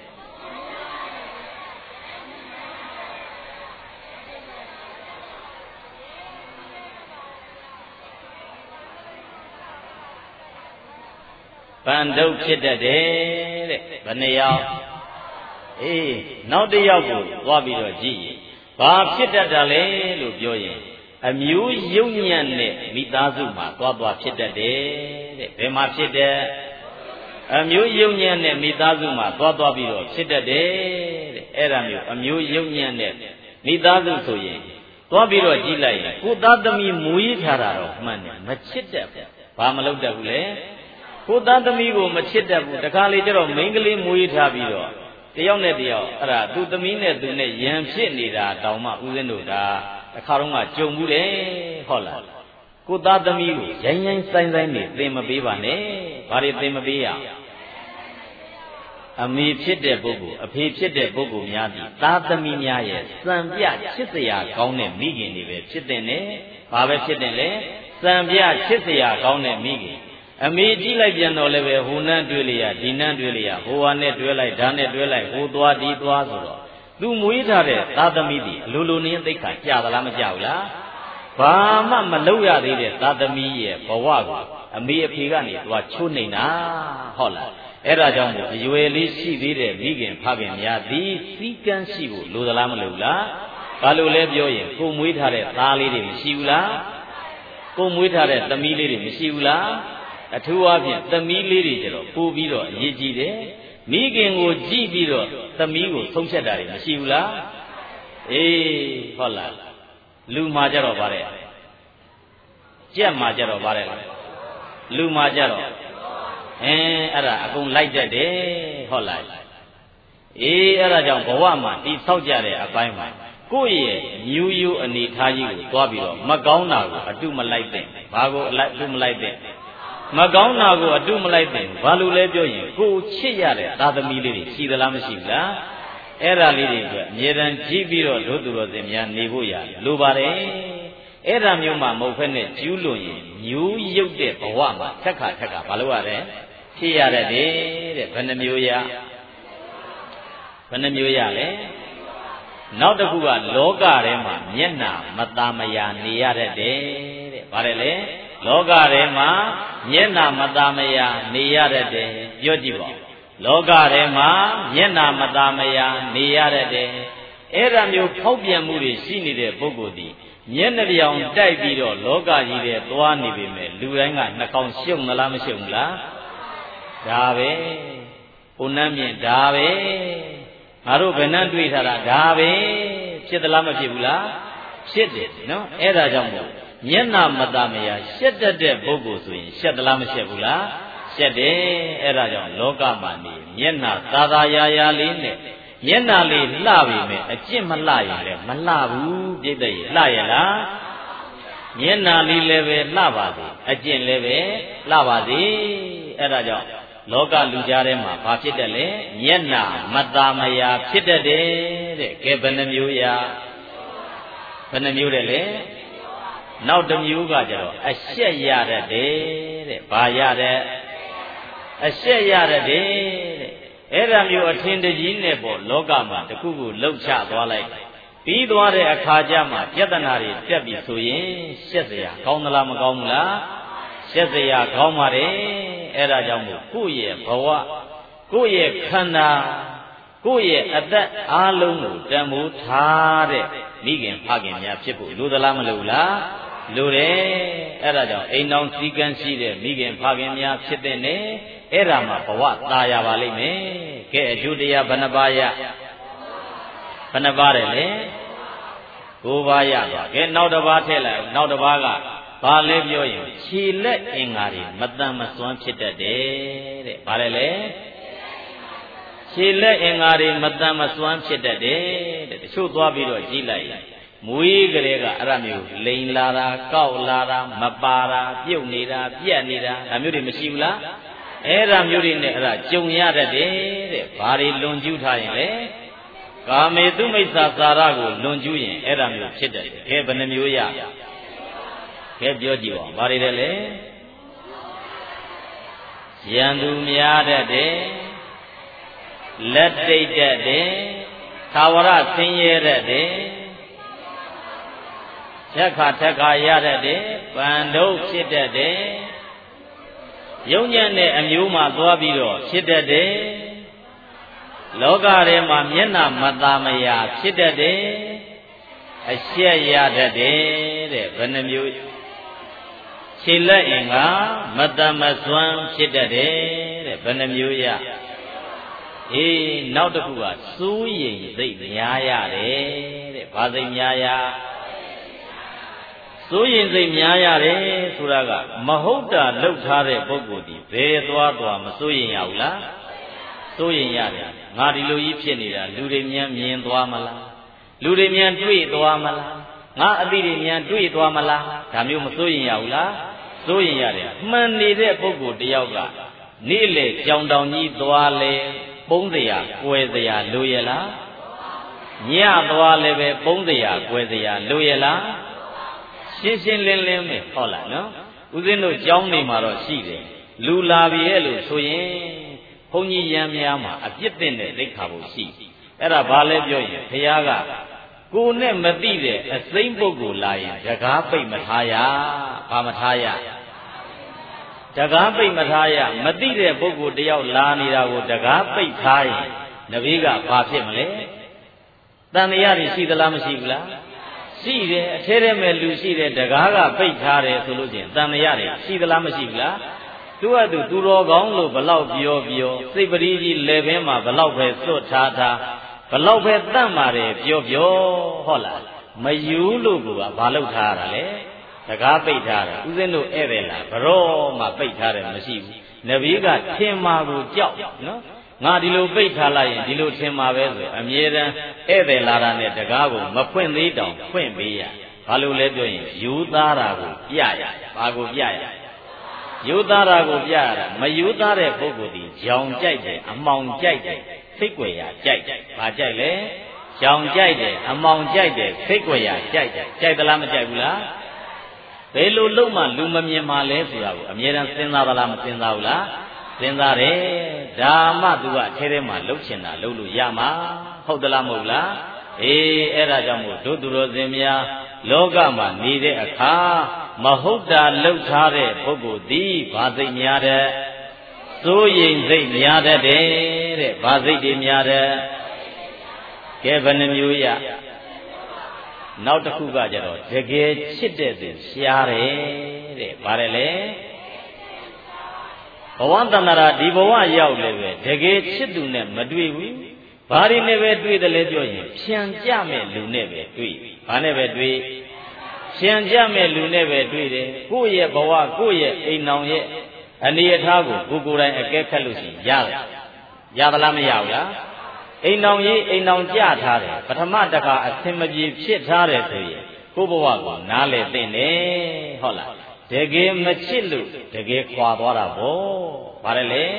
Speaker 1: ပန္ဒုတ်ဖြစ်တတ်တယ်တဲ့ဘယ်နှယောက်အေးနောက်တစ်ယောက်ကိုသွားပြီးတော့ကြည့်ရင်ဘာဖြစ်တတ်တာလဲလို့ပြောရင်အမျိုးယုံညံ့တဲ့မိသားစုမှာသွားသွားဖြစ်တတ်တယ်တဲ့ဘယ်မှာဖြစ်တဲ့အမျိုးယုံညံ့တဲ့မိသားစုမှာသွားသွားပြီးတော့ဖြစ်တတ်တယ်တဲ့အဲ့ဒါမျိုးအမျိုးယုံညံ့တဲ့မိသားစုဆိုရင်သွားပြီးတော့ကြည့်လိုက်ရင်ကိုသားသမီးမွေးထားတာတော့မှန်တယ်မချစ်တတ်ဘူးဘာမလုပ်တတ်ဘူးလဲကိုသားသမီးကိုမချစ်တတ်ဘူးတခါလေကျတော့မိန်းကလေးမွေးထားပြီးတော့တယောက်နဲ့တယောက်အဲ့ဒါသူသမီးနဲ့သူနဲ့ရန်ဖြစ်နေတာတောင်မှဦးဇင်းတို့ဒါတခါတော့ကကြုံဘူးတယ်ဟုတ်လားကိုသားသမီးကိုရိုင်းရိုင်းဆိုင်ဆိုင်နေသင်မပေးပါနဲ့ဘာတွေသင်မပေးရအမေဖြစ်တဲ့ပုဂ္ဂိုလ်အဖေဖြစ်တဲ့ပုဂ္ဂိုလ်များသည်သားသမီးများရဲ့စံပြချစ်စရာကောင်းတဲ့မိခင်တွေပဲဖြစ်တဲ့နဲ့ဘာပဲဖြစ်တဲ့လဲစံပြချစ်စရာကောင်းတဲ့မိခင်အမေကြည့်လိုက်ပြန်တော့လည်းပဲဟိုနှမ်းတွေးလိုက်ရဒီနှမ်းတွေးလိုက်ရဟိုဟာနဲ့တွေးလိုက်ဒါနဲ့တွေးလိုက်ဟိုသွားဒီသွားဆိုတော့သူမွေးထားတဲ့သားသမီးတွေအလိုလိုနင်းသိက္ခာကြာသလားမကြာဘူးလားဘာမှမလုပ်ရသေးတဲ့သားသမီးရဲ့ဘဝကိုအမေအဖေကနေသွားချိုးနေတာဟုတ်လားအဲ့ဒါကြောင့်မို့အရွယ်လေးရှိသေးတဲ့မိခင်ဖခင်များသည်စီကံရှိဖို့လိုသလားမလိုလားဘာလို့လဲပြောရင်ကိုမွေးထားတဲ့သားလေးတွေမရှိဘူးလားကိုမွေးထားတဲ့သမီးလေးတွေမရှိဘူးလားအထူးအဖြင့်သမီးလေးတွေကျတော့ပို့ပြီးတော့အရေးကြီးတယ်မိခင်ကိုကြည့်ပြီးတော့သမီးကိုဆုံးဖြတ်တာတွေမရှိဘူးလားအေးဟုတ်လားလူမှာကြတော့ဗါတဲ့ကြက်မှာကြတော့ဗါတဲ့လူမှာကြတော့အဲအဲ့ဒါအကုန်လိုက်တတ်တယ်ဟုတ်လားအေးအဲ့ဒါကြောင့်ဘဝမှာတိဆောက်ကြတဲ့အပိုင်းမှာကိုယ့်ရဲ့မျိုးရိုးအနေထားကြီးကိုသွားပြီးတော့မကောင်းတာကိုအတုမလိုက်တဲ့ဘာကိုအလိုက်အတုမလိုက်တဲ့မကောင်းတာကိုအတုမလိုက်တဲ့ဘာလို့လဲပြောရင်ကိုချစ်ရတဲ့သာသမီလေးတွေရှိသလားမရှိဘူးလားအဲ့ဒါလေးတွေအတွက်အမြဲတမ်းကြည့်ပြီးတော့တို့သူတော်စင်များနေဖို့ရလိုပါတယ်အဲ့ဒါမျိုးမှမဟုတ်ဖက်နဲ့ကျူးလွန်ရင်မျိုးရုပ်တဲ့ဘဝမှာထက်ခါထက်ခါဘာလို့ရလဲဖြစ်ရတဲ့တဲ့ဘယ်နှမျိုးရဘယ်နှမျိုးရလဲနောက်တစ်ခုကလောကထဲမှာမျက်နှာမသားမယာနေရတဲ့တဲ့ဗါတယ်လေလောကထဲမှာမျက်နှာမသားမယာနေရတဲ့ပြောကြည့်ပါလောကထဲမှာမျက်နှာမသားမယာနေရတဲ့အဲ့ဒါမျိုးဖောက်ပြန်မှုတွေရှိနေတဲ့ပုဂ္ဂိုလ်ဒီမျက်နှာပြောင်တိုက်ပြီးတော့လောကကြီးထဲသွားနေပြီမဲ့လူတိုင်းကနှာခေါင်းရှုံသလားမရှုံဘူးလားဒါပဲဘုန်းနှမ်းမြင့်ဒါပဲငါတို့ဘယ်နှမ်းတွေ့ထားတာဒါပဲဖြစ်သလားမဖြစ်ဘူးလားဖြစ်တယ်နော်အဲ့ဒါကြောင့်မို့မျက်နှာမသားမယာရှက်တတ်တဲ့ပုဂ္ဂိုလ်ဆိုရင်ရှက်သလားမရှက်ဘူးလားရှက်တယ်အဲ့ဒါကြောင့်လောကမှာနေမျက်နှာသာသာယာယာလေးနဲ့မျက်နှာလေးလှပြီမဲ့အကျင့်မလှရင်လည်းမလှဘူးပြိတ္တရဲ့လှရဲ့လားမျက်နှာလေးလည်းပဲလှပါစေအကျင့်လည်းပဲလှပါစေအဲ့ဒါကြောင့်လောကလူကြားထဲမှာဘာဖြစ်တယ်လဲမျက်နှာမသားမယာဖြစ်တတ်တယ်တဲ့ကဲဘယ်နှမျိုးရဘယ်နှမျိုးတယ်လဲနောက်တစ်မျိုးကကြတော့အရှက်ရတတ်တယ်တဲ့ဘာရတဲ့အရှက်ရတတ်တယ်တဲ့အဲ့ဒါမျိုးအထင်တကြီးနဲ့ပေါ့လောကမှာတခုခုလှုပ်ချသွားလိုက်ပြီးသွားတဲ့အခါကျမှပြဿနာတွေတက်ပြီဆိုရင်ရှက်စရာကောင်းသလားမကောင်းဘူးလားရှက်စရာကောင်းပါတယ်အဲ့ဒါကြောင့်မို့ကိုယ့်ရဲ့ဘဝကိုယ့်ရဲ့ခန္ဓာကိုယ့်ရဲ့အသက်အားလုံးကိုတန်ဖိုးထားတဲ့မိခင်ဖခင်များဖြစ်ဖို့လိုသလားမလိုဘူးလားလိုတယ်အဲ့ဒါကြောင့်အိမ်တော်စည်းကမ်းရှိတဲ့မိခင်ဖခင်များဖြစ်တဲ့နဲ့အဲ့ဒါမှဘဝตายရပါလိမ့်မယ်ကဲအကျိုးတရားဘယ်နှပါးရဘယ်နှပါးတယ်လဲကိုးပါးရပါကဲနောက်တစ်ပါးထည့်လိုက်နောက်တစ်ပါးကဘာလဲပြောရင်ခြေလက်အင်္ဂါတွေမတန်မစွမ်းဖြစ်တတ်တယ်တဲ့ဘာလဲလဲခြေလက်အင်္ဂါတွေမတန်မစွမ်းဖြစ်တတ်တယ်တဲ့တချို့သွားပြီးတော့ကြည့်လိုက်မွေးကလေးကအဲ့ဒါမျိုးလိန်လာတာကောက်လာတာမပါတာပြုတ်နေတာပြက်နေတာဒါမျိုးတွေမရှိဘူးလားအဲ့ဒါမျိုးတွေနဲ့အဲ့ဒါကြုံရတတ်တယ်တဲ့ဘာတွေလွန်ကျူးထားရင်လဲကာမေတုမိစ္ဆာစာရကိုလွန်ကျူးရင်အဲ့ဒါမျိုးဖြစ်တယ်ကဲဘယ်နှမျိုးရကဲပြောကြည့်ပါဘာတွေလဲလဲရန်သူများတတ်တယ်လက်တိတ်တတ်တယ်သာဝရဆင်းရဲတတ်တယ်သက်ခါထက်ခါရတတ်တယ်ပန်တို့ဖြစ်တတ်တယ်ယုံညံ့တဲ့အမျိုးမှသွားပြီးတော့ဖြစ်တတ်တယ်လောကထဲမှာမျက်နှာမသာမယာဖြစ်တတ်တယ်အရှက်ရတတ်တယ်တဲ့ဘယ်နှမျိုးခြေလက်အင်္ဂါမတန်မစွမ်းဖြစ်တတ်တယ်တဲ့ဘယ်နှမျိုးရအေးနောက်တစ်ခုကစိုးရိမ်စိတ်များရတယ်တဲ့ဘာစိတ်များရစိုးရိမ်စိတ်များရတယ်ဆိုတာကမဟုတ်တာလှုပ်ထားတဲ့ပုဂ္ဂိုလ်ဒီဘယ်သွားသွားမစိုးရိမ်ရဘူးလားစိုးရိမ်ရတယ်ငါဒီလိုကြီးဖြစ်နေတာလူတွေများမြင်သွားမလားလူတွေများတွေ့သွားမလားငါအတိတွေများတွေ့သွားမလားဒါမျိုးမစိုးရိမ်ရဘူးလားစိုးရိမ်ရတယ်မှန်နေတဲ့ပုဂ္ဂိုလ်တယောက်ကနေ့လေကြောင်တောင်ကြီးသွားလေပုံးစရာကွယ်စရာလိုရလားညသွားလည်းပဲပုံးစရာကွယ်စရာလိုရလားရှင်းရှင်းလင်းလင်းပဲဟုတ်လားနော်ဦးဇင်းတို့ကျောင်းနေမှာတော့ရှိတယ်လူလာပြီရဲ့လို့ဆိုရင်ဘုန်းကြီးရံများမှာအပြစ်တင်တဲ့သိက္ခာပုရှိအဲ့ဒါဘာလဲပြောရင်ဘုရားကကိုယ်နဲ့မသိတဲ့အစိမ့်ပုဂ္ဂိုလ်လာရင်တကားပိတ်မထားရဘာမထားရတကားပိတ်မထားရမသိတဲ့ပုဂ္ဂိုလ်တယောက်လာနေတာကိုတကားပိတ်ထားရင်နဗီကဘာဖြစ်မလဲတန်တရားတွေရှိသလားမရှိဘူးလားရှိတယ်အထဲထဲမဲ့လူရှိတယ်တကားကပိတ်ထားတယ်ဆိုလို့ချင်းတန်တရားတွေရှိသလားမရှိဘူးလားသူကသူသူတော်ကောင်းလို့ဘလောက်ပြောပြောစိတ်ပရိကြီးလေပင်မှာဘလောက်ပဲစွတ်ထားထားဘလောက်ပဲတတ်ပါတယ်ပြောပြောဟုတ်လားမယူလို့ကဘာလို့ထားရတာလဲတကားပိတ်ထားတယ်ဦးဇင်းတို့ဧည့်သည်လားဘရောမှပိတ်ထားတယ်မရှိဘူးနဗီကထင်မှာကိုကြောက်နော်ငါဒီလိုပိတ်ထားလိုက်ရင်ဒီလိုထင်မှာပဲဆိုအမြဲတမ်းဧည့်သည်လာတာနဲ့တကားကိုမဖွင့်သေးတောင်ဖွင့်ပေးရဘာလို့လဲပြောရင်ယူသားတာကိုပြရဘာကိုပြရယူသားတာကိုပြရတာမယူသားတဲ့ပုဂ္ဂိုလ်ဒီကြောင်ကြိုက်တယ်အမှောင်ကြိုက်တယ်စိတ်ွယ်ရာကြိုက်တယ်ဘာကြိုက်လဲကြောင်ကြိုက်တယ်အမှောင်ကြိုက်တယ်စိတ်ွယ်ရာကြိုက်တယ်ကြိုက်သလားမကြိုက်ဘူးလားဘယ်လိုလုံးမှလူမမြင်မှလဲဆိုတာကိုအမြဲတမ်းစဉ်းစားသလားမစဉ်းစားဘူးလားစဉ်းစားတယ်ဒါမှသူကအထဲထဲမှာလှုပ်ချင်တာလှုပ်လို့ရမှာဟုတ်သလားမဟုတ်လားအေးအဲ့ဒါကြောင့်မို့တို့သူတော်စင်များလောကမှာနေတဲ့အခါမဟုတ်တာလှုပ်ထားတဲ့ပုဂ္ဂိုလ်သည်ဘာစိတ်များတဲ့စိုးရိမ်စိတ်များတတ်တယ်တဲ့ဘာစိတ်တွေများတဲ့ကဲဘယ်နှမျိုးရနောက်တစ်ခုကကြတော့တကယ်ချစ်တဲ့သူရှားတယ်တဲ့ဗါတယ်လေဘဝတဏ္ဍာဒီဘဝရောက်လည်းပဲတကယ်ချစ်သူနဲ့မတွေ့ဘူးဘာတွေနဲ့ပဲတွေ့တယ်လဲပြောရင်ဖြန်ကြမဲ့လူနဲ့ပဲတွေ့ဘာနဲ့ပဲတွေ့ဖြန်ကြမဲ့လူနဲ့ပဲတွေ့တယ်ကိုယ့်ရဲ့ဘဝကိုယ့်ရဲ့အိမ်နောင်ရဲ့အနေအထားကိုကိုကိုယ်တိုင်အကဲခတ်လို့ရှိရင်ရတယ်ရသလားမရဘူးလားအိမ်နောင်ရေးအိမ်နောင်ကြထားတယ်ပထမတခါအဆင်မပြေဖြစ်ထားတယ်ဆိုရင်ကိုယ့်ဘဝကိုနားလည်သိနေဟုတ်လားတကယ်မချစ်လို့တကယ်ခွာသွားတာဗောဗါတယ်လေ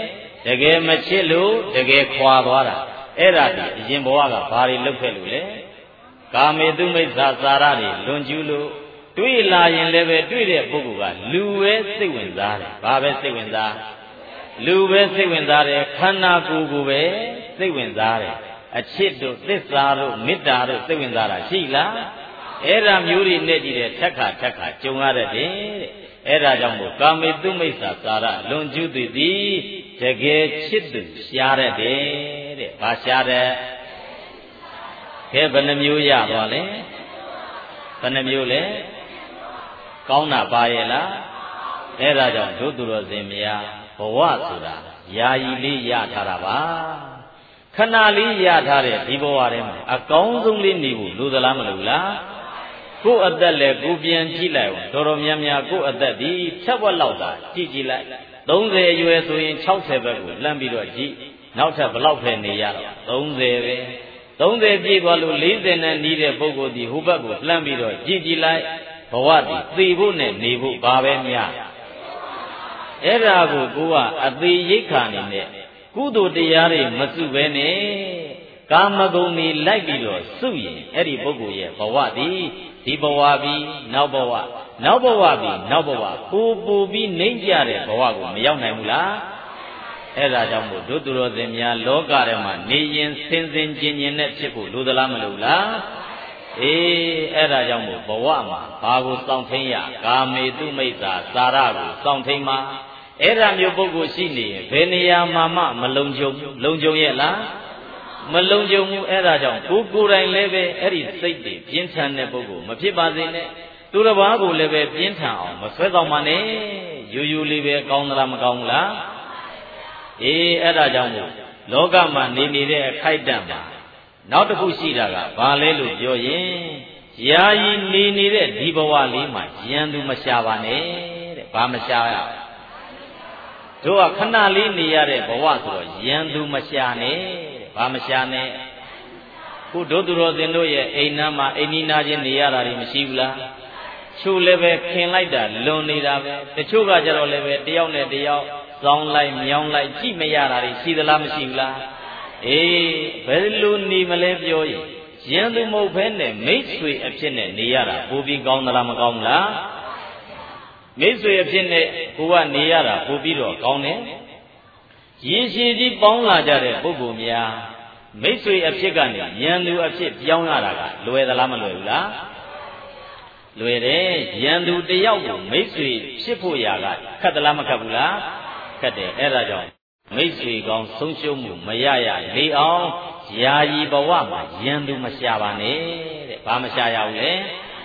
Speaker 1: တကယ်မချစ်လို့တကယ်ခွာသွားတာအဲ့ဒါဒီအရင်ဘဝကဘာတွေလုပ်ခဲ့လို့လဲကာမေတုမိစ္ဆာစာရတွေလွန်ကျူးလို့တွေ့လာရင်လည်းပဲတွေ့တဲ့ပုဂ္ဂိုလ်ကလူပဲစိတ်ဝင်စားတယ်ဘာပဲစိတ်ဝင်စားလူပဲစိတ်ဝင်စားတယ်ခန္ဓာကိုယ်ကိုပဲစိတ်ဝင်စားတယ်အချစ်တို့သစ္စာတို့မေတ္တာတို့စိတ်ဝင်စားတာရှိလားအဲ့ဒါမျိုးတွေနဲ့ကြည့်တဲ့ထက်ခါထက်ခါကြုံရတဲ့တဲ့အဲ့ဒါကြောင့်မို့ကာမေတုမိစ္ဆာစာရလွန်ကျူးသူသည်တကယ်ချစ်သူရှားတဲ့တဲ့ဘာရှားတဲ့ခဲဘယ်နှမျိုးရသွားလဲဘယ်နှမျိုးလဲကောင်းတာပါရဲ့လားအဲ့ဒါကြောင့်ဒုသူတော်စင်များဘဝဆိုတာယာယီလေးရထားတာပါခဏလေးရထားတဲ့ဒီဘဝထဲမှာအကောင်းဆုံးလေးနေဖို့လိုသလားမလိုလားကိုယ့်အသက်လည်းကိုပြန်ကြည့်လိုက်အောင်တော်တော်များများကိုယ့်အသက်ဒီချက်ဝက်လောက်သာကြည့်ကြည့်လိုက်သုံးဆယ်အရွယ်ဆိုရင်၆ဆယ်ဘက်ကိုလှမ်းပြီးတော့ကြည့်နောက်ထပ်ဘလောက်ပဲနေရတော့သုံးဆယ်ပဲသုံးဆယ်ပြည့်သွားလို့၄၀နဲ့နီးတဲ့ပုဂ္ဂိုလ်ဒီဟိုဘက်ကိုလှမ်းပြီးတော့ကြည့်ကြည့်လိုက်ဘဝဒီသေဖို့နဲ့နေဖို့ဘာပဲများအဲ့ဒါကိုကိုကအသေးရိတ်ခါနေနဲ့ကုသိုလ်တရားတွေမစုဘဲနဲ့ကာမဂုဏ်တွေလိုက်ပြီးတော့စုရင်အဲ့ဒီပုဂ္ဂိုလ်ရဲ့ဘဝဒီဒီဘဝပြီးနောက်ဘဝနောက်ဘဝပြီးနောက်ဘဝပူပူပြီးနှိမ့်ကြတဲ့ဘဝကိုမရောက်နိုင်ဘူးလားအဲ့ဒါကြောင့်မို့ဒုသူတော်စင်များလောကထဲမှာနေရင်စင်စင်ကျင်ကျင်နဲ့ဖြစ်ဖို့လိုသလားမလိုလားအေးအဲ့ဒါကြောင့်မို့ဘဝမှာဘာကိုစောင့်ထိန်ရကာမေတုမိစ္ဆာစာရကိုစောင့်ထိန်မှာအဲ့ဒါမျိုးပုဂ္ဂိုလ်ရှိနေရင်ဘယ်နေရာမှာမှမလုံခြုံလုံခြုံရဲ့လားမလုံခြုံဘူးအဲ့ဒါကြောင့်ကိုကိုယ်တိုင်လည်းပဲအဲ့ဒီစိတ်တွေပြင်းထန်တဲ့ပုဂ္ဂိုလ်မဖြစ်ပါစေနဲ့သူတစ်ပါးကိုလည်းပဲပြင်းထန်အောင်မဆွဲတော့မှနဲ့ယူယူလေးပဲကောင်းသလားမကောင်းဘူးလားအေးအဲ့ဒါကြောင့်မို့လောကမှာနေနေတဲ့အခိုက်အတန့်မှာနောက်တစ်ခုရှိတာကဘာလဲလို့ပြောရင်ယာယီနေနေတဲ့ဒီဘဝလေးမှာရန်သူမရှာပါနဲ့တဲ့ဘာမရှာရတို့ကခဏလေးနေရတဲ့ဘဝဆိုတော့ရန်သူမရှာနဲ့ဘာမရှာနဲ့ခုဒုသူတော်စင်တို့ရဲ့အိမ်နာမှာအိမ်နီးနာချင်းနေရတာတွေမရှိဘူးလားချို့လည်းပဲခင်လိုက်တာလွန်နေတာပဲတချို့ကကြတော့လည်းပဲတယောက်နဲ့တယောက်စောင်းလိုက်မြောင်းလိုက်ကြည့်မရတာတွေရှိသလားမရှိဘူးလားအေးဘယ်လိုနေမလဲပြောရင်ရန်သူမဟုတ်ဘဲနဲ့မိတ်ဆွေအဖြစ်နဲ့နေရတာပိုပြီးကောင်းသလားမကောင်းဘူးလားမိတ်ဆွေအဖြစ်နဲ့ကိုကနေရတာပိုပြီးတော့ကောင်းတယ်ရေရှည်ကြီးပေါင်းလာကြတဲ့ပုဂ္ဂိုလ်များမိတ်ဆွေအဖြစ်ကနေရန်သူအဖြစ်ပြောင်းရတာကလွယ်သလားမလွယ်ဘူးလားလွယ်တယ်ရန်သူတယောက်ကိုမိတ်ဆွေဖြစ်ဖို့ရာကခက်သလားမခက်ဘူးလားခက်တယ်အဲ့ဒါကြောင့်မိတ်ဆွေကောင်းဆုံးရှုံးမှုမရရလေအောင်ယာယီဘဝမှာရန်သူမရှာပါနဲ့တဲ့ဘာမရှာရဘူးလဲ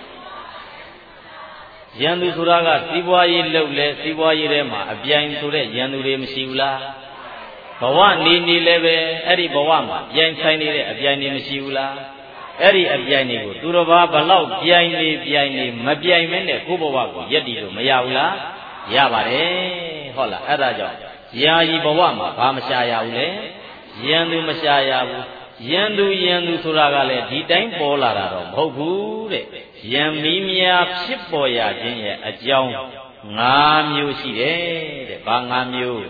Speaker 1: ရန်သူဆိုတာကစီးပွားရေးလုပ်လဲစီးပွားရေးထဲမှာအပြိုင်ဆိုတဲ့ရန်သူတွေမရှိဘူးလားဘဝနေနေလည်းပဲအဲ့ဒီဘဝမှာပြိုင်ဆိုင်နေတဲ့အပြိုင်တွေမရှိဘူးလားအဲ့ဒီအပြိုင်တွေကိုသူတော်ဘာဘလောက်ပြိုင်နေပြိုင်နေမပြိုင်မဲနဲ့ကိုယ့်ဘဝကိုယက်တည်လို့မရဘူးလားရပါတယ်ဟုတ်လားအဲ့ဒါကြောင့်ယာယီဘဝမှာဘာမရှာရဘူးလဲရန်သူမရှာရဘူးရန်သူရန်သူဆိုတာကလည်းဒီတိုင်းပေါ်လာတာတော့မဟုတ်ဘူးတဲ့ရန်မီးများဖြစ်ပေါ်ရခြင်းရဲ့အကြောင်း၅မျိုးရှိတယ်တဲ့ဘာ၅မျိုး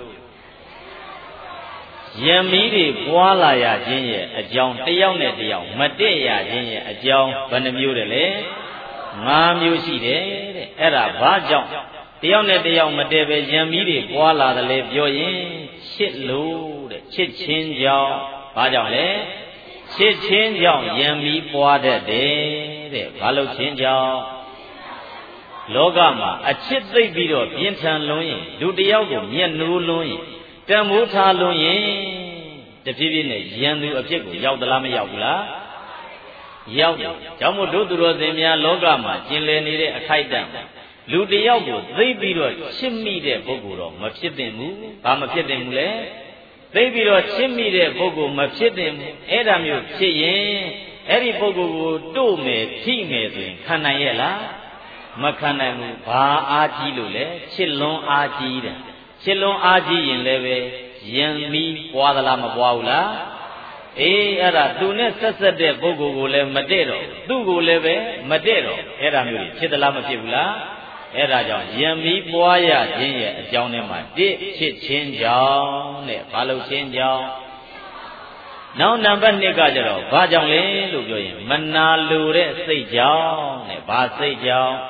Speaker 1: ရန်မီးတွေပွားလာရခြင်းရဲ့အကြောင်းတယောက်နဲ့တယောက်မတည့်ရခြင်းရဲ့အကြောင်းဘယ်နှမျိုးတည်းလဲ၅မျိုးရှိတယ်တဲ့အဲ့ဒါဘာကြောင့်တယောက်နဲ့တယောက်မတည့်ပဲရန်မီးတွေပွားလာတယ်လေပြောရင်ချစ်လို့တဲ့ချစ်ချင်းကြောင့်ဘာကြောင့်လဲချစ်ချင်းကြောင့်ရန်မီးပွားတတ်တယ်တဲ့ဘာလို့ချင်းကြောင့်လောကမှာအချစ်သိပ်ပြီးတော့ပြင်းထန်လွန်းရင်လူတယောက်ကိုမျက်နှိုးလွန်းရင်တန်ဖိုးထားလွန်းရင်တဖြည်းဖြည်းနဲ့ရန်သူအဖြစ်ကိုရောက်သလားမရောက်ဘူးလားရောက်တယ်ကြောင့်မို့တို့သူတော်စင်များလောကမှာကျင်လည်နေတဲ့အခိုက်အတန့်လူတယောက်ကိုသိပြီးတော့ချစ်မိတဲ့ပုဂ္ဂိုလ်တော့မဖြစ်သင့်ဘူးဘာမဖြစ်သင့်ဘူးလဲသိပြီးတော့ချစ်မိတဲ့ပုဂ္ဂိုလ်မဖြစ်သင့်ဘူးအဲ့ဒါမျိုးဖြစ်ရင်အဲ့ဒီပုဂ္ဂိုလ်ကိုတို့မယ်ထိမယ်ဆိုရင်ခံနိုင်ရဲ့လားမခံနိုင်ဘူးဘာအားကြီးလို့လဲချစ်လွန်းအားကြီးတယ်ချစ်လွန်းအားကြီးရင်လည်းပဲယံမီပွားသလားမပွားဘူးလားအေးအဲ့ဒါသူနဲ့ဆက်ဆက်တဲ့ပုဂ္ဂိုလ်ကိုလည်းမတည့်တော့သူ့ကိုလည်းပဲမတည့်တော့အဲ့ဒါမျိုးဖြစ်သလားမဖြစ်ဘူးလားအဲ့ဒါကြောင့်ယံမီးပွားရခြင်းရဲ့အကြောင်းထဲမှာတစ်ချစ်ခြင်းကြောင့်တဲ့ဘာလို့ခြင်းကြောင့်နောက်နံပါတ်နှစ်ကကြတော့ဘာကြောင့်လဲလို့ပြောရင်မနာလိုတဲ့စိတ်ကြောင့်တဲ့ဘာစိတ်ကြောင့်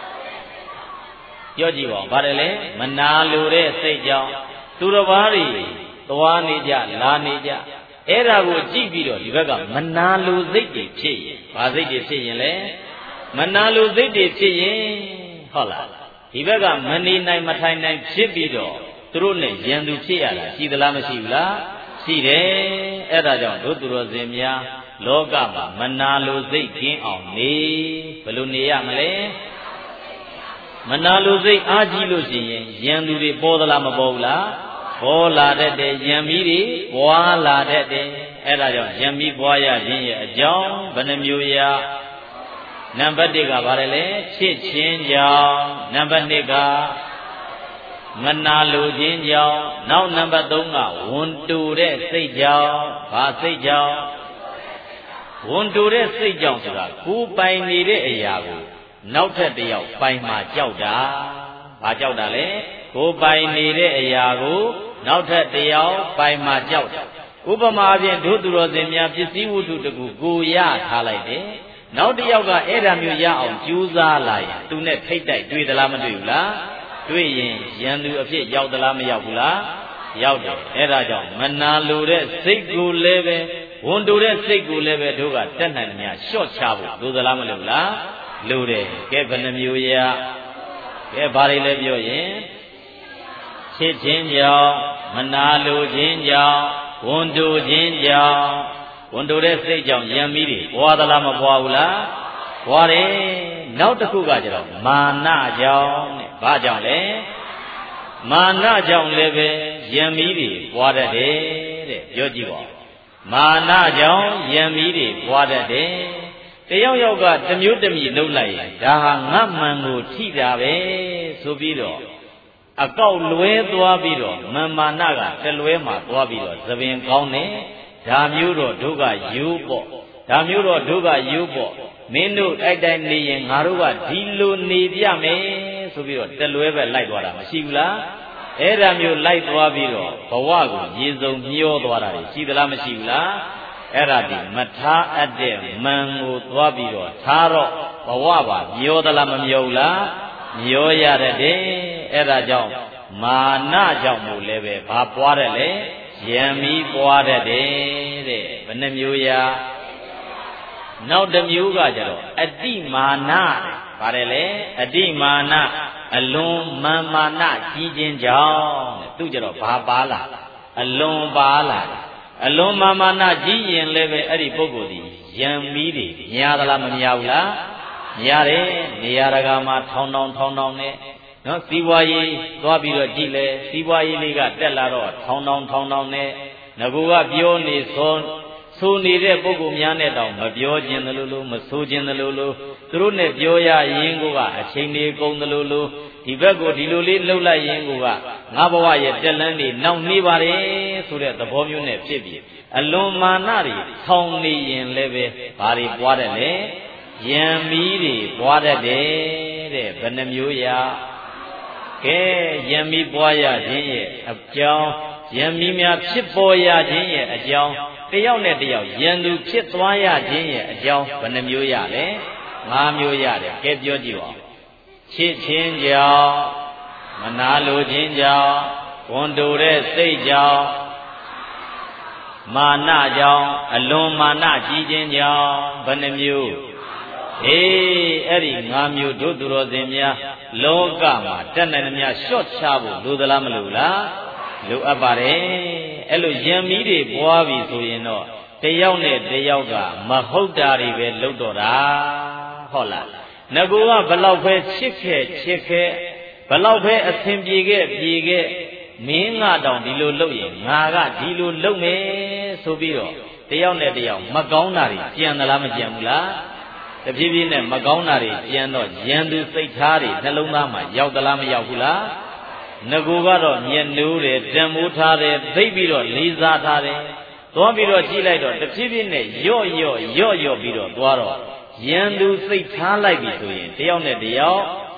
Speaker 1: ပြောကြည့်ပါဦးဗါတယ်လေမနာလိုတဲ့စိတ်ကြောင့်သူတော်ဘာတွေသွားနေကြလာနေကြအဲ့ဒါကိုကြည့်ပြီးတော့ဒီဘက်ကမနာလိုစိတ်တွေဖြစ်ရင်ဘာစိတ်တွေဖြစ်ရင်လဲမနာလိုစိတ်တွေဖြစ်ရင်ဟုတ်လားဒီဘက်ကမနေနိုင်မထိုင်နိုင်ဖြစ်ပြီးတော့သူတို့နဲ့ရန်သူဖြစ်ရတာရှိသလားမရှိဘူးလားရှိတယ်အဲ့ဒါကြောင့်တို့သူတော်စင်များလောကမှာမနာလိုစိတ်ကင်းအောင်နေဘယ်လိုနေရမလဲမနာလိုစိတ်အားကြီးလို့ရှိရင်ရန်သူတွေပေါ်သလားမပေါ်ဘူးလားပေါ်လာတတ်တယ်ရန်မီးတွေပွားလာတတ်တယ်အဲ့ဒါကြောင့်ရန်မီးပွားရခြင်းရဲ့အကြောင်းဘယ်နှမျိုးရနံပါတ်တစ်ကဘာလဲလဲချစ်ခြင်းကြောင့်နံပါတ်နှစ်ကမနာလိုခြင်းကြောင့်နောက်နံပါတ်သုံးကဝန်တူတဲ့စိတ်ကြောင့်ဘာစိတ်ကြောင့်ဝန်တူတဲ့စိတ်ကြောင့်ဆိုတာကိုယ်ပိုင်နေတဲ့အရာကိုနောက်ထပ်တစ်ယောက်ပိုင်မှကြောက်တာဘာကြောက်တာလဲကိုယ်ပိုင်နေတဲ့အရာကိုနောက်ထပ်တစ်ယောက်ပိုင်မှကြောက်တာဥပမာအပြင်တို့သူတော်စင်များပစ္စည်းဝတ္ထုတကူကိုရထားလိုက်တယ်နောက်တစ်ယောက်ကအဲ့ဒါမျိုးရအောင်ကြိုးစားလာရင်သူနဲ့ထိတ်တိုက်တွေ့သလားမတွေ့ဘူးလားတွေ့ရင်ရန်သူအဖြစ်ရောက်သလားမရောက်ဘူးလားရောက်တယ်အဲ့ဒါကြောင့်မနာလိုတဲ့စိတ်ကိုလည်းပဲဝန်တူတဲ့စိတ်ကိုလည်းပဲတို့ကတက်နိုင်တယ်များရှော့ချဖို့လိုသလားမလိုဘူးလားလိုတယ်ကဲဘယ်နှမျိုးရကဲဘာတွေလဲပြောရင်ချစ်ခြင်းကြောင့်မနာလိုခြင်းကြောင့်ဝန်တူခြင်းကြောင့်ဝန်တူတဲ့စိတ်ကြောင့်ယံမီးတွေပွားသလားမပွားဘူးလားပွားတယ်နောက်တစ်ခုကကျတော့မာနကြောင့်တဲ့ဘာကြောင့်လဲမာနကြောင့်လည်းပဲယံမီးတွေပွားတတ်တယ်တဲ့ပြောကြည့်ပါမာနကြောင့်ယံမီးတွေပွားတတ်တယ်တယောက်ယောက်ကတမျိုးတမီလှုပ်လိုက်ရင်ဒါဟာငတ်မှန်ကိုထိတာပဲဆိုပြီးတော့အကောက်လွဲသွားပြီးတော့မမာနကတလွဲမှာသွားပြီးတော့သပင်ကောင်းတယ်ဒါမျိုးတော့တို့ကယူပေါ့ဒါမျိုးတော့တို့ကယူပေါ့မင်းတို့တိုက်တိုင်းနေရင်ငါတို့ကဒီလိုနေပြမယ်ဆိုပြီးတော့တလွဲပဲလိုက်သွားတာမရှိဘူးလားအဲ့ဒါမျိုးလိုက်သွားပြီးတော့ဘဝကိုရေစုံမျောသွားတာရှိသလားမရှိဘူးလားအဲ့ဒါဒီမထားအပ်တဲ့မန်ကိုသွားပြီးတော့ထားတော့ဘဝပါမျောသလားမမျောဘူးလားမျောရတဲ့အဲ့ဒါကြောင့်မာနကြောင့်မို့လည်းပဲဘာပွားတယ်လဲယံမီးပွားတတ်တယ်တဲ့ဘယ်နှမျိုးရနောက်တစ်မျိုးကကြတော့အတိမာနပါတယ်လေအတိမာနအလွန်မာန်မာနကြီးခြင်းကြောင့်သူကြတော့ဘာပါလာအလွန်ပါလာအလွန်မာန်မာနကြီးရင်လည်းပဲအဲ့ဒီပုဂ္ဂိုလ်ဒီယံမီးတွေများသလားမများဘူးလားများတယ်နေရာတကာမှာထောင်းထောင်းထောင်းထောင်းနဲ့နော်စီးပွားရေးသွားပြီးတော့ကြည့်လဲစီးပွားရေးလေးကတက်လာတော့ထောင်းထောင်းထောင်းထောင်းနဲ့ငကူကပြောနေဆိုဆိုနေတဲ့ပုဂ္ဂိုလ်များနဲ့တောင်မပြောခြင်းသလိုလိုမဆိုခြင်းသလိုလိုသူတို့နဲ့ပြောရရင်ကိုကအချိန်လေးကုန်သလိုလိုဒီဘက်ကိုဒီလိုလေးလှုပ်လိုက်ရင်ကိုကငါဘဝရဲ့တက်လန်းနေနောက်နေပါတယ်ဆိုတဲ့သဘောမျိုးနဲ့ဖြစ်ပြီးအလွန်မာနတွေထောင်နေရင်လည်းပဲဘာတွေပွားတယ်လဲယံမီးတွေပွားတတ်တယ်တဲ့ဘယ်နှမျိုးရကဲယံမီးပွားရခြင်းရဲ့အကြောင်းယံမီးများဖြစ်ပေါ်ရခြင်းရဲ့အကြောင်းတယောက်နဲ့တယောက်ယံသူဖြစ်သွားရခြင်းရဲ့အကြောင်းဘယ်နှမျိုးရလဲငါးမျိုးရတယ်ကဲပြောကြည့်ပါချစ်ခြင်းကြောင့်မနာလိုခြင်းကြောင့်ဝန်တူတဲ့စိတ်ကြောင့်မာနကြောင့်အလွန်မာနကြီးခြင်းကြောင့်ဘယ်နှမျိုးအေးအဲ့ဒီငါးမျိုးတို့သူတော်စင်များလောကမှာတက်နိုင်သမျှရှော့ချဖို့လိုသလားမလိုလားလိုအပ်ပါတယ်အဲ့လိုယံမီးတွေပွားပြီဆိုရင်တော့တယောက်နဲ့တယောက်ကမဟုတ်တာတွေပဲလုပ်တော့တာဟုတ်လားငကူကဘလောက်ပဲချစ်ခဲ့ချစ်ခဲ့ဘလောက်ပဲအသင်ပြေခဲ့ပြေခဲ့မင်းငါတောင်ဒီလိုလုပ်ရင်ငါကဒီလိုလုပ်မယ်ဆိုပြီးတော့တယောက်နဲ့တယောက်မကောင်းတာတွေကြံသလားမကြံဘူးလားတဖြည်းဖြည်းနဲ့မကောင်းတာတွေကြံတော့ရန်သူစိတ်ထားတွေနှလုံးသားမှာရောက်သလားမရောက်ဘူးလားငကူကတော့မျက်နှိုးတယ်တံမိုးထားတယ်သိပြီးတော့လေးစားထားတယ်သွားပြီးတော့ကြည့်လိုက်တော့တဖြည်းဖြည်းနဲ့ရော့ရော့ရော့ရော့ပြီးတော့သွားတော့ရန်သူစိတ်ထားလိုက်ပြီဆိုရင်တယောက်နဲ့တယောက်ဒ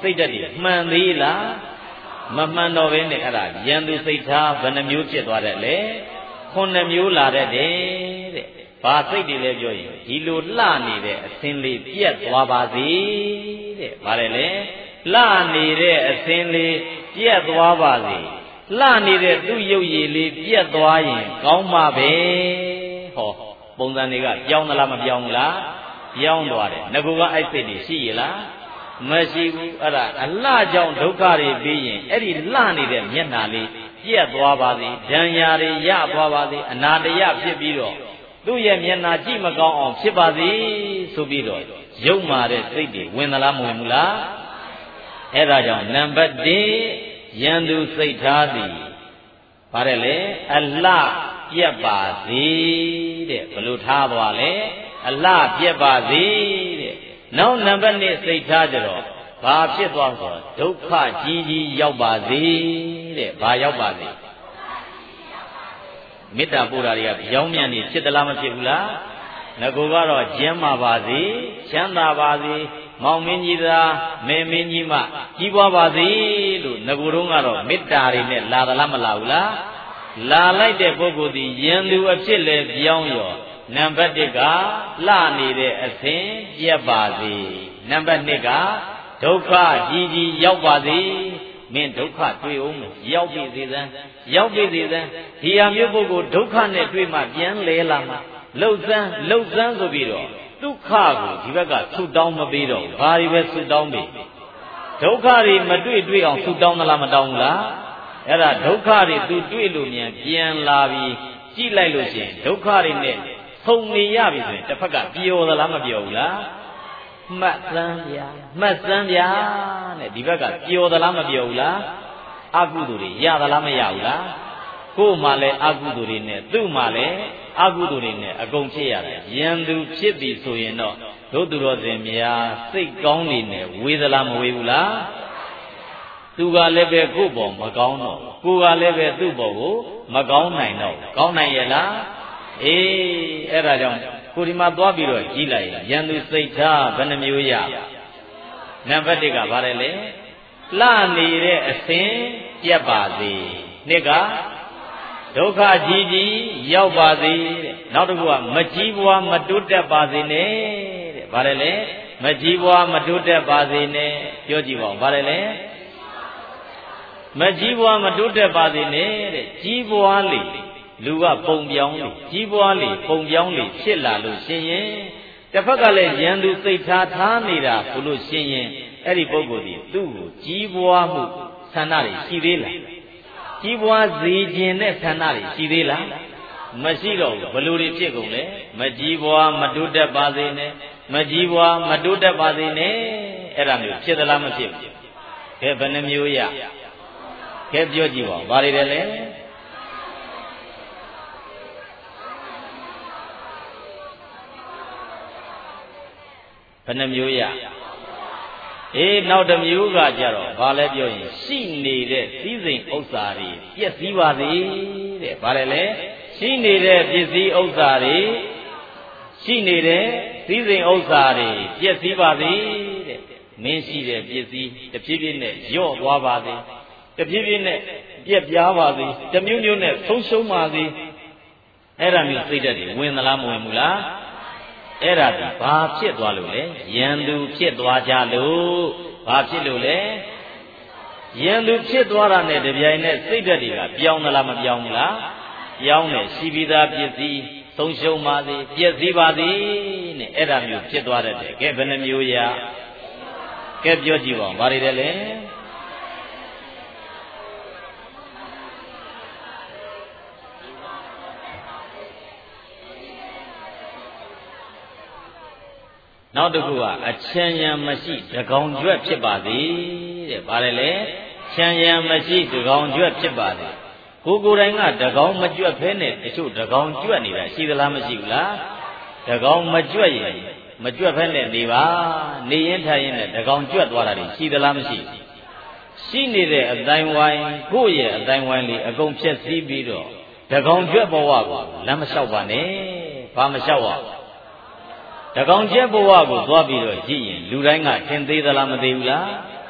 Speaker 1: စိတ်ဓာတ်တွေမှန်သေးလားမမှန်တော့ဘဲနဲ့အဲ့ဒါရန်သူစိတ်ထားဘယ်နှမျိုးဖြစ်သွားတယ်လဲခုနှစ်မျိုးလာတတ်တယ်တဲ့ဘာစိတ်တွေလဲပြောရင်ဒီလိုလှနေတဲ့အစင်းလေးပြက်သွားပါစေတဲ့ဗါတယ်လေလှနေတဲ့အစင်းလေးပြက်သွားပါစေလှနေတဲ့သူ့ရုပ်ရည်လေးပြက်သွားရင်ကောင်းမှာပဲဟောပုံစံတွေကပြောင်းသလားမပြောင်းဘူးလားပြောင်းသွားတယ်ငကူကအဲ့စိတ်တွေရှိရလားမရှိဘူးအဲ့ဒါအလှကြောင့်ဒုက္ခတွေပြီးရင်အဲ့ဒီလှနေတဲ့မျက်နှာလေးပြက်သွားပါစေဒဏ်ရာတွေရသွားပါစေအနာတရဖြစ်ပြီးတော့သူ့ရဲ့မျက်နှာကြည့်မကောင်းအောင်ဖြစ်ပါစေဆိုပြီးတော့ရုပ်မာတဲ့စိတ်တွေဝင်သလားမဝင်ဘူးလားအဲ့ဒါကြောင့်နံပါတ်တစ်ရန်သူစိတ်ထားသည်ဗါတယ်လေအလှပြက်ပါစေတဲ့ဘလို့ထားသွားလဲအလှပြက်ပါစေတဲ့နောက်နံပါတ်နှစ်စိတ်ထားကြတော့ဘာဖြစ်သွားဆိုဒုက္ခကြီးကြီးရောက်ပါစေတဲ့ဘာရောက်ပါစေမေတ္တာပို့တာတွေကကြောင်းမြန်နေဖြစ်သလားမဖြစ်ဘူးလားငကိုကတော့ကျမ်းပါပါစေချမ်းသာပါစေမောင်မင်းကြီးသာမေမင်းကြီးမကြီးပွားပါစေလို့ငကိုတုံးကတော့မေတ္တာတွေနဲ့လာသလားမလာဘူးလားလာလိုက်တဲ့ပုဂ္ဂိုလ်ဒီယံသူအဖြစ်လဲပြောင်းရောနံပါတ်တစ်ကလှနေတဲ့အစဉ်ပြက်ပါစေနံပါတ်နှစ်ကဒုက္ခကြီးကြီးရောက်ပါစေမင်းဒုက္ခတွေ့အောင်ရောက်ပြီစေစမ်းရောက်ပြီစေစမ်းဒီဟာမျိုးပုဂ္ဂိုလ်ဒုက္ခနဲ့တွေ့မှပြန်လဲလာမှာလှုပ်စမ်းလှုပ်စမ်းဆိုပြီးတော့ဒုက္ခကိုဒီဘက်ကဆူတောင်းမပေးတော့ဘူးဘာတွေပဲဆူတောင်းပြီဒုက္ခတွေမတွေ့တွေ့အောင်ဆူတောင်းသလားမတောင်းဘူးလားအဲ့ဒါဒုက္ခတွေသူတွေ့လို့မြန်ပြန်လာပြီးကြည့်လိုက်လို့ရှိရင်ဒုက္ခတွေနဲ့ဆုံနေရပြီဆိုရင်တစ်ဖက်ကပျော်သလားမပျော်ဘူးလားမှတ်စမ်းဗျာမှတ်စမ်းဗျာနဲ့ဒီဘက်ကပျော်သလားမပျော်ဘူးလားအကုသိုလ်တွေရသလားမရဘူးလားကိုယ်မှလည်းအကုသိုလ်တွေနဲ့သူ့မှလည်းအကုသိုလ်တွေနဲ့အကုန်ဖြစ်ရတယ်ယံသူဖြစ်ပြီဆိုရင်တော့တို့သူတော်စင်များစိတ်ကောင်းနေနဲ့ဝေသလားမဝေဘူးလားသူကလည်းပဲကိုယ့်ဘောမကောင်းတော့ကိုယ်ကလည်းပဲသူ့ဘောကိုမကောင်းနိုင်တော့ကောင်းနိုင်ရဲ့လားအေးအဲ့ဒါကြောင့်ကိုဒီမှာသွားပြီးတော့ကြည့်လိုက်ရန်သူစိတ်ထားဘယ်နှမျိုးရနံပါတ်တစ်ကဘာလဲလဲလှနေတဲ့အစဉ်ပြတ်ပါစေနှစ်ကဒုက္ခကြီးကြီးရောက်ပါစေတဲ့နောက်တစ်ခုကမကြီးပွားမတိုးတက်ပါစေနဲ့တဲ့ဘာလဲလဲမကြီးပွားမတိုးတက်ပါစေနဲ့ပြောကြည့်ပါဦးဘာလဲလဲမကြီးပွားမတိုးတက်ပါစေနဲ့တဲ့ကြီးပွားလေလူကပုံပြောင်းလေကြီးပွားလေပုံပြောင်းလေဖြစ်လာလို့ရှင်ရင်တစ်ဖက်ကလည်းရန်သူစိတ်ထားထားနေတာဘလို့ရှင်ရင်အဲ့ဒီပုဂ္ဂိုလ်ဒီသူ့ကိုကြီးပွားမှုဆန္ဒတွေရှိသေးလားကြီးပွားစေခြင်းနဲ့ဆန္ဒတွေရှိသေးလားမရှိတော့ဘူးဘလို့တွေဖြစ်ကုန်လဲမကြီးပွားမတိုးတက်ပါစေနဲ့မကြီးပွားမတိုးတက်ပါစေနဲ့အဲ့ဒါမျိုးဖြစ်သလားမဖြစ်ဘူးကဲဘယ်နှမျိုးရကဲပြောကြည့်ပါဦးဘာတွေလဲလဲဘယ်နှမျိုးရအေးနောက်တစ်မျိုးကကြတော့ဘာလဲပြောရင်ရှိနေတဲ့စည်းစိမ်ဥစ္စာတွေပျက်စီးပါစေတဲ့ဘာလဲလဲရှိနေတဲ့ပစ္စည်းဥစ္စာတွေရှိနေတဲ့စည်းစိမ်ဥစ္စာတွေပျက်စီးပါစေတဲ့မင်းရှိတဲ့ပစ္စည်းတဖြည်းဖြည်းနဲ့ညော့သွားပါစေတဖြည်းဖြည်းနဲ့ပြက်ပြားပါစေတမျိုးမျိုးနဲ့ဆုံးရှုံးပါစေအဲ့ဒါမျိုးစိတ်ဓာတ်တွေဝင်သလားမဝင်ဘူးလားအဲ့ဒါဒီဘာဖြစ်သွားလို့လဲယံသူဖြစ်သွားကြလို့ဘာဖြစ်လို့လဲယံသူဖြစ်သွားတာနဲ့တပြိုင်နက်စိတ်ဓာတ်တွေကပြောင်းသလားမပြောင်းဘူးလားပြောင်းတယ်ရှိပြီးသားပစ္စည်းဆုံးရှုံးပါစေပျက်စီးပါစေနဲ့အဲ့ဒါမျိုးဖြစ်သွားတတ်တယ်ကဲဘယ်နှမျိုးရကဲပြောကြည့်ပါဦးဘာတွေလဲလဲနောက်တစ်ခုကအချမ်းရံမရှိတကောင်ကျွတ်ဖြစ်ပါစေတဲ့ဗါတယ်လေချမ်းရံမရှိတကောင်ကျွတ်ဖြစ်ပါစေကိုကိုယ်တိုင်ကတကောင်မကျွတ်ဖဲနဲ့တချို့တကောင်ကျွတ်နေတာရှိသလားမရှိဘူးလားတကောင်မကျွတ်ရင်မကျွတ်ဖဲနဲ့နေပါနေရင်ထိုင်ရင်လည်းတကောင်ကျွတ်သွားတာရှိသလားမရှိဘူးရှိနေတဲ့အတိုင်းဝိုင်းကိုယ့်ရဲ့အတိုင်းဝိုင်းလေးအကုန်ဖြည့်ဆည်းပြီးတော့တကောင်ကျွတ်ဘဝကိုလမ်းမလျှောက်ပါနဲ့ဘာမလျှောက်ရတကောင်ကျက်ဘဝကိုသွားပြီးတော့ကြည့်ရင်လူတိုင်းကသင်သေးသလားမသေးဘူးလား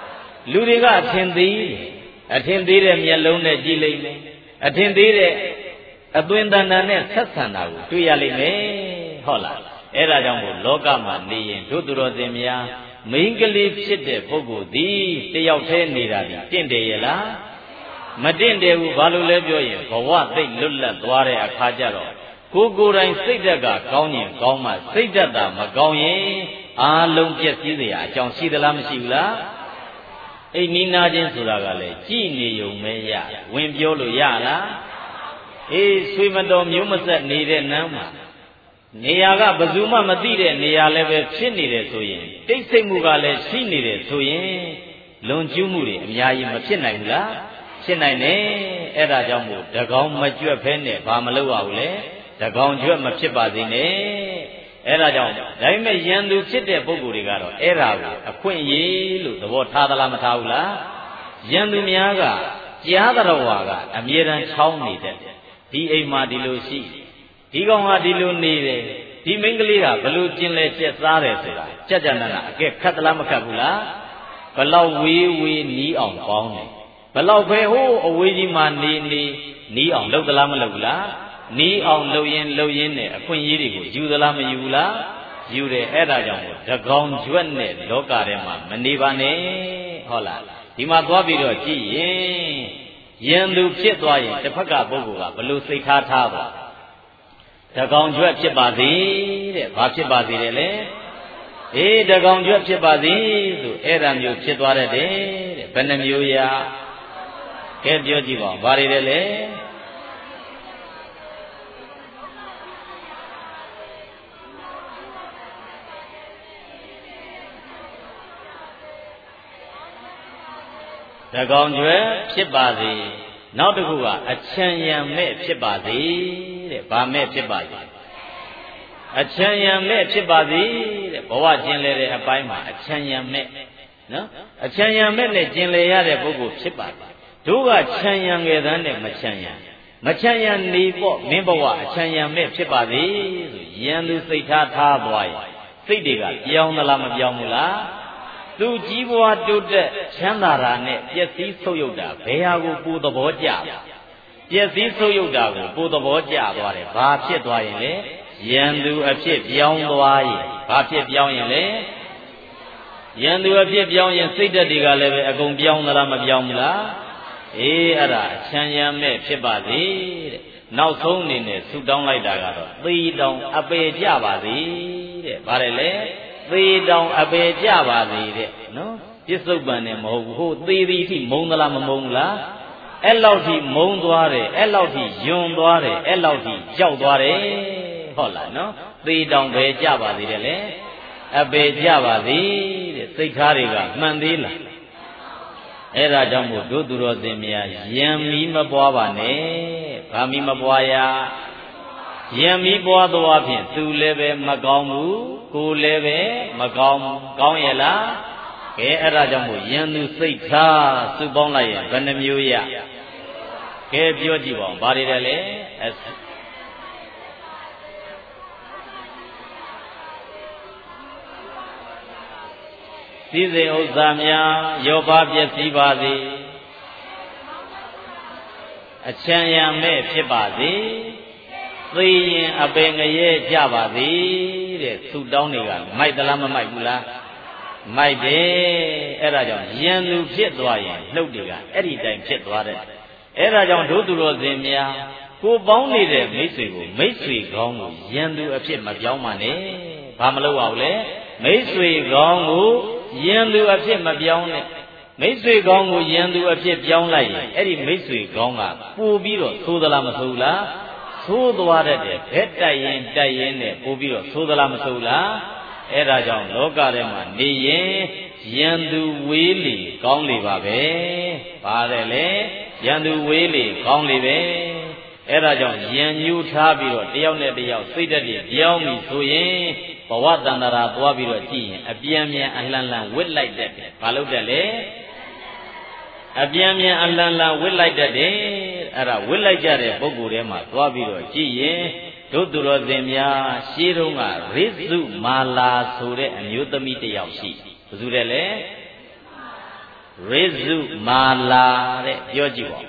Speaker 1: လူတွေကအထင်သေးအထင်သေးတဲ့မျက်လုံးနဲ့ကြည့်လိုက်မယ်အထင်သေးတဲ့အသွင်တန်တန်နဲ့ဆက်ဆံတာကိုတွေ့ရလိမ့်မယ်ဟုတ်လားအဲ့ဒါကြောင့်မို့လောကမှာနေရင်တို့သူတော်စင်များမိန်းကလေးဖြစ်တဲ့ပုဂ္ဂိုလ်သည်တယောက်တည်းနေတာဒီတင့်တယ်ရလားမတင့်တယ်ဘူးဘာလို့လဲပြောရင်ဘဝသိတ်လွတ်လပ်သွားတဲ့အခါကျတော့ကိုယ်ကိုယ်တိုင်စိတ်ဓာတ်ကကောင်းရင်ကောင်းမှစိတ်ဓာတ်သာမကောင်းရင်အားလုံးပြည့်စည်เสียအကြောင်းရှိသလားမရှိဘူးလားအိမ်နီးနာချင်းဆိုတာကလည်းကြည်နေုံပဲရဝင်ပြောလို့ရလားအေးဆွေမတော်မျိုးမဆက်နေတဲ့နန်းမှာနေရာကဘယ်သူမှမသိတဲ့နေရာလည်းပဲဖြစ်နေတယ်ဆိုရင်တိတ်ဆိတ်မှုကလည်းရှိနေတယ်ဆိုရင်လွန်ကျူးမှုတွေအများကြီးမဖြစ်နိုင်ဘူးလားဖြစ်နိုင်တယ်အဲ့ဒါကြောင့်မို့တကောင်မကြွက်ဖဲနဲ့ဘာမလုပ်ရဘူးလဲတကောင်ကြွက်မဖြစ်ပါစေနဲ့အဲ့ဒါကြောင့်ဒါပေမဲ့ယံသူဖြစ်တဲ့ပုဂ္ဂိုလ်တွေကတော့အဲ့ဒါကိုအခွင့်အရေးလို့သဘောထားသလားမထားဘူးလားယံသူများကကြားတော်ဝါကအမြဲတမ်းချောင်းနေတယ်ဒီအိမ်မှာဒီလိုရှိဒီကောင်ဟာဒီလိုနေတယ်ဒီမိန်းကလေးကဘလို့ကျင်လဲကျက်စားတယ်ဆိုတာကြက်ကြနနာအကဲခတ်သလားမခတ်ဘူးလားဘလောက်ဝေးဝေးနီးအောင်ပေါင်းတယ်ဘလောက်ပဲဟိုးအဝေးကြီးမှာနေနေနီးအောင်လုပ်သလားမလုပ်ဘူးလားနီးအောင်လုပ်ရင်လုပ်ရင်းနဲ့အခွင့်အရေးတွေကိုယူသလားမယူဘူးလားယူတယ်အဲ့ဒါကြောင့်တကောင်ကျွတ်နဲ့လောကထဲမှာမနေပါနဲ့ဟုတ်လားဒီမှာသွားပြီးတော့ကြည့်ရင်ယံသူဖြစ်သွားရင်တစ်ဖက်ကပုဂ္ဂိုလ်ကဘလို့စိတ်ထားထားပါတကောင်ကျွတ်ဖြစ်ပါစေတဲ့ဘာဖြစ်ပါစေတယ်လဲအေးတကောင်ကျွတ်ဖြစ်ပါစေဆိုအဲ့ဒါမျိုးဖြစ်သွားတဲ့တဲ့ဘယ်နှမျိုးရာကဲပြောကြည့်ပါဘာတွေလဲလဲတကောင်ကျွဲဖြစ်ပါစေနောက်တစ်ခုကအချမ်းရံမဲ့ဖြစ်ပါစေတဲ့ဗာမဲ့ဖြစ်ပါစေအချမ်းရံမဲ့ဖြစ်ပါစေတဲ့ဘဝကျင်လေတဲ့အပိုင်းမှာအချမ်းရံမဲ့နော်အချမ်းရံမဲ့နဲ့ကျင်လေရတဲ့ပုဂ္ဂိုလ်ဖြစ်ပါစေတို့ကချမ်းရံငယ်တန်းနဲ့မချမ်းရံမချမ်းရံနေပေါ့မင်းဘဝအချမ်းရံမဲ့ဖြစ်ပါစေဆိုရံသူစိတ်ထားထားသွားရင်စိတ်တွေကပြောင်းသလားမပြောင်းဘူးလားသူကြီးပွားတိုးတက်ချမ်းသာတာနဲ့ပျက်စီးဆုပ်ယုတ်တာဘယ်ဟာကိုပူသဘောကျပျက်စီးဆုပ်ယုတ်တာကိုပူသဘောကျသွားတယ်ဘာဖြစ်သွားရင်လဲယံသူအဖြစ်ပြောင်းသွားရင်ဘာဖြစ်ပြောင်းရင်လဲယံသူအဖြစ်ပြောင်းရင်စိတ်ဓာတ်တွေကလည်းပဲအကုန်ပြောင်းသလားမပြောင်းဘူးလားအေးအဲ့ဒါအချမ်းရံမဲ့ဖြစ်ပါစေတဲ့နောက်ဆုံးအနေနဲ့ဆူတောင်းလိုက်တာကတော့သေတောင်အပေကြပါစေတဲ့ဗါတယ်လေသေတောင်အပေကြပါစေတဲ့နော်ပြစ္ဆုတ်ပန်နဲ့မဟုတ်ဘူးဟိုသေသည်အထိမုံသလားမမုံဘူးလားအဲ့လောက်ထိမုံသွားတယ်အဲ့လောက်ထိယွန်သွားတယ်အဲ့လောက်ထိကြောက်သွားတယ်ဟုတ်လားနော်သေတောင်ပဲကြပါစေတယ်လေအပေကြပါစေတဲ့စိတ်ထားတွေကမှန်သေးလားအဲ့ဒါကြောင့်မို့တို့သူတော်စင်များယံမီမပွားပါနဲ့ဗာမီမပွားရယံမီပွားသွားဖြင့်သူလည်းပဲမကောင်းဘူးကိုယ်လည်းပဲမကောင်းကောင်းရဲ့လားကဲအဲ့ဒါကြောင့်မို့ယံသူစိတ်ထားစုပေါင်းလိုက်ရင်ဘယ်နှမျိုးရကဲပြောကြည့်ပါဦးဘာတွေလဲစည်းစိမ်ဥစ္စာများရောပါပျက်စီးပါစေအချမ်းရံမဲ့ဖြစ်ပါစေသေရင်အပင်ငရဲကြပါစေတဲ့သူတောင်းတွေကမိုက်သလားမမိုက်ဘူးလားမိုက်တယ်အဲ့ဒါကြောင့်ယံသူဖြစ်သွားရင်နှုတ်တွေကအဲ့ဒီတိုင်ဖြစ်သွားတယ်အဲ့ဒါကြောင့်တို့သူတော်စင်များကိုပေါင်းနေတဲ့မိတ်ဆွေကိုမိတ်ဆွေကောင်းကိုယံသူအဖြစ်မပြောင်းပါနဲ့ဘာမလုပ်ရဘူးလဲမိတ်ဆွေကောင်းကိုယံသူအဖြစ်မပြောင်းနဲ့မိတ်ဆွေကောင်းကိုယံသူအဖြစ်ပြောင်းလိုက်ရင်အဲ့ဒီမိတ်ဆွေကောင်းကပို့ပြီးတော့သိုးသလားမသိုးလားသိုးသွားတတ်တယ်ဘက်တိုက်ရင်တိုက်ရင်နဲ့ပို့ပြီးတော့သိုးသလားမသိုးလားအဲ့ဒါကြောင့်လောကထဲမှာနေရင်ယံသူဝေးလေကောင်းလေပါပဲပါတယ်လေယံသူဝေးလေကောင်းလေပဲအဲ့ဒါကြောင့်ယံညူထားပြီးတော့တယောက်နဲ့တယောက်စိတ်ဓာတ်တွေပြောင်းပြီဆိုရင်ဘဝတန္တရာသွားပြီးတော့ကြည့်ရင်အပြန်ပြန်အလှန်လှန်ဝစ်လိုက်တတ်တယ်ဘာလို့တက်လဲအပြန်ပြန်အလှန်လှန်ဝစ်လိုက်တတ်တယ်အဲ့ဒါဝစ်လိုက်ကြတဲ့ပုဂ္ဂိုလ်ထဲမှာသွားပြီးတော့ကြည့်ရင်တို့သူတော်စင်များရှေးတုန်းကရိစုမာလာဆိုတဲ့အမျိုးသမီးတစ်ယောက်ရှိဘယ်သူတဲ့လဲ Rizu Mala တဲ့ပြောကြည့်ပါ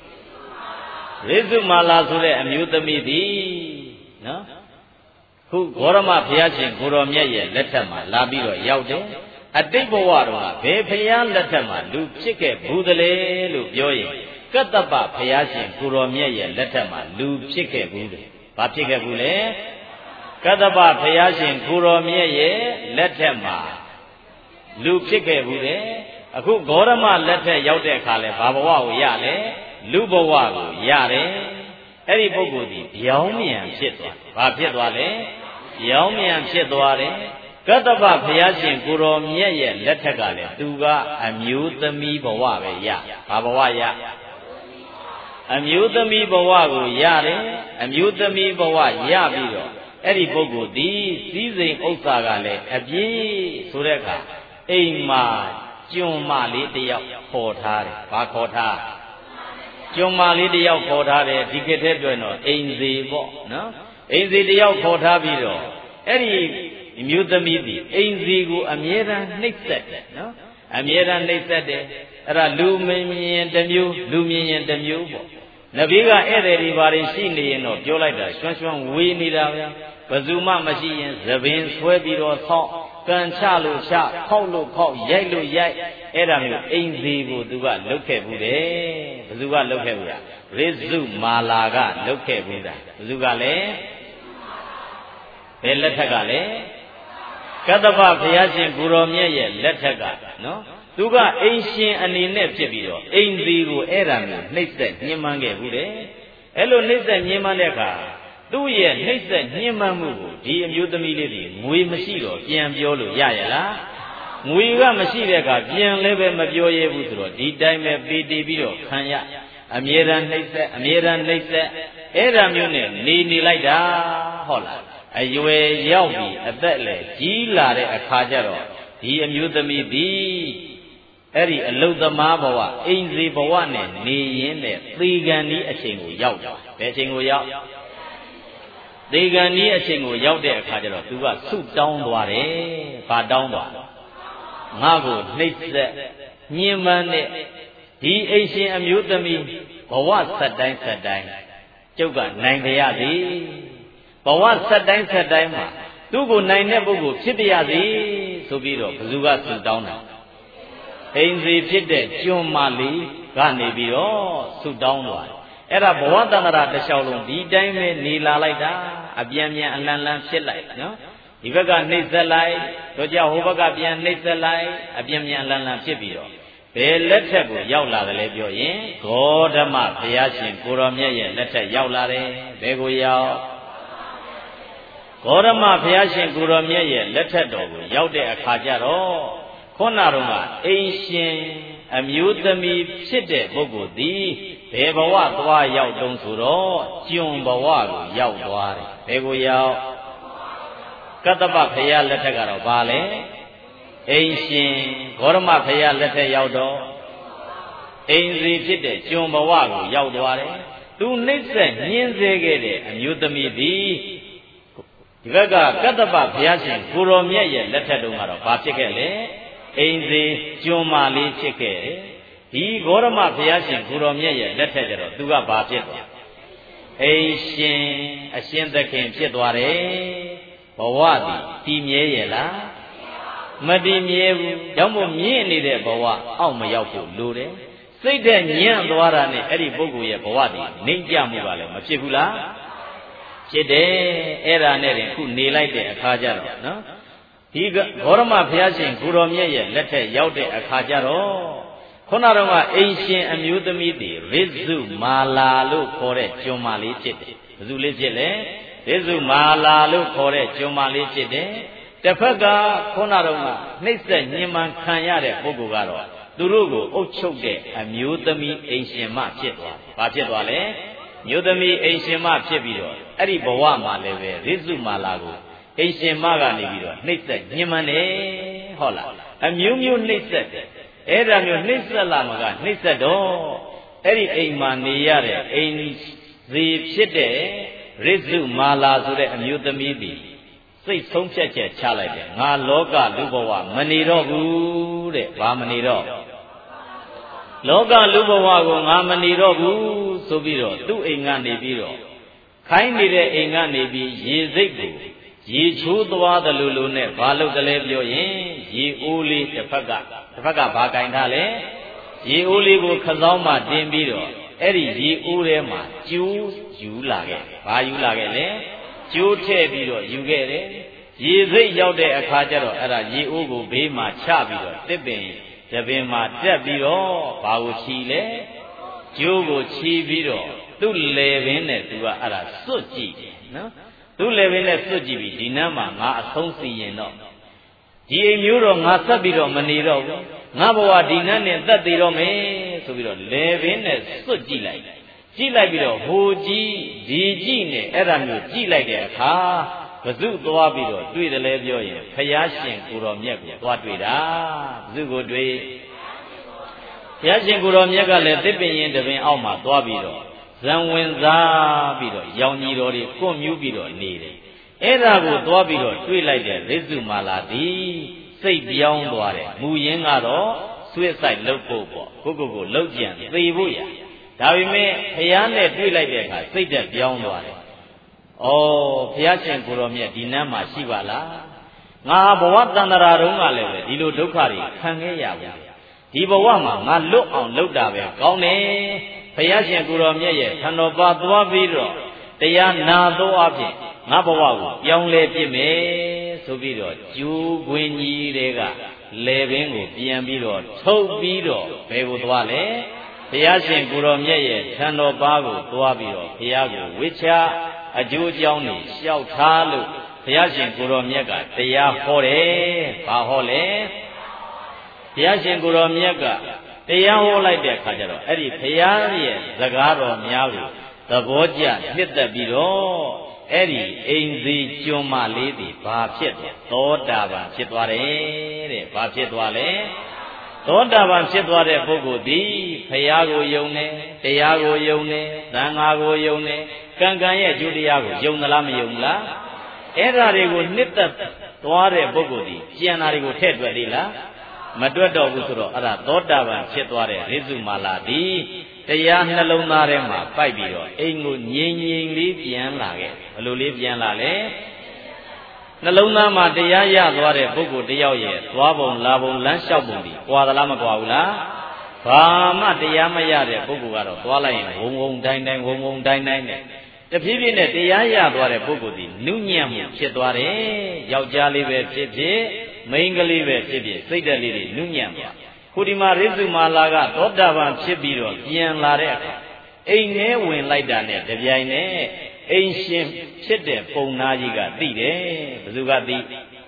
Speaker 1: Rizu Mala ဆိုတဲ့အမျိုးသမီးသည်နော်ခုဂေါရမဘုရားရှင်ကိုတော်မြတ်ရဲ့လက်ထက်မှာလာပြီးတော့ရောက်တယ်အတိတ်ဘဝတော့ဘယ်ဘုရားလက်ထက်မှာလူဖြစ်ခဲ့ဘူးတလေလို့ပြောရင်ကတ္တပဘုရားရှင်ကိုတော်မြတ်ရဲ့လက်ထက်မှာလူဖြစ်ခဲ့ဘူးတယ်ဘာဖြစ်ခဲ့ဘူးလဲကတ္တပဘုရားရှင်ကိုတော်မြတ်ရဲ့လက်ထက်မှာလူဖြစ်ခဲ့ဘူးတယ်အခုဂေါရမလက်ထက်ရောက်တဲ့အခါလဲဘာဘဝကိုရလဲလူဘဝကိုရတယ်အဲ့ဒီပုဂ္ဂိုလ်ဒီပြောင်းမြန်ဖြစ်သွားဘာဖြစ်သွားလဲပြောင်းမြန်ဖြစ်သွားတယ်ကတ္တပဘုရားရှင်ကိုတော်မြတ်ရဲ့လက်ထက်ကလည်းသူကအမျိုးသမီးဘဝပဲရဘာဘဝရအမျိုးသမီးဘဝကိုရတယ်အမျိုးသမီးဘဝရပြီးတော့အဲ့ဒီပုဂ္ဂိုလ်ဒီစည်းစိမ်ဥစ္စာကလည်းအပြည့်ဆိုတဲ့အခါအိမ်မှာကျွန်းမလေးတယောက်ခေါ်ထားတယ်ဘာခေါ်ထားကျွန်းမလေးတယောက်ခေါ်ထားတယ်ဒီခေတ်ထဲပြောရင်တော့အိမ်စီပေါ့နော်အိမ်စီတယောက်ခေါ်ထားပြီးတော့အဲ့ဒီမျိုးသမီးဒီအိမ်စီကိုအမြဲတမ်းနှိပ်စက်တယ်နော်အမြဲတမ်းနှိပ်စက်တယ်အဲ့ဒါလူမင်းမြင်တစ်မျိုးလူမြင်ရင်တစ်မျိုးပေါ့နဗီကဧည့်သည်တွေဘာတွေရှိနေရင်တော့ပြောလိုက်တာရွှန်းရွှန်းဝေးနေတာဗျာဘယ်သူမှမရှိရင်သပင်ဆွဲပြီးတော့ဆောက်ကန်ချလို့ချခောက်လို့ခောက်ရိုက်လို့ရိုက်အဲ့ဒါမျိုးအိမ်စီကိုသူကလုတ်ခဲ့ဘူးတယ်ဘယ်သူကလုတ်ခဲ့ဘူးလားရိစုမာလာကလုတ်ခဲ့ဘူးလားဘယ်သူကလဲဘယ်လက်ထက်ကလဲကတ္တပဘုရားရှင်ကိုတော်မြတ်ရဲ့လက်ထက်ကနော်သူကအိမ်ရှင်အနေနဲ့ဖြစ်ပြီးတော့အိမ်စီကိုအဲ့ဒါမျိုးနှိမ့်ဆက်ညှဉ်းပန်းခဲ့ဘူးတယ်အဲ့လိုနှိမ့်ဆက်ညှဉ်းပန်းတဲ့အခါသူ့ရဲ့နှိမ့်ဆက်ညှဉ်းပန်းမှုကိုဒီအမျိုးသမီးလေးတွေငွေမရှိတော့ပြန်ပြောလို့ရရလားငွေကမရှိတဲ့အခါပြန်လည်းပဲမပြောရဘူးဆိုတော့ဒီတိုင်းပဲပေတီပြီးတော့ခံရအမြဲတမ်းနှိမ့်ဆက်အမြဲတမ်းနှိမ့်ဆက်အဲ့ဒါမျိုးနဲ့နေနေလိုက်တာဟုတ်လားအရွယ်ရောက်ပြီးအသက်လည်းကြီးလာတဲ့အခါကျတော့ဒီအမျိုးသမီးသည်အဲ့ဒီအလုသမားဘဝအိမ်စီဘဝနဲ့နေရင်းနဲ့သေကံဒီအချိန်ကိုရောက်တာဘယ်အချိန်ကိုရောက်သေကံဒီအချိန်ကိုရောက်တဲ့အခါကျတော့သူကဆုတောင်းသွားတယ်ဘာတောင်းသွားငါ့ကိုနှိပ်စက်ညှဉ်းပန်းတဲ့ဒီအိမ်ရှင်အမျိုးသမီးဘဝဆက်တိုင်းဆက်တိုင်းကျုပ်ကနိုင်ကြရစေဘဝဆက်တိုင်းဆက်တိုင်းမှာသူ့ကိုနိုင်တဲ့ပုဂ္ဂိုလ်ဖြစ်ပြရစေဆိုပြီးတော့ဘယ်သူကဆုတောင်းတာအိမ်စီဖြစ်တဲ့ကျွန်းမလေးကနေပြီးတော့ဆုတောင်းသွားတယ်အဲ့ဒါဘဝတန္တရာတစ်လျှောက်လုံးဒီတိုင်းပဲနေလာလိုက်တာအပြန်ပြန်အလန်လန်ဖြစ်လိုက်နော်ဒီဘက်ကနှိမ့်ဆက်လိုက်တို့ကြဟိုဘက်ကပြန်နှိမ့်ဆက်လိုက်အပြန်ပြန်အလန်လန်ဖြစ်ပြီးတော့ဘယ်လက်ထက်ကိုရောက်လာတယ်လဲပြောရင်ဂေါတမဘုရားရှင်ကိုတော်မြတ်ရဲ့လက်ထက်ရောက်လာတယ်ဘယ်ကိုရောက်ဂေါတမဘုရားရှင်ကိုတော်မြတ်ရဲ့လက်ထက်တော်ကိုရောက်တဲ့အခါကျတော့ခုနတော့ကအိမ်ရှင်အမျိုးသမီးဖြစ်တဲ့ပုဂ္ဂိုလ်သည်ဘယ်ဘဝသွားရောက်တုံးဆိုတော့ကျွန်းဘဝကိုရောက်သွားတယ်ဘယ်ကိုရောက်ကတ္တပဘုရားလက်ထက်ကတော့ဘာလဲအိမ်ရှင်ဂေါရမဘုရားလက်ထက်ရောက်တော့အိမ်စီဖြစ်တဲ့ကျွန်းဘဝကိုရောက်သွားတယ်သူနှိမ့်ဆက်ညှင်းဆဲခဲ့တဲ့အမျိုးသမီးသည်ဒီဘက်ကကတ္တပဘုရားရှင်ကိုတော်မြတ်ရဲ့လက်ထက်တုန်းကတော့ဘာဖြစ်ခဲ့လဲအိမ်စီကျွန်းမလေးဖြစ်ခဲ့တယ်ဒီဂေါရမဘုရားရှင်ကိုတော်မြတ်ရဲ့လက်ထက်ကျတော့သူကဘာဖြစ်သွားအိမ်ရှင်အရှင်သခင်ဖြစ်သွားတယ်ဘဝသည်တည်မြဲရဲ့လားမတည်မြဲဘူးကြောင့်မို့မြင့်နေတဲ့ဘဝအောက်မရောက်ဖို့လိုတယ်စိတ်တဲ့ညံ့သွားတာနဲ့အဲ့ဒီပုဂ္ဂိုလ်ရဲ့ဘဝသည်နှိမ့်ကြမှုကလည်းမဖြစ်ဘူးလားဖြစ်တယ်အဲ့ဒါနဲ့တင်ခုနေလိုက်တဲ့အခါကျတော့နော်ဒီဂေါရမဘုရားရှင်ကိုတော်မြတ်ရဲ့လက်ထက်ရောက်တဲ့အခါကျတော့ခုနတော့ကအိမ်ရှင်အမျိုးသမီးတွေရိစုမာလာလို့ခေါ်တဲ့ကျွန်းမလေးဖြစ်တယ်ဘယ်သူလေးဖြစ်လဲရိစုမာလာလို့ခေါ်တဲ့ကျွန်းမလေးဖြစ်တယ်တစ်ဖက်ကခုနတော့ကနှိမ့်ဆက်ညှဉ်းပန်းခံရတဲ့ပုဂ္ဂိုလ်ကတော့သူတို့ကိုအုပ်ချုပ်တဲ့အမျိုးသမီးအိမ်ရှင်မဖြစ်သွားတယ်ဘာဖြစ်သွားလဲမျိုးသမီးအိမ်ရှင်မဖြစ်ပြီးတော့အဲ့ဒီဘဝမှာလည်းပဲရိစုမာလာကိုအိမ်ရှင်မကနေပြီးတော့နှိမ့်ဆက်ညှဉ်းပန်းတယ်ဟုတ်လားအမျိုးမျိုးနှိမ့်ဆက်တယ်အဲ့ဒါမျိုးနှိမ့်ဆက်လာမှာကနှိမ့်ဆက်တော့အဲ့ဒီအိမ်မှာနေရတဲ့အိမ်စီဖြစ်တဲ့ရိစုမာလာဆိုတဲ့အမျိုးသမီးသည်စိတ်ဆုံးဖြတ်ချက်ချလိုက်တယ်ငါလောကလူဘဝမနေတော့ဘူးတဲ့ဘာမနေတော့လောကလူဘဝကိုငါမနေတော့ဘူးဆိုပြီးတော့သူ့အိမ်ကနေပြီးတော့ခိုင်းနေတဲ့အိမ်ကနေပြီးရေစိတ်ကိုရေချိုးသွားတယ်လို့လို့နဲ့ဘာလို့တလဲပြောရင်ရေအိုးလေးတစ်ဖက်ကတစ်ဖက်ကဘာကင်ထားလဲရေအိုးလေးကိုခစောင်းမှတင်ပြီးတော့အဲ့ဒီရေအိုးထဲမှာကျိုးယူလာခဲ့ဘာယူလာခဲ့လဲကျိုးထည့်ပြီးတော့ယူခဲ့တယ်ရေစိတ်ရောက်တဲ့အခါကျတော့အဲ့ဒါရေအိုးကိုဘေးမှာချပြီးတော့တစ်ပင်တပင်မှာတက်ပြီးတော့ဘာကိုချီလဲကျိုးကိုချီပြီးတော့သူ့လေပင်နဲ့သူကအဲ့ဒါစွတ်ကြည့်တယ်နော်သူ့လေပင်နဲ့စွတ်ကြည့်ပြီးဒီနန်းမှာငါအဆုံးစီရင်တော့ဒီအိမ်မျိုးတော့ငါဆက်ပြီးတော့မနေတော့ဘူးငါဘဝဒီနန်းနဲ့သက်သေးတော့မယ်ဆိုပြီးတော့လေပင်နဲ့စွတ်ကြည့်လိုက်ကြည့်လိုက်ပြီးတော့ဟိုကြည့်ဒီကြည့်နဲ့အဲ့ဒါမျိုးကြည့်လိုက်တဲ့အခါဘဇုသွားပြီးတော့တွေ့တယ်လဲပြောရင်ဖယားရှင်ကိုတော်မြတ်ကိုသွားတွေ့တာဘဇုကိုတွေ့ဖယားရှင်ကိုတော်မြတ်ကလည်းတစ်ပင်ရင်တပင်အောက်မှာသွားပြီးတော့ဇံဝင်စားပြီးတော့ရောင်ကြီးတော်တွေကွန့်မြူးပြီးတော့နေတယ်အဲ့ဒါကိုသွားပြီးတော့တွေ့လိုက်တဲ့ရိစုမာလာသည်စိတ်ပြောင်းသွားတယ်မူရင်းကတော့ဆွေးဆိုင်လှုပ်ဖို့ပေါ့ကိုကိုကိုလှုပ်ကြံသေဖို့ရဒါပေမဲ့ဖယားနဲ့တွေ့လိုက်တဲ့အခါစိတ်သက်ပြောင်းသွားတယ်ဩဘုရားရှင်ကိုတော်မြတ်ဒီနန်းမှာရှိပါလားငါဘဝတန္တရာတုန်းကလည်းပဲဒီလိုဒုက္ခတွေခံခဲ့ရပါဒီဘဝမှာငါလွတ်အောင်လုပ်တာပဲကောင်းတယ်ဘုရားရှင်ကိုတော်မြတ်ရဲ့ခန္ဓာပါသွားပြီးတော့တရားနာသောအဖြစ်ငါဘဝကိုပြောင်းလဲပြစ်မယ်ဆိုပြီးတော့ကျိုးခွင်းကြီးတွေကလေပင်ကိုပြန်ပြီးတော့ထုတ်ပြီးတော့ဘယ်ကိုသွားလဲဘုရားရှင်ကိုတော်မြတ်ရဲ့ခန္ဓာပါကိုသွားပြီးတော့ဘုရားကိုဝိချာအကျိုးအကြောင်းတွေလျှောက်ထားလို့ဘုရားရှင်ကိုတော်မြတ်ကတရားဟောတယ်။ဘာဟောလဲ။ဘုရားရှင်ကိုတော်မြတ်ကတရားဟောလိုက်တဲ့အခါကျတော့အဲ့ဒီဘုရားရဲ့စကားတော်များကိုသဘောကျနှစ်သက်ပြီးတော့အဲ့ဒီအိမ်စီကျွန်းမလေးတွေဘာဖြစ်တယ်။သောတာပန်ဖြစ်သွားတယ်တဲ့။ဘာဖြစ်သွားလဲ။သောတာပန်ဖြစ်သွားတဲ့ပုဂ္ဂိုလ်သည်ဘုရားကိုယုံတယ်။တရားကိုယုံတယ်။သံဃာကိုယုံတယ်။ကံကံရဲ့အကျိုးတရားကိုယုံသလားမယုံလားအဲ့ဓာတွေကိုနှစ်သက်သွားတဲ့ပုဂ္ဂိုလ်ဒီကျန်တာတွေကိုထည့်တွက်သေးလားမတွက်တော့ဘူးဆိုတော့အဲ့ဒါသောတာပန်ဖြစ်သွားတဲ့ရိစုမာလာဒီတရားနှလုံးသားထဲမှာပိုက်ပြီးတော့အိမ်ကိုငြိမ်ငြိမ်လေးပြန်လာခဲ့ဘယ်လိုလေးပြန်လာလဲနှလုံးသားမှာတရားရသွားတဲ့ပုဂ္ဂိုလ်တယောက်ရဲ့သွားပုံလာပုံလမ်းလျှောက်ပုံဒီကွာသလားမကွာဘူးလားဘာမှတရားမရတဲ့ပုဂ္ဂိုလ်ကတော့သွားလိုက်ရင်ဝုံဝုံတိုင်းတိုင်းဝုံဝုံတိုင်းတိုင်းနဲ့တဖြည်းဖြည်းနဲ့တရားရသွားတဲ့ပုဂ္ဂိုလ်ဒီနုညံ့မှုဖြစ်သွားတယ်ယောက်ျားလေးပဲဖြစ်ဖြစ်မိန်းကလေးပဲဖြစ်ဖြစ်စိတ်ဓာတ်လေးတွေနုညံ့သွားခုဒီမှာရိစုမာလာကသောတာပန်ဖြစ်ပြီးတော့ပြန်လာတဲ့အခါအိမ်ထဲဝင်လိုက်တာနဲ့တပြိုင်နက်အိမ်ရှင်ဖြစ်တဲ့ပုံနာကြီးကသိတယ်ဘယ်သူကသိ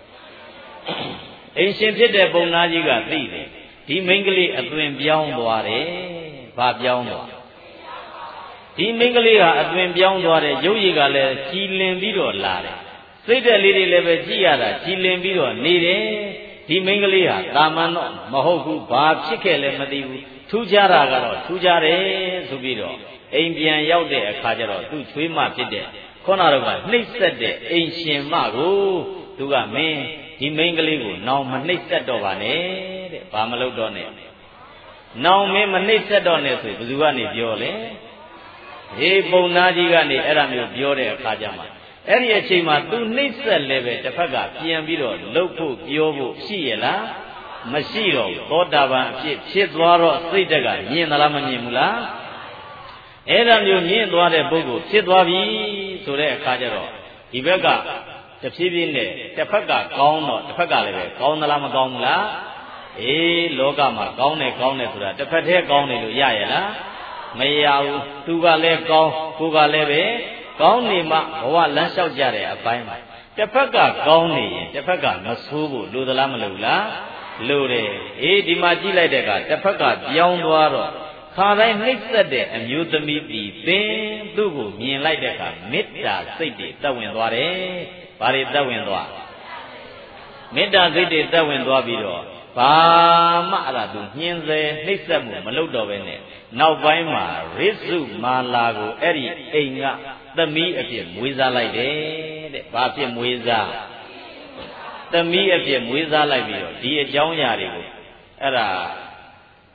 Speaker 1: အိမ်ရှင်ဖြစ်တဲ့ပုံနာကြီးကသိတယ်ဒီမိန်းကလေးအသွင်ပြောင်းသွားတယ်ဘာပြောင်းသွားဒီမိန်းကလေးဟာအသွင်ပြောင်းသွားတယ်ရုပ်ရည်ကလည်းကြည်လင်ပြီးတော့လာတယ်စိတ်ဓာတ်လေးတွေလည်းပဲကြည်ရတာကြည်လင်ပြီးတော့နေတယ်ဒီမိန်းကလေးဟာတာမန်တော့မဟုတ်ဘူးဘာဖြစ်ခဲ့လဲမသိဘူးထူးခြားတာကတော့ထူးခြားတယ်ဆိုပြီးတော့အိမ်ပြန်ရောက်တဲ့အခါကျတော့သူ့ချွေးမဖြစ်တဲ့ခေါနာတော့ကနှိပ်စက်တဲ့အိမ်ရှင်မကိုသူကမင်းဒီမိန်းကလေးကိုနောင်မနှိပ်စက်တော့ပါနဲ့တဲ့ဘာမလုပ်တော့နဲ့နောင်မင်းမနှိပ်စက်တော့နဲ့ဆိုဘယ်သူကနေပြောလဲဟေးပုံနာကြီးကနေအဲ့ဒါမျိုးပြောတဲ့အခါကျမှအဲ့ဒီအချိန်မှာသူနှိပ်စက်လည်းပဲတစ်ဖက်ကပြန်ပြီးတော့လှုပ်ဖို့ပြောဖို့ရှိရလားမရှိတော့ဘူးသောတာပန်အဖြစ်ဖြစ်သွားတော့စိတ်တက်ကမြင်သလားမမြင်ဘူးလားအဲ့ဒါမျိုးမြင်သွားတဲ့ပုဂ္ဂိုလ်ဖြစ်သွားပြီဆိုတဲ့အခါကျတော့ဒီဘက်ကတဖြည်းဖြည်းနဲ့တစ်ဖက်ကကောင်းတော့တစ်ဖက်ကလည်းပဲကောင်းသလားမကောင်းဘူးလားအေးလောကမှာကောင်းတယ်ကောင်းတယ်ဆိုတာတစ်ဖက်တည်းကောင်းတယ်လို့ရရလားမရဘူးသူကလည်းကောင်းကိုကလည်းပဲကောင်းနေမှဘဝလမ်းလျှောက်ကြတဲ့အပိုင်းမှာတစ်ဖက်ကကောင်းနေရင်တစ်ဖက်ကမဆိုးဖို့လိုသလားမလိုလားလိုတယ်အေးဒီမှာကြည့်လိုက်တဲ့အခါတစ်ဖက်ကပြောင်းသွားတော့ခါတိုင်းနှိမ့်ဆက်တဲ့အမျိုးသမီးပြီးသင်သူ့ကိုမြင်လိုက်တဲ့အခါမေတ္တာစိတ်တွေတက်ဝင်သွားတယ်ဘာတွေတက်ဝင်သွားမေတ္တာစိတ်တွေတက်ဝင်သွားပြီးတော့ဘာမှအဲ့ဒါသူညှင်းဆဲနှိမ့်ဆက်မှုမလုပ်တော့ဘဲနဲ့နောက်ပိုင်းမှာရိစုမာလာကိုအဲ့ဒီအိမ်ကသမီးအဖြစ်မွေးစားလိုက်တယ်တဲ့ဘာဖြစ်မွေးစားသမီးအဖြစ်မွေးစားလိုက်ပြီးတော့ဒီအကြောင်းအရာတွေကိုအဲ့ဒါ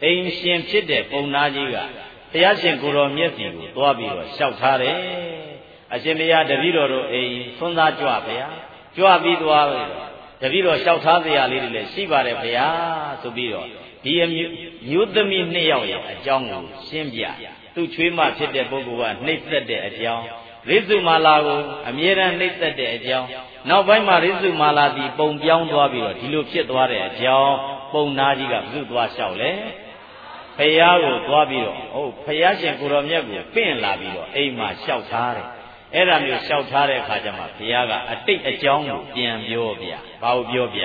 Speaker 1: အိမ်ရှင်ဖြစ်တဲ့ပုံနာကြီးကဘုရားရှင်ကိုယ်တော်မြတ်စီကိုသွားပြီးတော့လျှောက်ထားတယ်အရှင်ဘုရားတပည့်တော်တို့အိမ်သွန်းသားကြွဗျာကြွပြီးသွားပြီတပည့်တော်လျှောက်ထားစရာလေးတွေလည်းရှိပါတယ်ဘုရားဆိုပြီးတော့ဒီအမျိုးသမီးနှစ်ယောက်ရဲ့အကြောင်းကိုရှင်းပြသူ့ချွေးမဖြစ်တဲ့ပုဂ္ဂိုလ်ကနှိမ့်သက်တဲ့အကြောင်းရိစုမာလာကိုအမြဲတမ်းနှိမ့်သက်တဲ့အကြောင်းနောက်ပိုင်းမှာရိစုမာလာဒီပုံပြောင်းသွားပြီးတော့ဒီလိုဖြစ်သွားတဲ့အကြောင်းပုံနာကြီးကပြုသွားလျှောက်လေဖယားကိုသွားပြီးတော့ဟုတ်ဖယားရှင်ကိုတော်မြတ်ကိုပင့်လာပြီးတော့အိမ်မှာလျှောက်ထားတယ်အဲ့ဒါမျိုးလျှောက်ထားတဲ့အခါကျမှဘုရားကအတိတ်အကြောင်းကိုပြန်ပြောပြဘာလို့ပြောပြ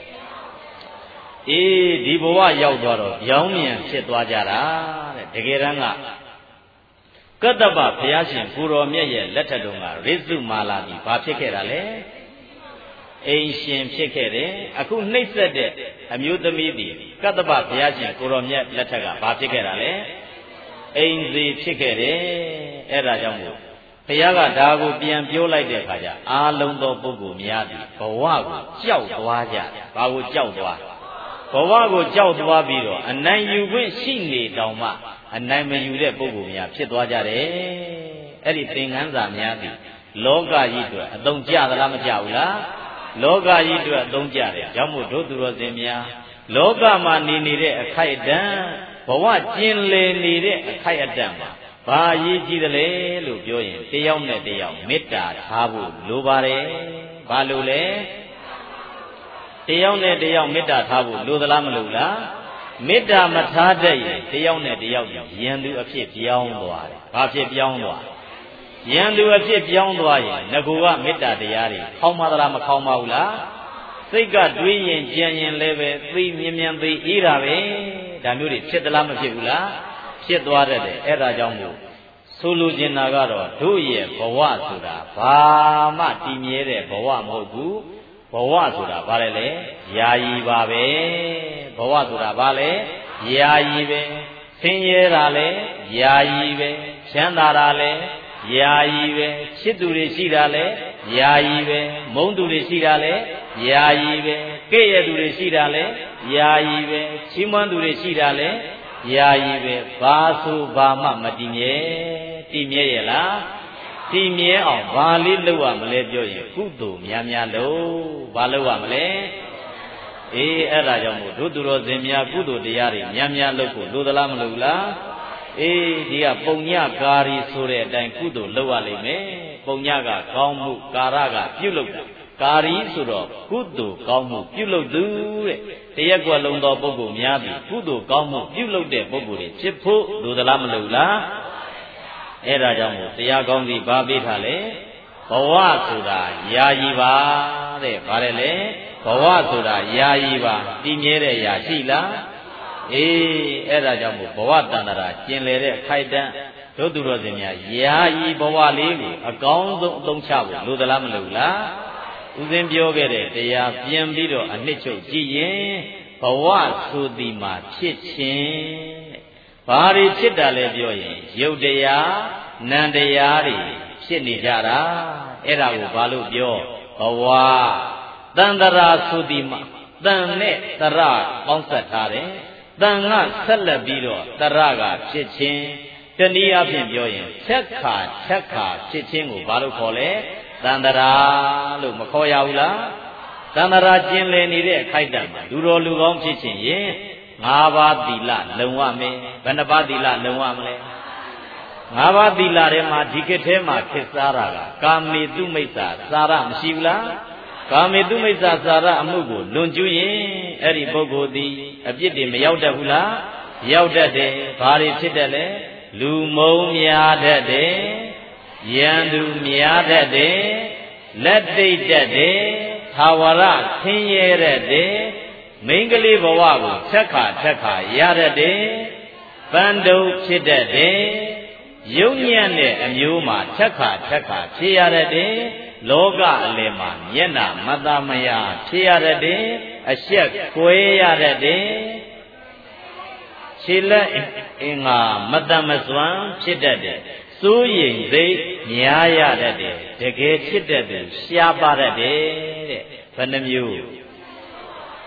Speaker 1: အေးဒီဘဝရောက်သွားတော့ရောင်းမြန်ဖြစ်သွားကြတာတဲ့တကယ်တမ်းကကတ္တပဘုရားရှင်ကိုတော်မြတ်ရဲ့လက်ထက်တုန်းကရိစုမာလာကြီးဘာဖြစ်ခဲ့တာလဲအိမ်ရှင်ဖြစ်ခဲ့တယ်အခုနှိမ့်ဆက်တဲ့အမျိုးသမီးဒီကတ္တပဘုရားရှင်ကိုတော်မြတ်လက်ထက်ကဘာဖြစ်ခဲ့တာလဲအိမ်စီဖြစ်ခဲ့တယ်အဲ့ဒါကြောင့်မို့ဘုရားကဒါကိုပြန်ပြောလိုက်တဲ့အခါကျအာလုံးသောပုဂ္ဂိုလ်များသည်ဘဝကိုကြောက်သွားကြတယ်ဘာကိုကြောက်သွားဘဝကိုကြောက်သွားပြီးတော့အနိုင်ယူခွင့်ရှိနေတောင်မှအနိုင်မယူတဲ့ပုဂ္ဂိုလ်များဖြစ်သွားကြတယ်အဲ့ဒီသင်္ကန်းစာများသည်လောကကြီးအတွက်အသုံးကျသလားမကျဘူးလားလောကကြီးအတွက်အသုံးကျတယ်ကြောင့်မို့တို့သူတော်စင်များလောကမှာနေနေတဲ့အခိုက်အတန့်ဘဝကျင်လည်နေတဲ့အခိုက်အတန့်မှာဘာအရေးကြီးသလဲလို့ပြောရင်တယောက်နဲ့တယောက်မေတ္တာထားဖို့လိုပါတယ်ဘာလို့လဲတယောက်နဲ့တယောက်မေတ္တာထားဖို့လိုသလားမလိုလားမေတ္တာမထားတတ်ရင်တယောက်နဲ့တယောက်ရန်သူအဖြစ်ပြောင်းသွားတယ်ဘာဖြစ်ပြောင်းသွားရန်သူအဖြစ်ပြောင်းသွားရင်ငကိုကမေတ္တာတရားတွေခေါင်းမသလားမခေါင်းပါဘူးလားစိတ်ကတွေးရင်ကြံရင်လည်းပဲသိမြင်မြန်သိအေးတာပဲဒါမျိုးတွေဖြစ်သလားမဖြစ်ဘူးလားဖြစ်သွားတတ်တယ်အဲ့ဒါကြောင့်မို့ဆိုလိုချင်တာကတော့တို့ရဲ့ဘဝဆိုတာဘာမှတည်မြဲတဲ့ဘဝမဟုတ်ဘူးဘဝဆိုတာဘာလဲလဲယာယီပါပဲဘဝဆိုတာဘာလဲယာယီပဲဆင်းရဲတာလဲယာယီပဲချမ်းသာတာလဲယာယီပဲချစ်သူတွေရှိတာလဲယာယီပဲမုန်းသူတွေရှိတာလဲယာယီပဲကဲ့ရဲ့သူတွေရှိတာလဲယာယီပဲချီးမွမ်းသူတွေရှိတာလဲယာယီပဲဘာဆိုဘာမှမတည်မြဲတည်မြဲရဲ့လားတည်မြဲအောင်ဘာလေးလုပ်ရမလဲပြောရင်ကုသိုလ်များများလုပ်ဘာလုပ်ရမလဲအေးအဲ့ဒါကြောင့်မို့တို့သူတော်စင်များကုသိုလ်တရားတွေများများလုပ်ဖို့လိုသလားမလိုဘူးလားအေးဒီကပုံညကာရီဆိုတဲ့အတိုင်းကုသိုလ်လုပ်ရလိမ့်မယ်ပုံညကကောင်းမှုကာရကပြုလုပ်တာကာရီဆိုတော့ကုသိုလ်ကောင်းမှုပြုလုပ်သူတဲ့တရက်ကွက်လုံးသောပုဂ္ဂိုလ်များပြီးကုသိုလ်ကောင်းမှုပြုလုပ်တဲ့ပုဂ္ဂိုလ်တွေဖြစ်ဖို့လိုသလားမလိုဘူးလားအဲ့ဒါကြောင့်မို့တရားကောင်းစီဘာပေးထားလဲဘဝဆိုတာယာယီပါတဲ့ဗါတယ်လေဘဝဆိုတာယာယီပါတည်မြဲတဲ့ယာရှိလားအေးအဲ့ဒါကြောင့်မို့ဘဝတဏ္ဍာကျင်လေတဲ့ခိုက်တန်းတို့သူတော်စင်များယာယီဘဝလေးကိုအကောင်းဆုံးအသုံးချဖို့လိုသလားမလိုဘူးလားဦးဇင်းပြောခဲ့တဲ့တရားပြင်ပြီးတော့အနှစ်ချုပ်ကြည့်ရင်ဘဝဆိုသည်မှာဖြစ်ခြင်းဘာတွေဖြစ်တာလဲပြောရင်ယုတ်တရားနံတရားတွေဖြစ်နေကြတာအဲ့ဒါကိုဘာလို့ပြောဘဝတန်တရာဆိုသည်မှာတန်နဲ့တရပေါင်းဆက်ထားတယ်တန်ကဆက်လက်ပြီးတော့တရကဖြစ်ခြင်းတနည်းအားဖြင့်ပြောရင်ချက်ခါချက်ခါဖြစ်ခြင်းကိုဘာလို့ခေါ်လဲတန်တရာလို့မခေါ်ရဘူးလားတန်တရာကျင်လည်နေတဲ့အခိုက်အတန့်မှာလူတော်လူကောင်းဖြစ်ခြင်းရင်ငါးပါးသီလလုံရမယ်ဘယ်နှပါးသီလလုံရမလဲငါးပါးသီလထဲမှာဒီခေတ်ထဲမှာခေတ်စားတာကကာမေတုမိစ္ဆာစာရမရှိဘူးလားကာမေတုမိစ္ဆာစာရအမှုကိုလွန်ကျူးရင်အဲ့ဒီပုဂ္ဂိုလ်သည်အပြစ်တွေမရောက်တတ်ဘူးလားရောက်တတ်တယ်ဘာတွေဖြစ်တယ်လဲလူမုံများတတ်တယ်ရန်သူများတတ်တယ်လက်တိတ်တတ်တယ်သာဝရဆင်းရဲတတ်တယ်မိန်းကလေးဘဝကိုချက်ခါချက်ခါရတတ်တယ်ပန်းတုပ်ဖြစ်တတ်တယ်ယုံညံ့တဲ့အမျိုးမှာချက်ခါချက်ခါဖြစ်ရတတ်တယ်လောကအလယ်မှာမျက်နှာမသားမယာဖြစ်ရတတ်တယ်အရှက်ကွဲရတတ်တယ်ခြေလက်အင်္ဂါမတမစွမ်းဖြစ်တတ်တယ်စိုးရိမ်စိတ်များရတတ်တယ်တကယ်ဖြစ်တတ်တယ်ရှားပါတတ်တယ်တဲ့ဘယ်နှမျိုး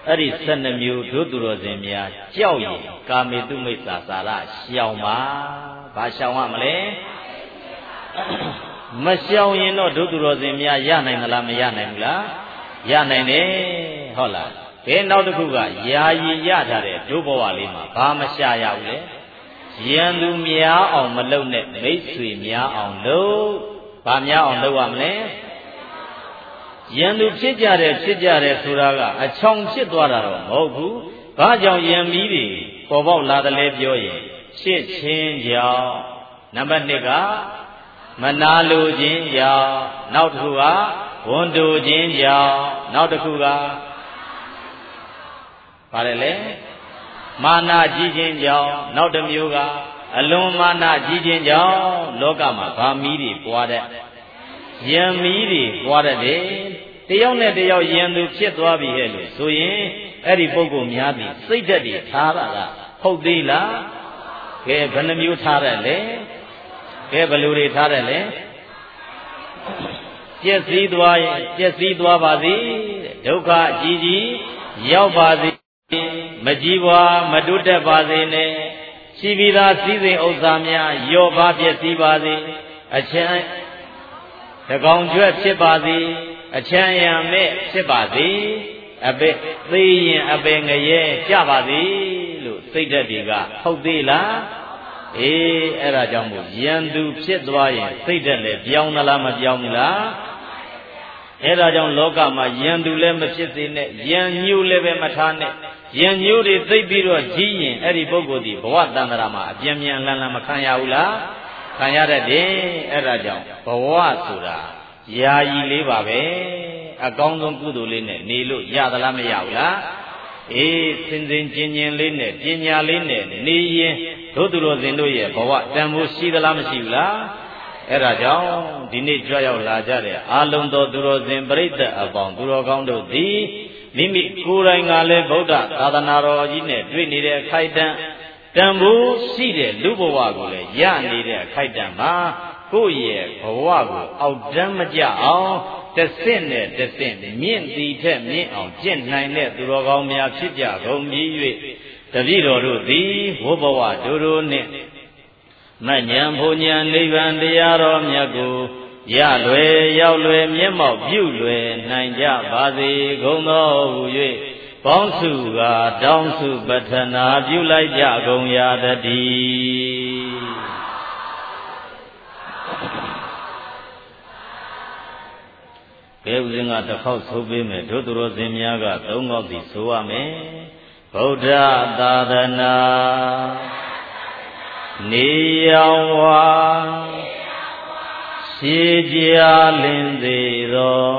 Speaker 1: အဲ့ဒီဆယ်နှစ်မျိုးဒုသူတော်စင်များကြောက်ရင်ကာမေတုမိစ္ဆာစာရရှောင်ပါဘာရှောင်ရမလဲမရှောင်ရင်တော့ဒုသူတော်စင်များရနိုင်သလားမရနိုင်ဘူးလားရနိုင်တယ်ဟုတ်လားဘယ်နောက်တစ်ခုကယာယီရထားတဲ့ဒုဘဝလေးမှာဘာမရှာရဘူးလေရန်သူများအောင်မလုပ်နဲ့မိတ်ဆွေများအောင်လုပ်ဘာများအောင်လုပ်ရမလဲရန်သူဖြစ်ကြတယ်ဖြစ်ကြတယ်ဆိုတာကအချောင်ဖြစ်သွားတာတော့မဟုတ်ဘူးဘာကြောင့်ရန်မီးတွေပေါ်ပေါက်လာတယ်လဲပြောရင်ရှစ်ချင်းကြောင့်နံပါတ်နှစ်ကမနာလိုခြင်းကြောင့်နောက်တစ်ခုကဝန်တိုခြင်းကြောင့်နောက်တစ်ခုကဘာလဲလဲမာနကြီးခြင်းကြောင့်နောက်တစ်မျိုးကအလွန်မာနကြီးခြင်းကြောင့်လောကမှာဗာမီးတွေပွားတဲ့ယံမီးတွေပွားတတ်တယ်တယောက်နဲ့တယောက်ယံသူဖြစ်သွားပြီဟဲ့လို့ဆိုရင်အဲ့ဒီပုဂ္ဂိုလ်များသည်စိတ်ဓာတ်တွေထားတာလားဟုတ်သေးလားကဲဘယ်နှမျိုးထားတယ်လဲကဲဘယ်လိုတွေထားတယ်လဲပြည့်စည်သွားရင်ပြည့်စည်သွားပါစေဒုက္ခအကြီးကြီးရောက်ပါစေမကြီးပွားမတုတ်တက်ပါစေနဲ့ရှိပြီးသားစည်းစိမ်ဥစ္စာများရော့ပါပြည့်စည်ပါစေအချမ်းတကောင်ကျွတ်ဖြစ်ပါစေအချမ်းရံမဲ့ဖြစ်ပါစေအပေသေးရင်အပေငရဲကြပါစေလို့စိတ်ဓာတ်တွေကဟုတ်သေးလားအေးအဲ့ဒါကြောင့်မို့ယံသူဖြစ်သွားရင်စိတ်ဓာတ်လည်းပြောင်းသလားမပြောင်းဘူးလားအဲ့ဒါကြောင့်လောကမှာယံသူလည်းမဖြစ်စေနဲ့ယံညို့လည်းပဲမထားနဲ့ယံညို့တွေသိပြီးတော့ကြီးရင်အဲ့ဒီပုဂ္ဂိုလ်ဒီဘဝတန်ត្រာမှာအပြင်းပြင်းလှန်လှန်မခံရဘူးလားခံရတတ်တယ်အဲ့ဒါကြောင့်ဘဝဆိုတာယာယီလေးပါပဲအကောင်းဆုံးကုသိုလ်လေးနဲ့နေလို့ရသလားမရဘူးလားအေးစင်စင်ကျင်ကျင်လေးနဲ့ပညာလေးနဲ့နေရင်တို့သူတော်စင်တို့ရဲ့ဘဝတန်ဖိုးရှိသလားမရှိဘူးလားအဲ့ဒါကြောင့်ဒီနေ့ကြွရောက်လာကြတဲ့အာလုံတော်သူတော်စင်ပြိဿအပေါင်းသူတော်ကောင်းတို့သည်မိမိကိုယ်တိုင်ကလည်းဗုဒ္ဓသာသနာတော်ကြီးနဲ့တွေ့နေတဲ့အခိုက်အတန့်တန်ဖိုးရှိတဲ့လူဘဝကိုလည်းရနေတဲ့အခိုက်အတန့်မှာကိုယ့်ရဲ့ဘဝကိုအောက်တန်းမကြအောင်တဆင့်နဲ့တဆင့်မြင့်သည်ထက်မြင့်အောင်ကျင့်နိုင်တဲ့သူတော်ကောင်းများဖြစ်ကြကုန်ပြီ၍တပည့်တော်တို့သည်ဝဘဝတို့တို့နှင့်မဉ္ဇဉ်ဘုံဉဏ်နိဗ္ဗာန်တရားတော်မြတ်ကိုရလွယ်ရောက်လွယ်မျက်မှောက်ပြုလွယ်နိုင်ကြပါစေကုန်သောဟူ၍ပေါင်းစုကတောင်းစုပထနာပြုလိုက်ကြကုန်ရာတည်းကဲဦးဇင်းကတစ်ခေါက်ဆိုပေးမယ်တို့သူတော်စင်များကသုံးခေါက်စီဆိုရမယ်ဗုဒ္ဓသာသနာနေရောင်ဝါရှေးကြာလင်းသေးသော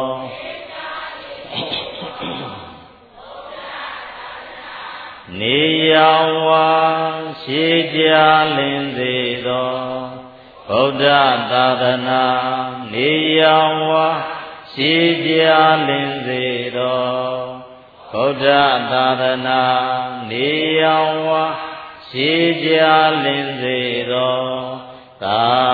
Speaker 1: နေရောင်ဝါရှေးကြာလင်းသေးသောဗုဒ္ဓသာသနာနေရောင်ဝါရှေးကြာလင်းသေးသောဗုဒ္ဓသာသနာနေရောင်ဝါရှေးကြာလင်းသေးသောသာ